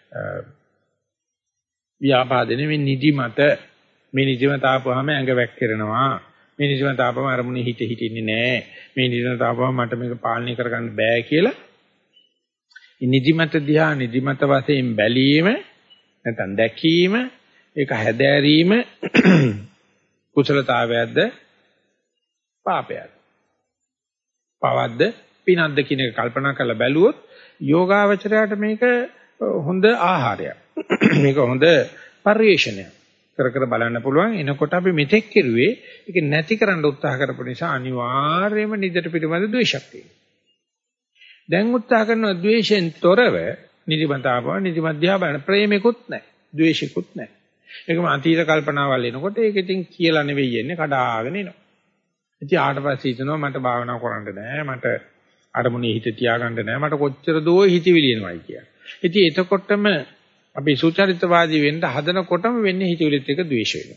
ව්‍යාපාදේ නෙමෙයි නිදිමත. මේ නිදිමත ආපුවාම ඇඟ වැක්කිරෙනවා. මේ නිදිමත ආපුවම අරමුණේ හිත හිටින්නේ නැහැ. මේ නිදිමත ආපුවම මට මේක පාලනය කරගන්න බෑ කියලා නිදිමත දිහා නිදිමත වශයෙන් බැලීම නැත්නම් දැකීම ඒක හැදෑරීම කුසලතාවයක්ද පාපයක්ද පවද්ද පිනක්ද කියන එක කල්පනා කරලා බැලුවොත් යෝගාවචරයට මේක හොඳ ආහාරයක් මේක හොඳ පරිශ්‍රණයක් කර කර බලන්න පුළුවන්. එනකොට අපි මෙතෙක් කෙරුවේ ඒක නැති කරන්න උත්සාහ කරපු නිසා අනිවාර්යයෙන්ම නිදට පිටවද ද්වේෂයක් තියෙනවා. දැන් උත්සාහ කරන ද්වේෂෙන් තොරව නිදිමතාව නිදිමධ්‍යා බලන ප්‍රේමෙකුත් නැහැ, ද්වේෂිකුත් නැහැ. ඒකම අතීත කල්පනාවල් එනකොට ඒක ඉතින් කියලා නෙවෙයි එන්නේ කඩාගෙන එනවා. ඉතින් ආට පස්සේ හිතනවා මට භාවනා කරන්න බෑ, මට අරමුණේ හිත තියාගන්න බෑ, මට කොච්චර දෝ හිතවිලි එනවයි කියලා. ඉතින් එතකොටම අපි සුචරිතවාදී වෙන්න හදනකොටම වෙන්නේ හිතවිලිත් එක ද්වේෂ වෙනවා.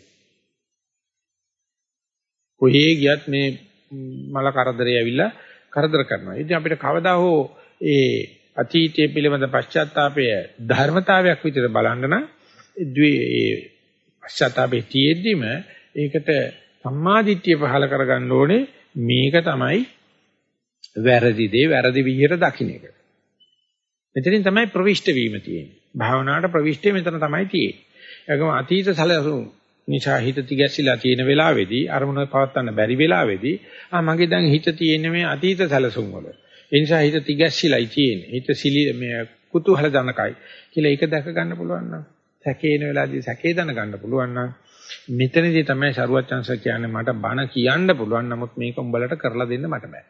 කොහේ ගියත් මේ මල කරදරේ ඇවිල්ලා කරදර කරනවා. ඉතින් අපිට කවදා හෝ ඒ අතීතයේ පිළිබඳ පශ්චාත්තාපය ධර්මතාවයක් විදිහට බලන්න නම් ඒ පශ්චාත්තාපයේ තියෙද්දිම ඒකට සම්මාදිට්ඨිය පහල කරගන්න ඕනේ. මේක තමයි වැරදි දේ වැරදි විදිහට දකින්න එක. මෙතනින් තමයි ප්‍රවිෂ්ඨ වීම තියෙන්නේ. භාවනාවට ප්‍රවිෂ්ඨය මෙතන තමයි තියෙන්නේ. ඒකම අතීත සැලසුම් නිසා හිත තිගැසිලා තියෙන වෙලාවේදී අරමුණ පවත්වන්න බැරි වෙලාවේදී ආ මගේ දැන් හිත තියෙන්නේ මේ අතීත සැලසුම් වල. ඒ නිසා හිත තිගැසිලායි තියෙන්නේ. හිත සිලි මේ කුතුහල ජනකයි කියලා ඒක දැක ගන්න පුළුවන් නම් සැකේන වෙලාවේදී සැකේ දැන ගන්න පුළුවන් නම් මෙතනදී තමයි සරුවච්චන්ස කියන්නේ මට බණ කියන්න පුළුවන් නමුත් මේක උඹලට කරලා දෙන්න මට බෑ.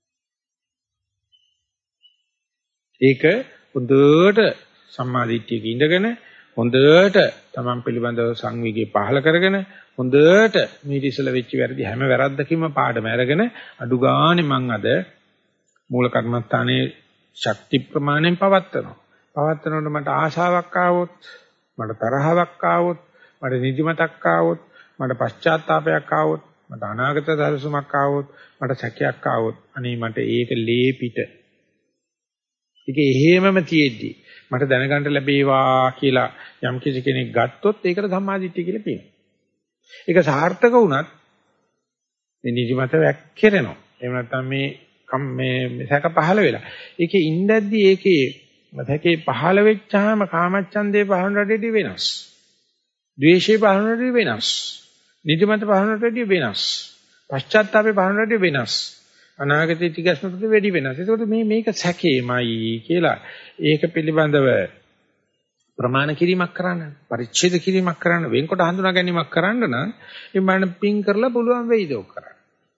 ඒක හොඳට සම්මාදිට්ඨියක ඉඳගෙන හොඳට තමන් පිළිබඳව සංවේගය පහල කරගෙන හොඳට මේ ඉතිසල වෙච්ච වැරදි හැම වැරද්දකින්ම පාඩම අරගෙන අඩු ගානේ මං අද මූල කර්මස්ථානයේ ශක්ති ප්‍රමාණයෙන් පවත්නවා. පවත්නකොට මට ආශාවක් ආවොත්, මට තරහාවක් ආවොත්, මට නිදිමතක් ආවොත්, මට පශ්චාත්තාවයක් ආවොත් මට අනාගත දර්ශනයක් ආවොත් මට සැකයක් ආවොත් අනේ මට ඒක ලේ පිට ඒක එහෙමම තියෙද්දි මට දැනගන්න ලැබේවා කියලා යම් කිසි කෙනෙක් ගත්තොත් ඒකට සම්මාදිට්ඨිය කියලා කියනවා. ඒක සාර්ථක වුණත් මේ නිදිමත වැක්කිරෙනවා. එහෙම නැත්නම් මේ මේ සැක පහළ වෙලා. ඒකේ ඉඳද්දි ඒකේ සැකේ පහළ වෙච්චාම කාමච්ඡන්දේ පහළට වෙනස්. ද්වේෂේ පහළට වෙනස්. නිදිමත පහළට වෙනස්. පශ්චාත්තාපේ පහළට වෙනස්. අනාගතයේ තිගස්මකට වැඩි වෙනස්. ඒකෝට මේ මේක සැකේමයි කියලා ඒක පිළිබඳව ප්‍රමාණ කිරීමක් කරන්න, පරිච්ඡේද කිරීමක් කරන්න, වෙන්කොට හඳුනා ගැනීමක් කරන්න නම් මේ මන පිං කරලා පුළුවන් වෙයිද ඔක් කරන්න.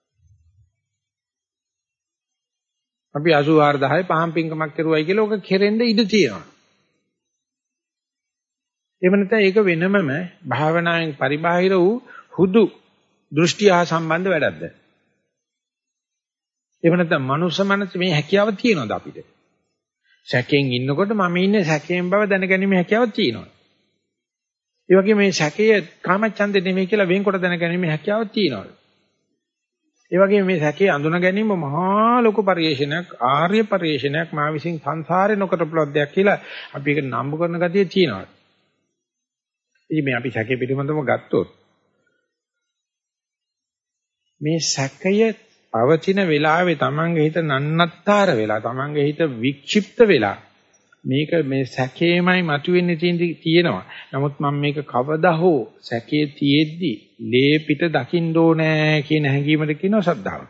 අපි අසූ හාර දහය පහම් පිංකමක් කරුවයි කියලා ඔක කෙරෙන්න ඉඩ තියෙනවා. එහෙම නැත්නම් ඒක වෙනමම භාවනාවෙන් පරිබාහිර වූ හුදු දෘෂ්ටි හා සම්බන්ධ වැඩක්ද? එහෙම නැත්නම් මනුස්ස මනස මේ හැකියාව තියෙනවද අපිට? සැකයෙන් ඉන්නකොට මම ඉන්නේ සැකයෙන් බව දැනගැනීමේ හැකියාවක් තියෙනවා. ඒ වගේම මේ සැකය කාමච්ඡන්දේ නෙමෙයි කියලා වෙන්කොට දැනගැනීමේ හැකියාවක් තියෙනවා. ඒ වගේම මේ සැකේ අඳුන ගැනීම මහා ලොකු පරිශ්‍රණයක්, ආර්ය පරිශ්‍රණයක් මා විසින් සංසාරේ නොකරපු ලද්දයක් කියලා අපි ඒක නම්බු කරන ගතිය තියෙනවා. ඉතින් මේ අපි සැකේ පිළිබඳව ගත්තොත් මේ සැකය පවතින වෙලාවේ තමන්ගේ හිත නන්නත්තර වෙලා තමන්ගේ හිත වික්ෂිප්ත වෙලා මේක මේ සැකේමයි මතුවෙන්නේ තියෙනවා. නමුත් මම මේක කවදා හෝ සැකේ තියෙද්දි ලේ පිට දකින්න ඕනේ කියන හැඟීමද කියනවා ශ්‍රද්ධාව.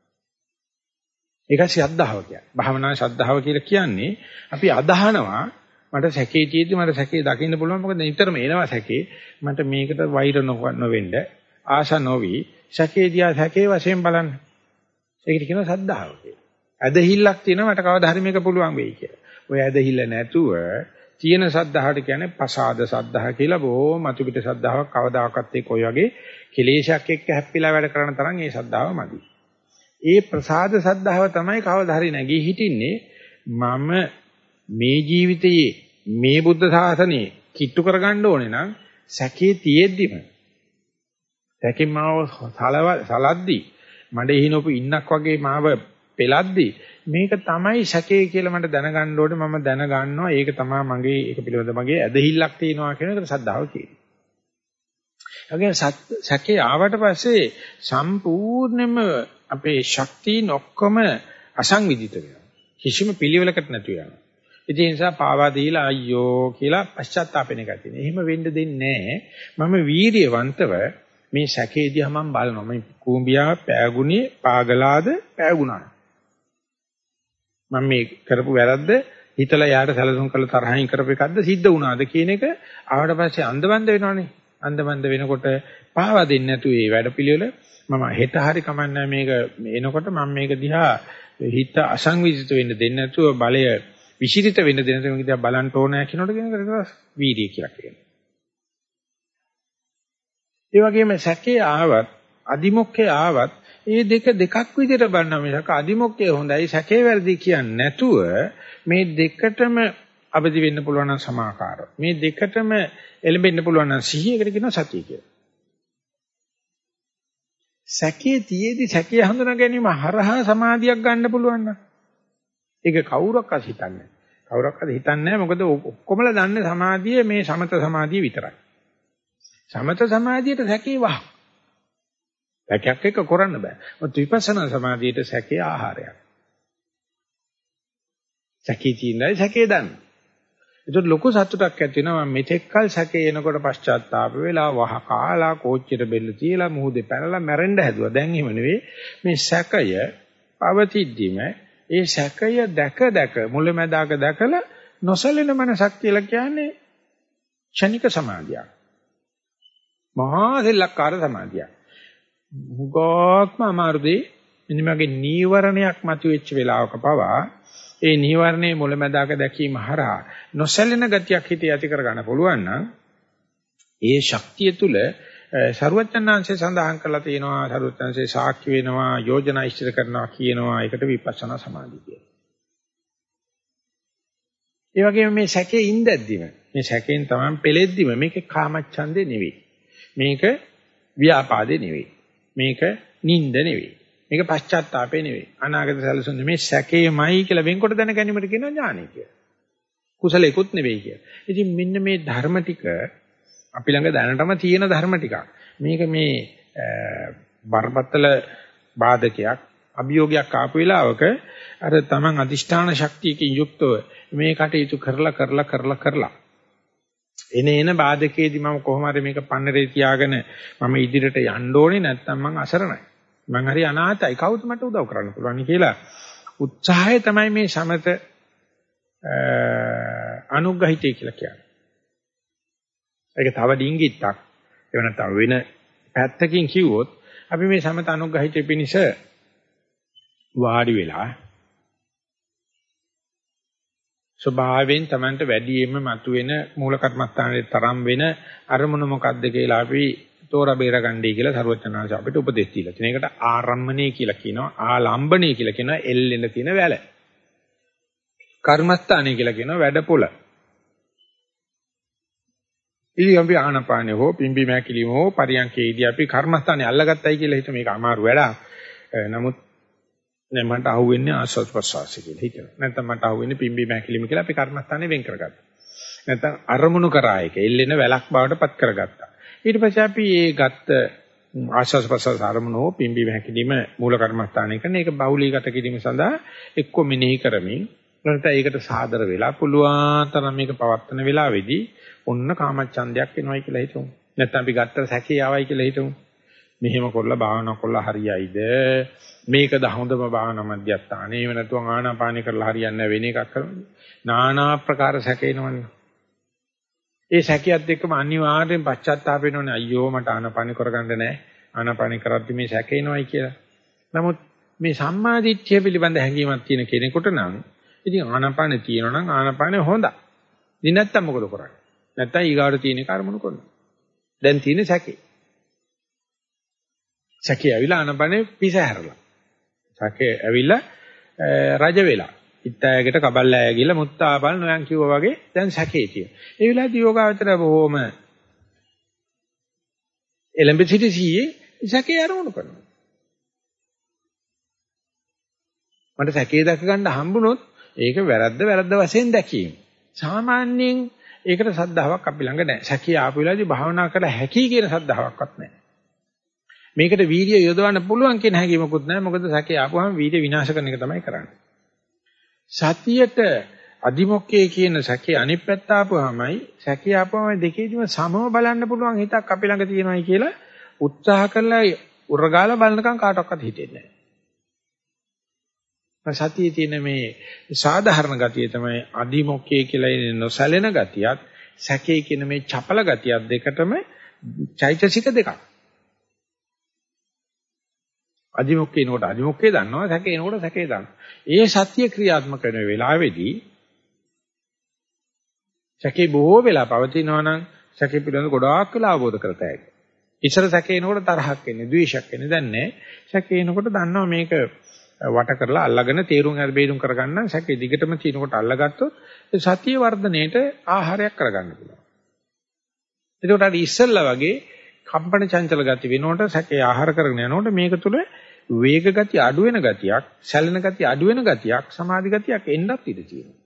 ඒක ශ්‍රද්ධාව කියන්නේ. භාවනා ශ්‍රද්ධාව කියලා කියන්නේ අපි අදහනවා මට සැකේ තියෙද්දි මට සැකේ දකින්න පුළුවන්. මොකද නිතරම එනවා සැකේ. මට මේකට වෛර නොවෙන්න ආශා නොවි සැකේ දිහා සැකේ වශයෙන් බලන්න. ඒකට කියනවා ශ්‍රද්ධාව කියලා. ඇදහිල්ලක් තියෙනවා මට කවදා හරි මේක පුළුවන් වෙයි කියලා. ඔය ඇදහිල්ල නැතුව තියෙන ශ්‍රද්ධාවට කියන්නේ පසාද ශ්‍රද්ධාව කියලා බොහොම අතු පිට ශ්‍රද්ධාවක් කවදාකවත් ඒක ඔය වගේ කෙලේශයක් එක්ක හැප්පිලා වැඩ කරන තරම් ඒ ශ්‍රද්ධාව මදි. ඒ ප්‍රසාද ශ්‍රද්ධාව තමයි කවදා හරි නැගී හිටින්නේ මම මේ ජීවිතයේ මේ බුද්ධ ශාසනය කිට්ටු කරගන්න ඕනේ නම් සැකේ තියෙද්දිම සැකේ මාව සලද්දි මඩේ හිනොපු ඉන්නක් වගේ මාව පෙලද්දි මේක තමයි සැකේ කියලා මට දැනගන්න ඕනේ. මම දැනගන්නවා ඒක තමයි මගේ ඒක පිළිබඳ මගේ ඇදහිල්ලක් තියෙනවා කියන එකට ශ්‍රද්ධාව කියනවා. ඒගොල්ලෝ සැකේ ආවට පස්සේ සම්පූර්ණයෙන්ම අපේ ශක්තියන් ඔක්කොම අසංවිධිත වෙනවා. කිසිම පිළිවෙලකට නැතු වෙනවා. ඒ නිසා පාවා දීලා අයියෝ කියලා පශ්චාත්තාපෙන එක තියෙනවා. එහෙම වෙන්න දෙන්නේ නැහැ. මම වීරියවන්තව මේ සැකේදී මම බලනවා. මේ කූඹියා පෑගුණේ පාගලාද පෑගුණා. මම මේ කරපු වැරද්ද හිතලා යාට සැලසුම් කරලා තරහින් කරපු එකක්ද සිද්ධ වුණාද කියන එක ආවට පස්සේ අන්දබන්ද වෙනවනේ. අන්දබන්ද වෙනකොට පාවා දෙන්නේ නැතු මේ වැඩපිළිවෙල මම හෙට හරි කමන්නේ මේක එනකොට මම මේක දිහා හිත අසංවිධිත වෙන්න දෙන්නේ නැතුව බලය විසිරිත වෙන්න දෙන්න මේක දිහා බලන්න ඕනෑ කියනකොට කියනකට වීර්යය කියලා කියනවා. ඒ වගේම සැකේ ආවත් අදිමොක්කේ ආවත් මේ දෙක දෙකක් විදිහට බලනවා මිසක අදිමොක්කේ හොඳයි සැකේ වැරදි කියන්නේ නැතුව මේ දෙකටම අවදි වෙන්න පුළුවන් නම් සමාකාරව මේ දෙකටම එළඹෙන්න පුළුවන් නම් සිහියකට කියනවා සතිය කියලා. සැකේ තියේදී සැකේ හඳුනා ගැනීම හරහා සමාධියක් ගන්න පුළුවන් නම් ඒක කවුරක්වත් හිතන්නේ නැහැ. කවුරක්වත් හිතන්නේ නැහැ මොකද ඔක්කොමලා දන්නේ සමාධිය මේ සමත සමාධිය විතරයි. සමත සමාධියට සැකේ වහ. සැකයක් එක්ක කරන්න බෑ. මොකද විපස්සනා සමාධියට සැකේ ආහාරයක්. සැකේ තියෙනයි සැකේ දන්න. ඒකට ලොකු සතුටක් ඇති වෙනවා මෙතෙක්කල් සැකේ එනකොට පශ්චාත්තාප වෙලා වහ කාලා කෝච්චියට බෙල්ල තියලා මුහුදේ පැනලා මැරෙන්න හැදුවා. දැන් එහෙම නෙවෙයි. මේ සැකය පවතිද්දිම ඒ සැකය දැක දැක මුලැමැදාක දැකලා නොසලෙන මනසක් කියලා කියන්නේ ක්ෂණික සමාධියක්. මහා සෙල්ලක්කාර සමාධියක්. මුගක්ම අමාරුදී මෙන්න මගේ නීවරණයක් මතුවෙච්ච වෙලාවක පවා ඒ නීවරණයේ මුලැමැදාක දැකීම හරහා නොසැලෙන ගතියක් හිතේ ඇති කර ගන්න පුළුවන් නම් ඒ ශක්තිය තුල සරුවචනාංශය සඳහන් කරලා තියෙනවා සරුවචනාංශය සාක්ෂි වෙනවා යෝජනා ඉෂ්ට කරනවා කියනවා ඒකට විපස්සනා සමාධිය කියනවා. ඒ වගේම මේ සැකේ ඉඳද්දිම මේ සැකෙන් තමයි පෙලෙද්දිම මේක කාමච්ඡන්දේ නෙවෙයි. මේක ව්‍යාපාදේ නෙවෙයි. මේක නිින්ද නෙවෙයි. මේක පශ්චාත්තාපේ නෙවෙයි. අනාගත සැලසුම් නෙමේ සැකේමයි කියලා වෙන්කොට දැන ගැනීමට කියනවා ඥානය කියලා. කුසලයකුත් නෙවෙයි කියලා. ඉතින් මෙන්න මේ ධර්ම ටික අපි ළඟ දැනටම තියෙන ධර්ම ටිකක්. මේක මේ බරපතල බාධකයක් අභියෝගයක් ආපු වෙලාවක අර තමන් අදිෂ්ඨාන ශක්තියකින් යුක්තව මේ කටයුතු කරලා කරලා කරලා කරලා එන එන බාධකයේදී මම කොහොම හරි මේක පන්නරේ තියාගෙන මම ඉදිරියට යන්න ඕනේ නැත්නම් මං අසරණයි මං හරි අනාථයි කවුද මට උදව් කරන්න පුළුවන් කියලා උත්සාහය තමයි මේ සමත අනුග්‍රහිතය කියලා කියන්නේ. ඒක තව ඩිංගිත්තක් ඒ වෙනතම වෙන පැත්තකින් කිව්වොත් අපි මේ සමත අනුග්‍රහිතය පිණිස වාඩි වෙලා ස්වභාවයෙන් Tamanට වැඩියෙන්ම මතුවෙන මූල කර්මස්ථානයේ තරම් වෙන අරමුණ මොකක්ද කියලා අපි තෝරා බේරගන්නයි කියලා සරුවචනාංශ අපිට උපදෙස් දීලා තියෙනවා. ඒකට ආරම්මණය කියලා කියනවා, ආලම්බණය කියලා කියනවා, එල්ලෙන තියෙන වැල. කර්මස්ථානය කියලා කියනවා වැඩපොළ. ඉතින් අපි ආනපානෙ හෝ පිම්බි මෑකිලිම හෝ පරියන්කේදී අපි කර්මස්ථානේ අල්ලගත්තයි කියලා හිත මේක අමාරු වැඩක්. නමුත් නෑ මට අහුවෙන්නේ ආස්වාද ප්‍රසවාසය කියලා හිතනවා. නැත්නම් මට අහුවෙන්නේ පිම්බි මෑකිලිම කියලා අපි කර්මස්ථානේ වෙන් කරගත්තා. නැත්නම් අරමුණු කරා එක එල්ලෙන වැලක් බවට පත් කරගත්තා. ඊට පස්සේ අපි ඒ ගත්ත ආස්වාද ප්‍රසවාස අරමුණු හෝ පිම්බි මෑකිලිම මූල කර්මස්ථානේ කරන එක බහුලීගත කිරීම සඳහා එක්ක මෙනෙහි කරමින් නැත්නම් ඒකට සාදර වෙලා පුළුවන් තරම් මේක පවත්වන වෙලාවේදී ඔන්න කාමච්ඡන්දයක් එනවයි කියලා හිතමු. නැත්නම් අපි ගත්ත සැකේ ආවයි කියලා හිතමු. මෙහෙම කරලා භාවනා කරලා හරියයිද? මේකද හොඳම භාවනා මධ්‍යස්ථානේ. එහෙම නැත්නම් ආනාපානි කරලා හරියන්නේ නැහැ වෙන එකක් කරමු. নানা ආකාර සැකේනවනේ. ඒ සැකියත් එක්කම අනිවාර්යෙන් පශ්චාත්තාප වෙනවනේ. අයියෝ මට ආනාපානි කරගන්න නැහැ. ආනාපානි කරද්දි මේ සැකේනවයි කියලා. නමුත් මේ සම්මාදිට්ඨිය පිළිබඳ හැඟීමක් තියෙන කෙනෙකුට නම් ඉතින් ආනාපානෙ තියෙනවා නම් ආනාපානෙ හොඳයි. ඉතින් නැත්තම් මොකද කරන්නේ? නැත්තම් ඊගාට තියෙන කර්මණු කරනවා. දැන් තියෙන සැකේ. සැකේ ඇවිල්ලා ආනාපානෙ පිස හැරලා. සැකේ ඇවිල්ලා රජ වෙලා. ඉත්තයකට කබල්ලාය ගිහලා මුත්තාබල් නොයන් කිව්වා වගේ දැන් සැකේ තියෙනවා. ඒ වෙලාවේදී යෝගාවචර බොහොම එලඹ සිටි සීයේ සැකේ ආරමුණු කරනවා. මට සැකේ දැක ගන්න හම්බුනොත් ඒක වැරද්ද වැරද්ද වශයෙන් දැකීම. සාමාන්‍යයෙන් ඒකට සද්ධාාවක් අපි ළඟ නැහැ. සැකේ ආපු වෙලාවේදී භාවනා කළ හැකි කියන සද්ධාාවක්වත් නැහැ. මේකට වීර්යය යොදවන්න පුළුවන් කියන හැඟීමකුත් නැහැ. මොකද සැකේ ආපුවම වීර්ය විනාශ කරන එක තමයි කරන්නේ. සතියට අදිමොක්කේ කියන සැකේ අනිත් පැත්ත ආපුවමයි සැකේ ආපුවම දෙකේදීම සමව බලන්න පුළුවන් හිතක් අපි ළඟ තියෙනවායි කියලා උත්සාහ කරලා උරගාලා බලනකම් කාටවත් හිතෙන්නේ නැහැ. සතියේ තියෙන මේ සාධාරණ ගතිය තමයි අදිමොක්කේ කියලා ඉන්නේ නොසැලෙන ගතියක් සැකේ කියන මේ චපල ගතියක් දෙකටම චෛතසික දෙකක්. අදිමොක්කේ නෝට අදිමොක්කේ දන්නවා සැකේ නෝට සැකේ දන්නවා. ඒ සත්‍ය ක්‍රියාත්මක වෙන වෙලාවේදී සැකේ බොහෝ වෙලා පවතිනවා නම් සැකේ පිළිබඳ ගොඩාක් වෙලා අවබෝධ කරතයි. ඉස්සර සැකේ නෝට තරහක් එන්නේ ද්වේෂයක් එන්නේ දැන් නෑ. සැකේ නෝට දන්නවා මේක වට කරලා අල්ලගෙන තීරුම් හරි බේරුම් කරගන්න සැකේ දිගටම තිනකොට අල්ලගත්තොත් සතිය වර්ධනයේට ආහාරයක් කරගන්න පුළුවන්. එතකොට අර ඉස්සල්ලා වගේ කම්පන චංචල ගති වෙනකොට සැකේ ආහාර කරගෙන යනකොට මේක තුල වේග ගති අඩු වෙන ගතියක්, සැලෙන ගති අඩු වෙන ගතියක්, සමාධි ගතියක් එන්නත් ඉඩ තියෙනවා.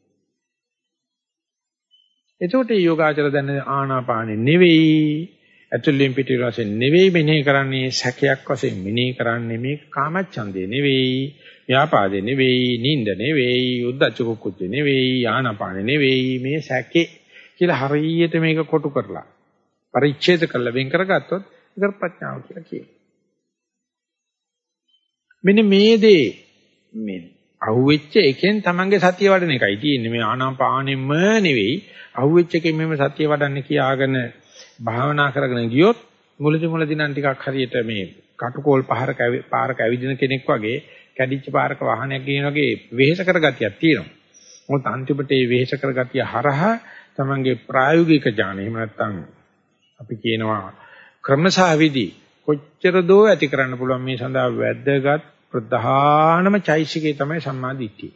එතකොට මේ යෝගාචර දැන ආනාපානෙ නෙවෙයි ඇතුළෙන් පිටින් වශයෙන් නෙවෙයි මෙනෙහි කරන්නේ සැකයක් වශයෙන් මෙනෙහි කරන්නේ මේ කාමච්ඡන්දේ නෙවෙයි ව්‍යාපාදේ නෙවෙයි නිନ୍ଦ නෙවෙයි උද්දච්ච කුච්ච නෙවෙයි ආනාපාන නෙවෙයි මේ සැකේ කියලා හරියට මේක කොටු කරලා පරිච්ඡේද කරලා වෙන් කරගත්තොත් ඒක ප්‍රඥාව කියලා කියනවා. මෙන්න මේ දේ මේ අහුවෙච්ච එකෙන් තමන්ගේ සතිය වඩන එකයි තියෙන්නේ. මේ ආනාපානෙම නෙවෙයි අහුවෙච්ච එකෙන් මෙහෙම සතිය වඩන්න කියාගෙන භාවනා කරගෙන ගියොත් මුලදි මුලදි නම් ටිකක් හරියට මේ කටුකෝල් පහරක පාරක ඇවිදින කෙනෙක් වගේ කැඩිච්ච පාරක වාහනයක් ගෙන වගේ වෙහෙස කරගතියක් තියෙනවා. මොකද අන්තිමට මේ වෙහෙස කරගතිය හරහා තමන්ගේ ප්‍රායෝගික ඥානය එහෙම නැත්නම් අපි කියනවා ක්‍රමසහවිදි කොච්චර දෝ ඇති කරන්න පුළුවන් මේ සඳහා වැදගත් ප්‍රධානම චෛසිකේ තමයි සම්මා දිට්ඨිය.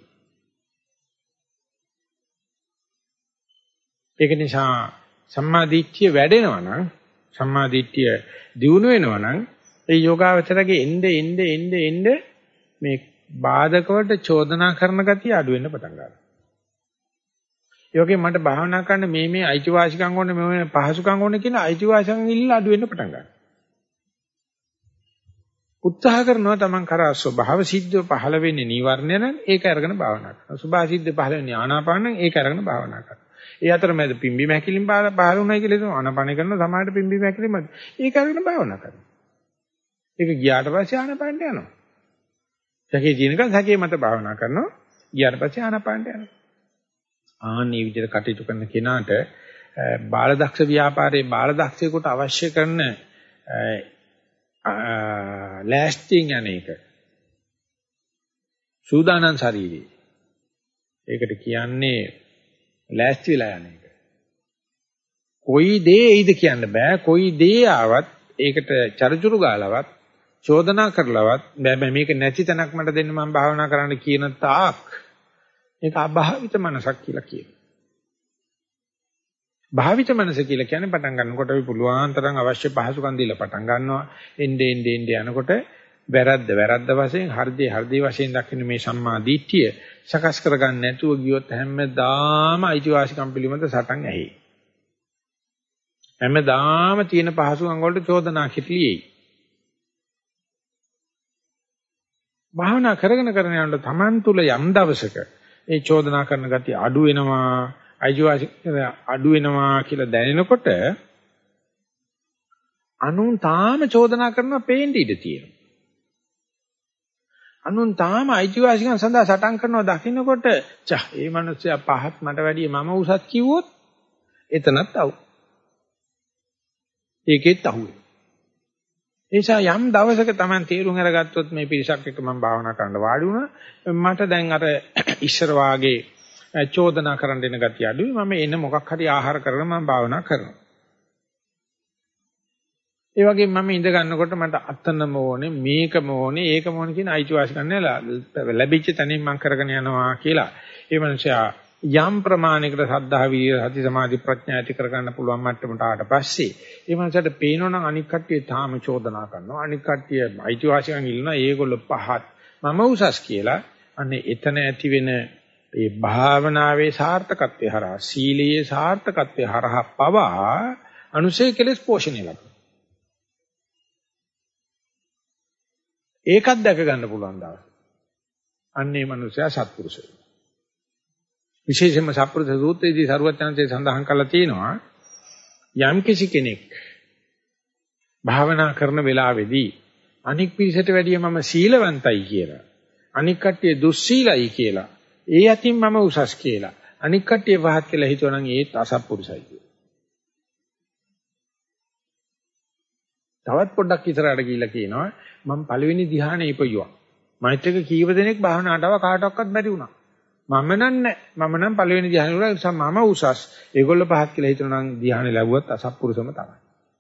ඒක නිසා සම්මා දිට්ඨිය වැඩෙනවා නම් සම්මා දිට්ඨිය දියුණු වෙනවා නම් ඒ යෝගාවචරගේ එnde එnde එnde එnde මේ බාධක වලට චෝදනා කරන ගතිය අඩු වෙන්න පටන් ගන්නවා. ඒ වගේම මට භාවනා කරන්න මේ මේ අයිතිවාසිකම් ඕනේ මේ මේ පහසුකම් ඕනේ කියන අයිතිවාසිකම් ඉල්ල අඩු වෙන්න පටන් ගන්නවා. උත්සාහ කරනවා තමන් කරා ස්වභාව සිද්ධව පහළ වෙන්නේ නීවරණය නම් ඒක අරගෙන භාවනා කරනවා. ස්වභාව සිද්ධ පහළ වෙන්නේ ආනාපාන නම් ඒක අරගෙන භාවනා කරනවා. ඒ අතරමැද පිම්බි මැකිලින් පහළ වුණා කියලා හිතනවා ආනාපාන කරන සමාහයට පිම්බි මැකිලින් මත ඒක අරගෙන භාවනා කරනවා. ඒක ගියාට පස්සේ ආනාපානට යනවා. සැකේ ජීනකන් සැකේ මත භාවනා කරනවා. ගියාට පස්සේ ආනාපානට යනවා. ආන්නේ විදිහට කටයුතු කරන කෙනාට බාලදක්ෂ ව්‍යාපාරයේ බාලදක්ෂයෙකුට අවශ්‍ය කරන ලෑස්තිං යන්නේක සූදානම් ශරීරය. ඒකට කියන්නේ ලෑස්ති වෙලා යන එක. කොයි දේ එයිද කියන්න බෑ. කොයි දේ ආවත් ඒකට චරිචුරු ගාලවත් චෝදනා කරලවත් බෑ මේක නැති තැනක් මට දෙන්න මම භාවනා කරන්න කියන තාක් මේක අභාවිත මනසක් කියලා කියනවා. භාවිත මනස කියලා කියන්නේ පටන් ගන්නකොට අපි පුළුවන් තරම් අවශ්‍ය පහසුකම් දීලා පටන් ගන්නවා. එnde ende ende යනකොට වැරද්ද වැරද්ද වශයෙන් හර්ධේ හර්ධේ වශයෙන් දකින්න මේ සම්මා දිට්ඨිය සකස් කරගන්න නැතුව ගියොත් හැමදාම අයිතිවාසිකම් පිළිබඳ සටන් ඇහි. හැමදාම තියෙන පහසුකම් වලට චෝදනා කිලියි. භාවනා කරගෙන කරගෙන යනකොට Taman තුල යම් දවසක ඒ චෝදනා කරන ගතිය අඩු වෙනවා, අයිතිවාසිකම් අඩු වෙනවා කියලා දැනෙනකොට අනුන් තාම චෝදනා කරනවා පේන්න ඉඩ තියෙනවා. අනුන් තාම අයිතිවාසිකම් සඳහා සටන් කරනවා දකින්නකොට චා මේ මිනිස්සයා පහත් මට වැඩිය මම උසස් කිව්වොත් එතනත් අවු. ඒකෙත් අහුවේ. ඒ නිසා යම් දවසක Taman තීරුම් අරගත්තොත් මේ පිරිසක් එක්ක මම භාවනා කරන්න වාඩි වුණා. මට දැන් අර ඉස්සර වාගේ චෝදනා කරන්න දෙන ගතිය අඩුයි. මම එන මොකක් හරි ආහාර කරගෙන මම භාවනා කරනවා. ඒ වගේම මම ඉඳ ගන්නකොට මට අතනම ඕනේ මේකම ඕනේ ඒකම ඕනේ කියන අයිතිවාසිකම් ලැබිච්ච තැනින් මම කරගෙන යනවා කියලා. ඒ මනුස්සයා යම් ප්‍රමාණයකට සද්ධා විරිය සති සමාධි ප්‍රඥා ඇති කරගන්න පුළුවන් මට්ටමට ආවට පස්සේ ඒ මනුස්සයාට පේනවනම් අනික් කට්ටිය තාම චෝදනා කරනවා. අනික් කට්ටිය අයිතිවාසිකම් ඉල්ලනවා. ඒගොල්ලෝ පහත් මම උසස් කියලා. අනේ එතන ඇති වෙන ඒ භාවනාවේ සාර්ථකත්වය හරහා සීලයේ සාර්ථකත්වය හරහා පවා අනුසය කෙලස් පෝෂණය ලබනවා. ඒකත් දැක ගන්න පුළුවන් දවස්. අන්නේ මනුස්සයා සත්පුරුෂය. විශේෂයෙන්ම සත්පුරුෂ සූත්‍රයේදී සරුවචනන්සේ සඳහන් කරලා තියෙනවා යම් කිසි කෙනෙක් භාවනා කරන වෙලාවේදී අනික් පිරිසට වැඩිය මම සීලවන්තයි කියලා අනික් කට්ටිය දුස්සීලයි කියලා ඒ යතින් මම උසස් කියලා අනික් කට්ටිය පහත් කියලා හිතුවනම් ඒත් අසත්පුරුෂයි කියලා. තවත් පොඩ්ඩක් ඉස්සරහට ගිහිල්ලා කියනවා මම පළවෙනි ධ්‍යානෙ ඉපයුවා. මෛත්‍රික කීව දෙනෙක් භාවනාවට ආව කාටවත් බැරි වුණා. මම නන්නේ මම නම් පළවෙනි ධ්‍යානෙ වල නිසා මම උසස්. ඒගොල්ලෝ පහත් කියලා හිතනනම් ධ්‍යානෙ ලැබුවත් අසත්පුරුෂම තමයි.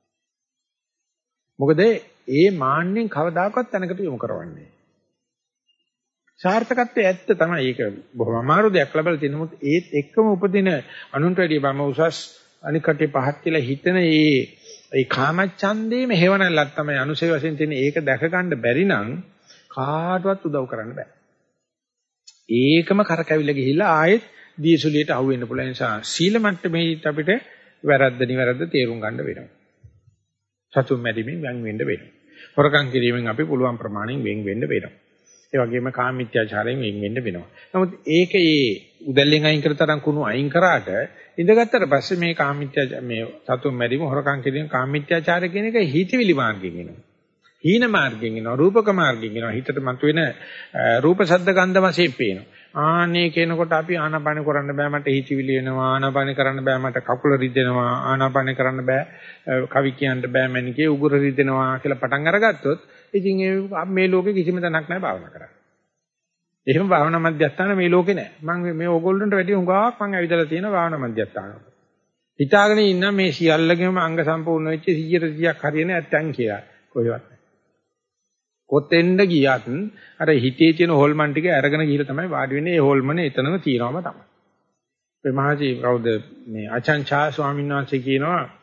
මොකද ඒ මාන්නෙන් කවදාකවත් තැනකට යොමු කරවන්නේ. සාර්ථකත්වයේ ඇත්ත තමයි ඒක බොහොම අමාරු දෙයක් ලැබලා තිනමුත් ඒත් එක්කම උපදින අනුන්ට වැඩිය මම උසස් අනිකට පහත් කියලා හිතන ඒ ඒ කාමච්ඡන්දේම හේවණල්ලක් තමයි අනුසය වශයෙන් තියෙන ඒක දැක ගන්න බැරි නම් කාටවත් උදව් කරන්න බෑ. ඒකම කරකැවිලා ගිහිල්ලා ආයෙත් දීසුලියට අහු වෙන්න පුළුවන් නිසා සීල මට්ටමේදීත් අපිට වැරද්ද නිවැරද්ද තේරුම් ගන්න වෙනවා. සතුම් මැදීමෙන් වෙන් වෙන්න වෙනවා. හොරකම් කිරීමෙන් අපි පුළුවන් ප්‍රමාණයෙන් වෙන් වෙන්න වෙනවා. ඒ වගේම කාමීත්‍යාචාරයෙන් වෙන් වෙන්න වෙනවා. නමුත් ඒක ඒ උදැල්ලෙන් අයින් කර තරම් කුණු අයින් කරාට ඉඳගත්තට පස්සේ මේ කාමීත්‍යා මේ සතුම් මැදීම හොරකම් කිරීම කාමීත්‍යාචාරය කියන එක හිතවිලි මාර්ගයෙන් එනවා. හීන මාර්ගයෙන් එනවා. රූපක මාර්ගයෙන් එනවා. හිතට මතුවෙන රූප ශබ්ද ගන්ධ වශයෙන් පේනවා. ආනේ කියනකොට අපි ආනාපාන කරන්න බෑ මට හිතවිලි එනවා. ආනාපාන කරන්න බෑ මට කකුල රිදෙනවා. ආනාපාන කරන්න බෑ කවි කියන්න බෑ මැනිකේ උගුර රිදෙනවා කියලා පටන් අරගත්තොත් ඉතින් මේ ලෝකේ කිසිම තැනක් නැහැ භාවනා කරන්න. එහෙම භාවනා මධ්‍යස්ථාන මේ ලෝකේ නැහැ. මම මේ ඕගොල්ලන්ට වැඩි හුඟක් මම ඇවිදලා තියෙන භාවනා මධ්‍යස්ථාන. හිතාගෙන ඉන්න මේ සියල්ලගෙම අංග සම්පූර්ණ වෙච්ච සීයට සීයක් හරියන්නේ නැත්තම් කියලා. කොහෙවත් නැහැ. කොතෙන්ද ගියත් අර හිතේ තියෙන හොල්මන් ටික අරගෙන ගිහලා තමයි වාඩි වෙන්නේ. ඒ හොල්මන එතනම තියෙනවම තමයි. මේ මහජී කවුද මේ අචංචා ස්වාමීන් වහන්සේ කියනවා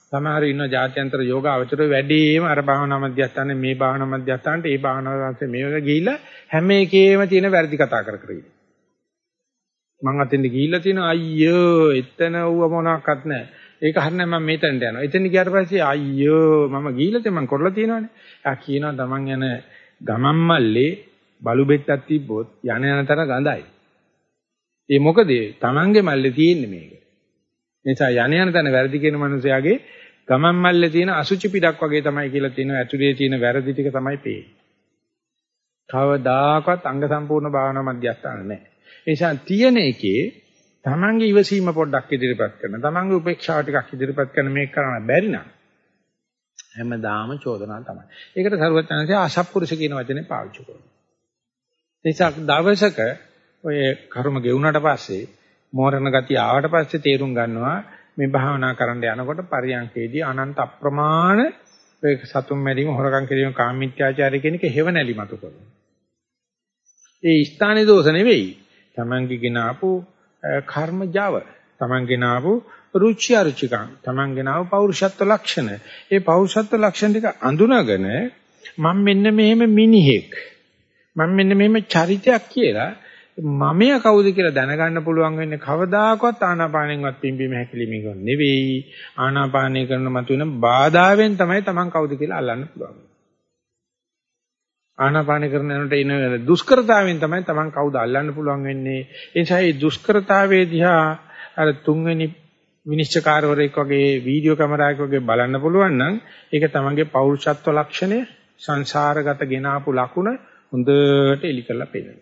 සමහර ඉන්න ජාත්‍යන්තර යෝගාවචරය වැඩිම අර භාවනා මධ්‍යස්ථානේ මේ භාවනා මධ්‍යස්ථානට ඒ භාවනා වාසේ මේක ගිහිල්ලා හැම එකේම තියෙන වැරදි කතා කර කර ඉන්නේ. මං අතෙන්ද ගිහිල්ලා තියෙනවා අයියෝ එතන ඌව මොනවත් නැහැ. ඒක හරිනේ මම මෙතනට යනවා. එතන ගියාට පස්සේ අයියෝ මම ගිහිල්ලා තියෙ මං කරලා තියෙනවානේ. ආ කියනවා තමන් යන ගමන් මල්ලේ බලු බෙට්ටක් තිබ්බොත් යන යන තර ගඳයි. ඒ මොකද තමන්ගේ මල්ලේ තියෙන්නේ මේක. නිසා යන යන තන වැරදි කියන මනුස්සයාගේ ගමන් මල්ලේ තියෙන අසුචි පිටක් වගේ තමයි කියලා තියෙනවා. ඇතුලේ තියෙන වැරදි ටික තමයි පේන්නේ. කවදාකවත් අංග සම්පූර්ණ භාවනා මධ්‍යස්ථාන නැහැ. ඒ නිසා තියෙන එකේ තමන්ගේ ඉවසීම පොඩ්ඩක් ඉදිරිපත් කරන, තමන්ගේ උපේක්ෂාව ටිකක් ඉදිරිපත් කරන මේක කරන්න බැරි නම් හැමදාම චෝදනා තමයි. ඒකට සරුවචනන්සේ අසත්පුරුෂ කියන වචනේ පාවිච්චි කරනවා. ඒ නිසා දවසක ඔය කර්ම ගෙවුනට පස්සේ මෝරණ ගතිය ආවට පස්සේ තේරුම් ගන්නවා මේ භාවනා කරන්න යනකොට පරියන්කේදී අනන්ත අප්‍රමාණ ඒ සතුම් මැරීම හොරකම් කිරීම කාමීත්‍යාචාරය කියන එක හේව නැලි මතු කරනවා. ඒ ස්ථානේ දෝෂ නෙවෙයි. තමන්ගේ ගినాපු කර්මජව, තමන් ගినాපු රුචි අරුචිකම්, තමන් ගినాපු පෞරුෂත්ව ලක්ෂණ. ඒ පෞරුෂත්ව ලක්ෂණ ටික අඳුනගෙන මම මෙන්න මෙහෙම මිනිහෙක්, මම මෙන්න මෙහෙම චරිතයක් කියලා මමයා කවුද කියලා දැනගන්න පුළුවන් වෙන්නේ කවදාකවත් ආනාපානෙන්වත් පිම්බීම හැකිලිමකින් නෙවෙයි. ආනාපානය කරන මතුවෙන බාධාවෙන් තමයි තමන් කවුද කියලා අල්ලන්න පුළුවන්. ආනාපාන කරන යනට එන දුෂ්කරතාවෙන් තමයි තමන් කවුද අල්ලන්න පුළුවන් වෙන්නේ. ඒ නිසා මේ දුෂ්කරතාවයේ දිහා අර තුන්වෙනි විනිශ්චයකාරවරයෙක් වගේ වීඩියෝ කැමරාවක වගේ බලන්න පුළුවන් නම් ඒක තමන්ගේ පෞරුෂත්ව ලක්ෂණය, සංසාරගත ගෙනාපු ලකුණ හොඳට එලි කරලා පෙන්නනවා.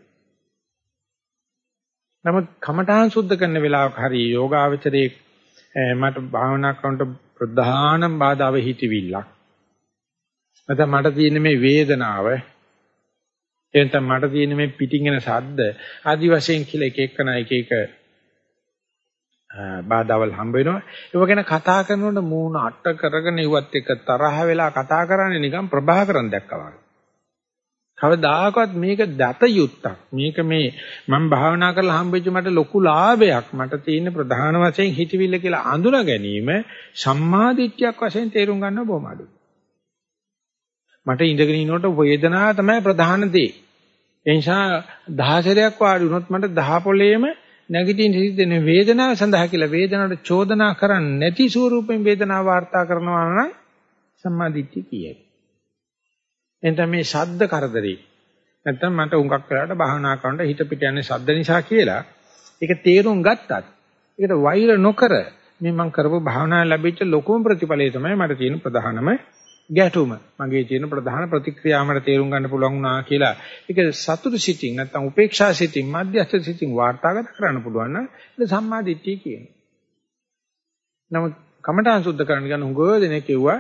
නමුත් කමඨාන් සුද්ධ කරන වෙලාවක හරි යෝගාවචරයේ මට භාවනා කරනට ප්‍රධානම බාධාව හිතවිල්ලක්. නැත්නම් මට තියෙන මේ වේදනාව, එතන මට තියෙන මේ පිටින් එන ශබ්ද ආදි වශයෙන් කියලා එක එකන එක එක බාධාවල් හම්බ වෙනවා. ඒව ගැන කතා කරනකොට මූණ අට කරගෙන ඉවත් එක තරහ වෙලා කතා කරන්නේ නිකන් ප්‍රභාකරන් දැක්කා වගේ. කවදාකවත් මේක දත යුත්තක්. මේක මේ මම භාවනා කරලා හම්බෙච්ච මට ලොකු ලාභයක්. මට තියෙන ප්‍රධාන වශයෙන් හිතවිල්ල කියලා අඳුන ගැනීම සම්මාදිට්ඨියක් වශයෙන් තේරුම් ගන්න බොහොම අඩුයි. මට ඉඳගෙන ඉන්නකොට වේදනාව තමයි ප්‍රධාන දේ. ඒ නිසා දහසරයක් වාඩි වුණොත් මට දහ පොළේම නැගිටින්න හිතෙන වේදනාව සඳහා කියලා වේදනාවට චෝදනා කරන්නේ නැති ස්වරූපයෙන් වේදනාව වාර්තා කරනවා නම් සම්මාදිට්ඨිය කියයි. එතන මේ ශබ්ද කරදරේ. නැත්තම් මට උඟක් වෙලාට භාවනා කරනකොට හිත පිට යන්නේ ශබ්ද නිසා කියලා. ඒක තේරුම් ගත්තත් ඒකට වෛර නොකර මේ මම කරපු භාවනාව ලැබිච්ච ලොකුම ප්‍රතිඵලය තමයි මට තියෙන ප්‍රධානම ගැටුම. මගේ තියෙන ප්‍රධාන ප්‍රතික්‍රියාව මට තේරුම් ගන්න පුළුවන් වුණා කියලා. ඒක සතුටු සිතින් නැත්තම් උපේක්ෂා සිතින් මධ්‍යස්ථ සිතින් වාර්තාගත කරන්න පුළුවන් නම් ඒක සම්මා දිට්ඨිය කියනවා. නමුත් කමඨාන් සුද්ධ කරන්න ගන්න උගෝ දෙනේ කිව්වා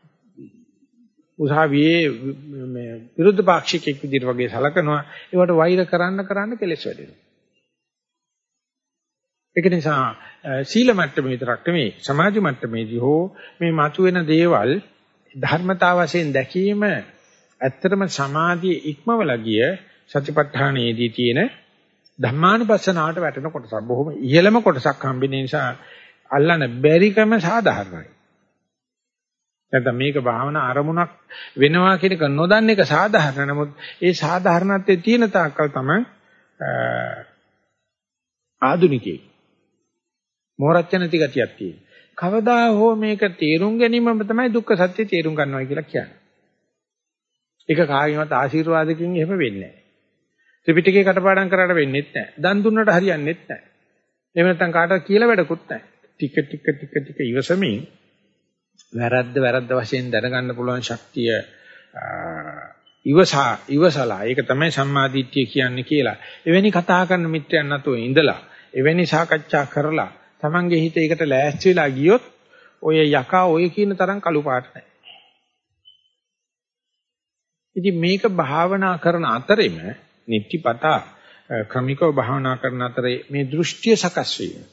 උසාවියේ මේ විරුද්ධ පාක්ෂිකෙක් විදිහට වගේ සලකනවා. ඒවට වෛර කරන්න කරන්න කෙලෙස් වැඩෙනවා. ඒක නිසා සීල මට්ටමේ විතරක් නෙමෙයි සමාධි මට්ටමේදී හෝ මේ මතුවෙන දේවල් ධර්මතාව වශයෙන් දැකීම ඇත්තටම සමාධියේ ඉක්මවලා ගිය සතිපට්ඨානයේදී තියෙන ධම්මානුපස්සනාවට වැටෙන කොටසක්. බොහොම ඉහළම කොටසක් හම්බෙන නිසා අල්ලන්න බැරිකම සාධාරණයි. නැත්නම් මේක භාවනා අරමුණක් වෙනවා කියන එක නොදන්න එක සාධාරණ. නමුත් ඒ සාධාරණත්වයේ තියෙන තාක්කල් තමයි ආධුනිකයෙක්. මෝරච්ච නැති ගතියක් තියෙන. කවදා හෝ මේක තේරුම් ගැනීමම තමයි දුක්ඛ සත්‍ය තේරුම් ගන්නවා කියලා කියන්නේ. ඒක කාගෙන්වත් ආශිර්වාදකින් එහෙම වෙන්නේ නැහැ. ත්‍රිපිටකේ කටපාඩම් කරාට වෙන්නේ නැහැ. දන් දුන්නට හරියන්නේ නැහැ. එහෙම නැත්නම් කාටවත් කියලා වැඩකුත් නැහැ. ටික ටික ටික ටික ඉවසමින් වැරද්ද වැරද්ද වශයෙන් දැනගන්න පුළුවන් ශක්තිය ඉවසා ඉවසලා ඒක තමයි සම්මාදිට්ඨිය කියන්නේ කියලා. එවැනි කතා කරන මිත්‍රයන් නැතුව ඉඳලා එවැනි සාකච්ඡා කරලා Tamange හිත ඒකට ලෑස්ති වෙලා ගියොත් ඔය යකා ඔය කියන තරම් කළු පාට නැහැ. ඉතින් මේක භාවනා කරන අතරෙම නිත්‍යපතා ක්‍රමිකව භාවනා කරන අතරේ මේ දෘෂ්ටිය සකස් වීම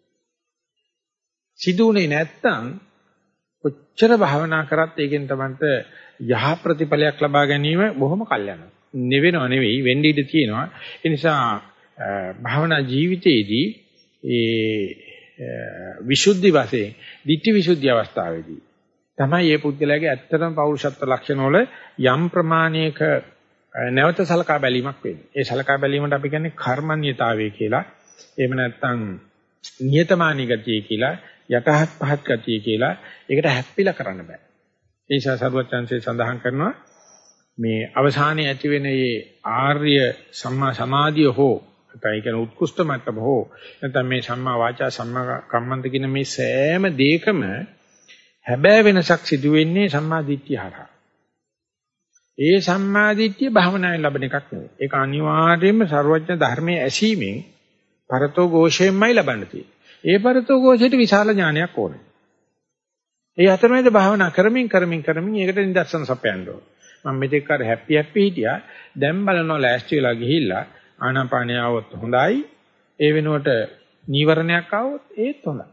සිදුුනේ නැත්තම් කොච්චර භාවනා කරත් ඒකෙන් තමයි යහ ප්‍රතිඵලයක් ලබා ගැනීම බොහොම කල් යනවා. නෙවෙනව නෙවෙයි වෙන්න ඉඩ තියෙනවා. ඒ නිසා භාවනා ජීවිතයේදී ඒ විසුද්ධි වශයෙන් ditthi විසුද්ධි අවස්ථාවේදී තමයි මේ පුද්ගලයාගේ ඇත්තටම පෞරුෂත්ව ලක්ෂණ වල යම් ප්‍රමාණයක නැවත සලකා බැලීමක් වෙන්නේ. ඒ සලකා බැලීමට අපි කියන්නේ කර්මන්‍යතාවය කියලා. එහෙම නැත්නම් නියතමානී ගතිය කියලා, යටහත් පහත් ගතිය කියලා. ඒකට හැප්පිලා කරන්න බෑ. ඒ නිසා සරුවචන්සේ සඳහන් කරනවා මේ අවසානයේ ඇති වෙන මේ ආර්ය සම්මා සමාධිය හෝ නැත්නම් කියන උත්කෘෂ්ඨ මට්ටම හෝ නැත්නම් මේ සම්මා වාචා සම්මා කම්මන්ත කියන මේ සෑම දෙයකම හැබෑ වෙනසක් සිදු වෙන්නේ සම්මා දිට්ඨිය හරහා. ඒ සම්මා දිට්ඨිය භාවනාවෙන් ලැබෙන එකක් නෙවෙයි. ඒක අනිවාර්යයෙන්ම සර්වඥ ධර්මයේ ඇසීමෙන් පරතෝ ഘോഷයෙන්මයි ලබන්න තියෙන්නේ. ඒ පරතෝ ഘോഷයට විශාල ඥානයක් ඕනේ. ඒ අතරමැද භාවනා කරමින් කරමින් කරමින් ඒකට නිදර්ශන සපයන්න ඕන. මම මෙතෙක් කර හැපි හැපි හිටියා. දැන් බලනවා ලෑස්ති වෙලා ගිහිල්ලා ආනාපානය આવොත් හොඳයි. ඒ වෙනුවට නීවරණයක් આવොත් ඒත් හොඳයි.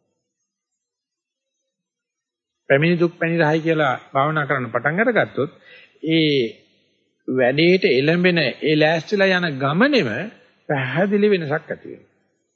පැමිණි දුක් පැණි රහයි කියලා භාවනා කරන්න පටන් අරගත්තොත් ඒ වැඩේට එළඹෙන ඒ ලෑස්තිලා යන ගමනේම පැහැදිලි වෙනසක් ඇති වෙනවා.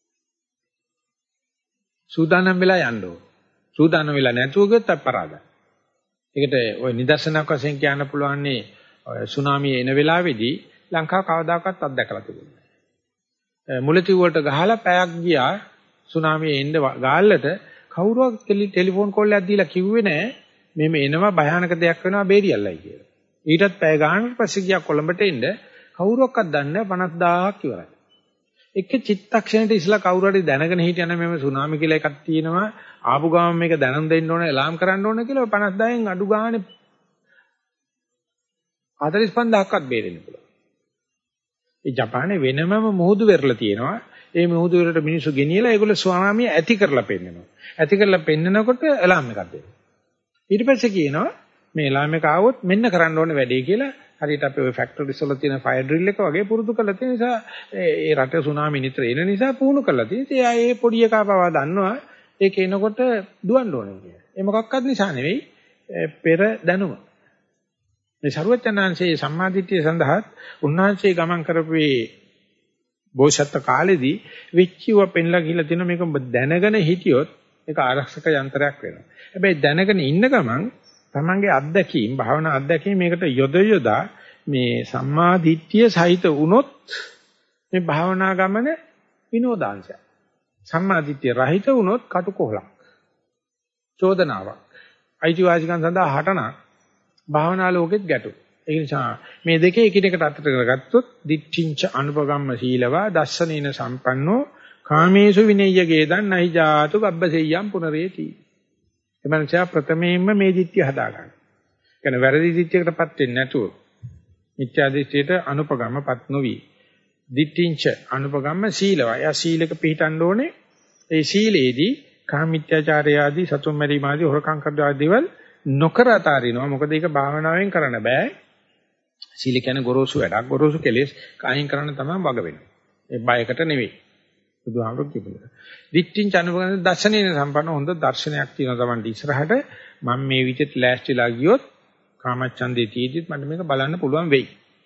සූදානම් වෙලා යන්න ඕන. සූදානම් වෙලා නැතුව ගියොත් අපරාධයි. ඒකට ওই නිදර්ශනයක් වශයෙන් කියන්න පුළුවන්නේ සුනාමිය එන වෙලාවේදී ලංකාව කවදාකවත් අත්දැකලා තිබුණේ නැහැ. මුලතිව් වලට ගහලා පැයක් ගියා සුනාමිය එන්න ගාල්ලට කවුරුවක් ටෙලිෆෝන් කෝල් එකක් දීලා කිව්වේ නැහැ මෙහෙම එනවා භයානක දෙයක් වෙනවා බේරියල්ලයි කියලා. ඊටත් පැය ගානකට පස්සේ ගියා කොළඹට එන්න කවුරුවක්වත් දන්නේ නැහැ පනස් දාහක් ඉවරයි. එක චිත්තක්ෂණයට ඉස්සලා කවුරු හරි දැනගෙන හිටියනම් මෙහෙම සුනාමි කියලා එකක් තියෙනවා ආපු ගමන් මේක දැනන් දෙන්න ඕන එලාම් කරන්න ඕන කියලා පනස් දාහෙන් අඩු ගානේ හතළිස් පන්දාහක්වත් බේරෙන්න පුළුවන්. ඒ ජපානයේ වෙනමම මුහුදු වෙරළ තියෙනවා. ඒ මුහුදු වෙරළට මිනිස්සු ගෙනියලා ඒගොල්ලෝ ස්වාමිය ඇති කරලා පෙන්නනවා. ඇති කරලා පෙන්නනකොට එලාම් එකක් දෙනවා. ඊට පස්සේ කියනවා මේ එලාම් එක ආවොත් මෙන්න කරන්න ඕනේ වැඩේ කියලා. හරියට අපි ওই ෆැක්ටරිස් වල තියෙන ෆයර් ඩ්‍රිල් එක වගේ පුරුදු කරලා තියෙන නිසා ඒ රටේ සුනාමි නිතර එන නිසා පුහුණු කරලා තියෙනවා. එයා ඒ පොඩි එකා පවා දන්නවා ඒක එනකොට දුවන්න ඕනේ කියලා. ඒ මොකක්වත් නිසා නෙවෙයි පෙර දැනුම. මේ සරුවචනාංශයේ සම්මාදිට්ඨිය සඳහා උන්වහන්සේ ගමන් කරපුවේ බෝසත් කාලෙදී විච්චිව පෙන්ලා ගිහිලා තියෙන මේක දැනගෙන හිටියොත් ඒක ආරක්ෂක යන්ත්‍රයක් වෙනවා. හැබැයි දැනගෙන ඉන්න ගමන් තමන්ගේ අත්දැකීම් භාවනා අත්දැකීම් මේකට යොද යොදා මේ සම්මා දිට්ඨිය සහිත වුණොත් මේ භාවනා ගමන විනෝදාංශය. සම්මා දිට්ඨිය රහිත වුණොත් කටුකොහලක්. චෝදනාවක්. අයිතිවාසිකම් සඳහා හටනක් භාවනා ලෝකෙත් ගැටු. ඒ නිසා මේ දෙකේ එකිනෙකට අතට කරගත්තොත් දිට්ඨිංච අනුපගම්ම සීලවා දස්සනේන සම්පන්නෝ කාමේසු විනය්‍ය ගේදන් නහි ජාතු ගබ්බසෙය්‍යම් පුනරේති. එමන්චා ප්‍රථමයෙන්ම මේ දිට්ඨිය හදා ගන්න. කියන්නේ වැරදි දිට්ඨියකටපත් වෙන්නේ නැතුව මිත්‍යා දිට්ඨියට අනුපගම්මපත් නොවි. දිට්ඨිංච අනුපගම්ම සීලවා. යා සීලක පිළිටන්න ඕනේ. ඒ සීලේදී කාමීත්‍යාචාරය ආදී සතුම් මැරීම ආදී හොරකම් කරන දේවල් නොකර අතාරිනවා. මොකද ඒක භාවනාවෙන් කරන්න බෑ. සීල කියන්නේ ගොරෝසු වැඩක්. ගොරෝසු කෙලෙස් කායින් කරන්න තමයි වග වෙන්නේ. ඒ බයකට නෙවෙයි. බුදුහාමුදුරුවෝ කියපුවා. දිට්ඨිං චනුපගන දර්ශනීය සම්පන්න හොඳ දර්ශනයක් තියෙනවා Tamante ඉස්සරහට. මම මේ විදිහට ලෑස්තිලා ගියොත් කාමච්ඡන්දේ තියෙද්දිත් මට මේක බලන්න පුළුවන් වෙයි.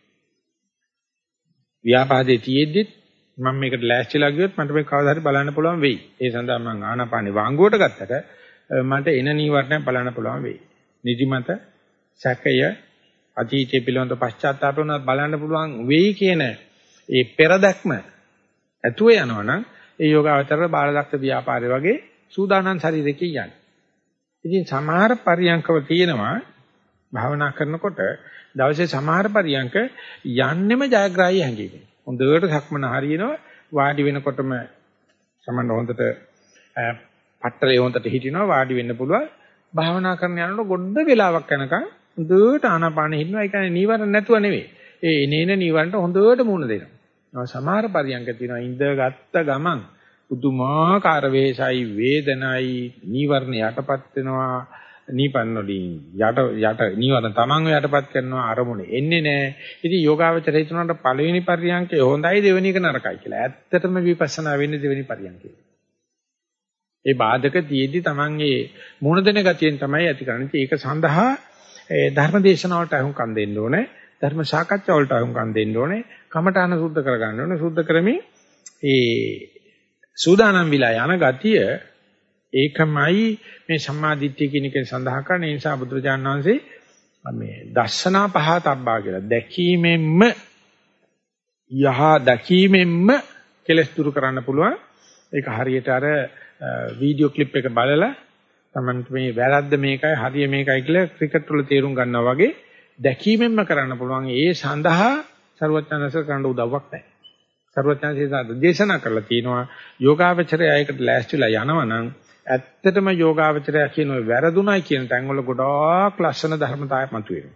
ව්‍යාපාදේ තියෙද්දිත් මම මේකට ලෑස්තිලා ගියොත් මට මේක කවදා හරි බලන්න පුළුවන් වෙයි. ඒ සඳහා මම ආනාපානේ වාංගුවට ගත්තට මට එන නීවරණය බලන්න පුළුවන් වෙයි. නිදිමත, සැකය, අතීතයේ පිළිබඳ පශ්චාත්තාපය උනත් බලන්න පුළුවන් වෙයි කියන ඒ පෙරදැක්ම ඇතුව යනවනම් ඒ යෝගාවචර බාලදක්ෂ ව්‍යාපාරය වගේ සූදානම් ශරීරයකින් යන්නේ. ඉතින් සමහර පරියන්කව තියෙනවා භාවනා කරනකොට දවසේ සමහර පරියන්ක යන්නෙම ජයග්‍රාහී හැංගීම. හොඳට සක්මන හරියනවා වාඩි වෙනකොටම සමහර හොඳට පට්ටලේ හොඳට හිටිනවා වාඩි වෙන්න පුළුවන්. භාවනා කරන යනකොට ගොඩ වෙලාවක් යනකම් හොඳට ආනාපානෙ හිටිනවා. ඒ කියන්නේ නීවරණ නැතුව නෙවෙයි. ඒ එනේන නීවරණට හොඳට මුහුණ දෙනවා. සමහර පරියන්ක තියෙනවා ඉඳගත්ත ගමන් පුදුමාකාර වේසයි වේදනයි නීවරණ යටපත් වෙනවා නීපන්න වලින් යට යට නීවරණ තමන්ව යටපත් කරනවා අරමුණේ එන්නේ නැහැ. ඉතින් යෝගාවචර හිතනකට පළවෙනි පරියන්කේ හොඳයි දෙවෙනි එක නරකයි කියලා. ඇත්තටම විපස්සනා වෙන්නේ දෙවෙනි පරියන්කේ. ඒ බාධක තියෙද්දි තමන්ගේ මුණ දෙන ගතියෙන් තමයි ඇති කරන්නේ. ඒක සඳහා ධර්ම දේශනාවලට අහුම්කම් දෙන්න ඕනේ. ධර්ම සාකච්ඡා වලට අහුම්කම් දෙන්න ඕනේ. කමඨාන සුද්ධ කරගන්න ඕනේ. සුද්ධ කරමින් ඒ සූදානම් විලා යන ගතිය ඒකමයි මේ සම්මාදිට්ඨිය කියන එක සඳහන් කරන නිසා බුදුරජාණන් වහන්සේ මේ දර්ශනා පහතබ්බා කියලා දැකීමෙන්ම යහ දැකීමෙන්ම කෙලස් දුරු කරන්න පුළුවන්. ඒක හරියට අර වීඩියෝ ක්ලිප් එක බලලා Tamanට මේ වැරද්ද මේකයි හරිය මේකයි කියලා ක්‍රිකට් වල තේරුම් ගන්නවා වගේ දැකීමෙන්ම කරන්න පුළුවන්. ඒ සඳහා ਸਰවඥාන්සේ කරන්න උදව්වක් නැහැ. ਸਰවඥාන්සේ දේශනා කරලා තියෙනවා යෝගාවචරය ayකට ලෑස්තිලා යනවා නම් ඇත්තටම යෝගාවචරය කියන ඔය වැරදුණයි කියන තැන් වල ගොඩාක් ලස්සන ධර්මතාවයක් මතුවෙනවා.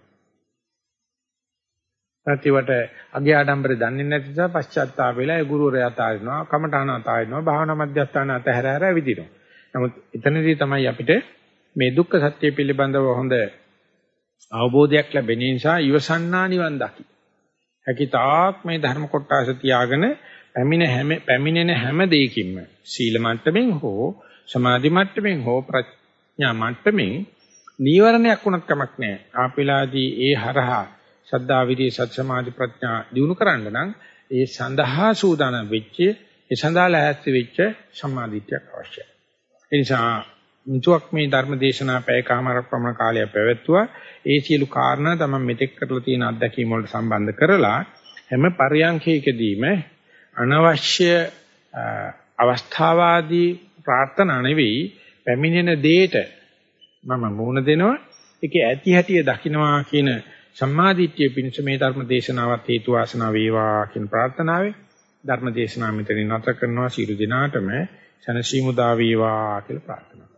ප්‍රතිවට අගේ ආඩම්බරේ දන්නේ නැති නිසා පශ්චාත්තාප වෙලා ඒ ගුරුවරයා අතාරිනවා, කමඨාන අතාරිනවා, භාවනා මධ්‍යස්ථාන අතහැර හැර ඇවිදිනවා. නමුත් එතනදී තමයි අපිට මේ දුක්ඛ සත්‍ය පිළිබඳව හොඳ අවබෝධයක් ලැබෙන නිසා ඉවසන්නා නිවන් දකි. හැකිතාක් මේ ධර්ම කොටස තියාගෙන පැමිණ හැම පැමිණෙන හැම දෙයකින්ම සීල මට්ටමින් හෝ සමාධි මට්ටමින් හෝ ප්‍රඥා මට්ටමින් නීවරණයක් වුණත් කමක් නැහැ. ආපිලාදී ඒ හරහා සද්ධා විරිය සත් සමාධි ප්‍රඥා දිනු කරන්න නම් ඒ සඳහා සූදානම් වෙච්ච ඒ සඳහා ලැහැස්ති වෙච්ච සම්මාදිට්ඨියක් අවශ්‍යයි. ඒ නිසා මුතුක් මේ ධර්ම දේශනා පැයකමාරක් පමණ කාලයක් පැවැත්වුවා. ඒ සියලු කාරණා තමයි මෙතෙක් කරලා තියෙන අත්දැකීම් වලට සම්බන්ධ කරලා හැම පරියන්ඛයකදීම අනවශ්‍ය අවස්ථාවාදී ප්‍රාර්ථනා නෙවෙයි පැමිණෙන දෙයට මම මුණ දෙනවා. ඒකේ ඇති හැටිය දකින්නවා කියන සම්මාදිට්ඨිය පිණිස මේ ධර්ම දේශනාවත් හේතු වාසනා වේවා කියන ප්‍රාර්ථනාවෙන් ධර්ම දේශනාව මෙතනින් නැවත කරනවා. සියලු දෙනාටම සනසීමු දා වේවා කියලා ප්‍රාර්ථනා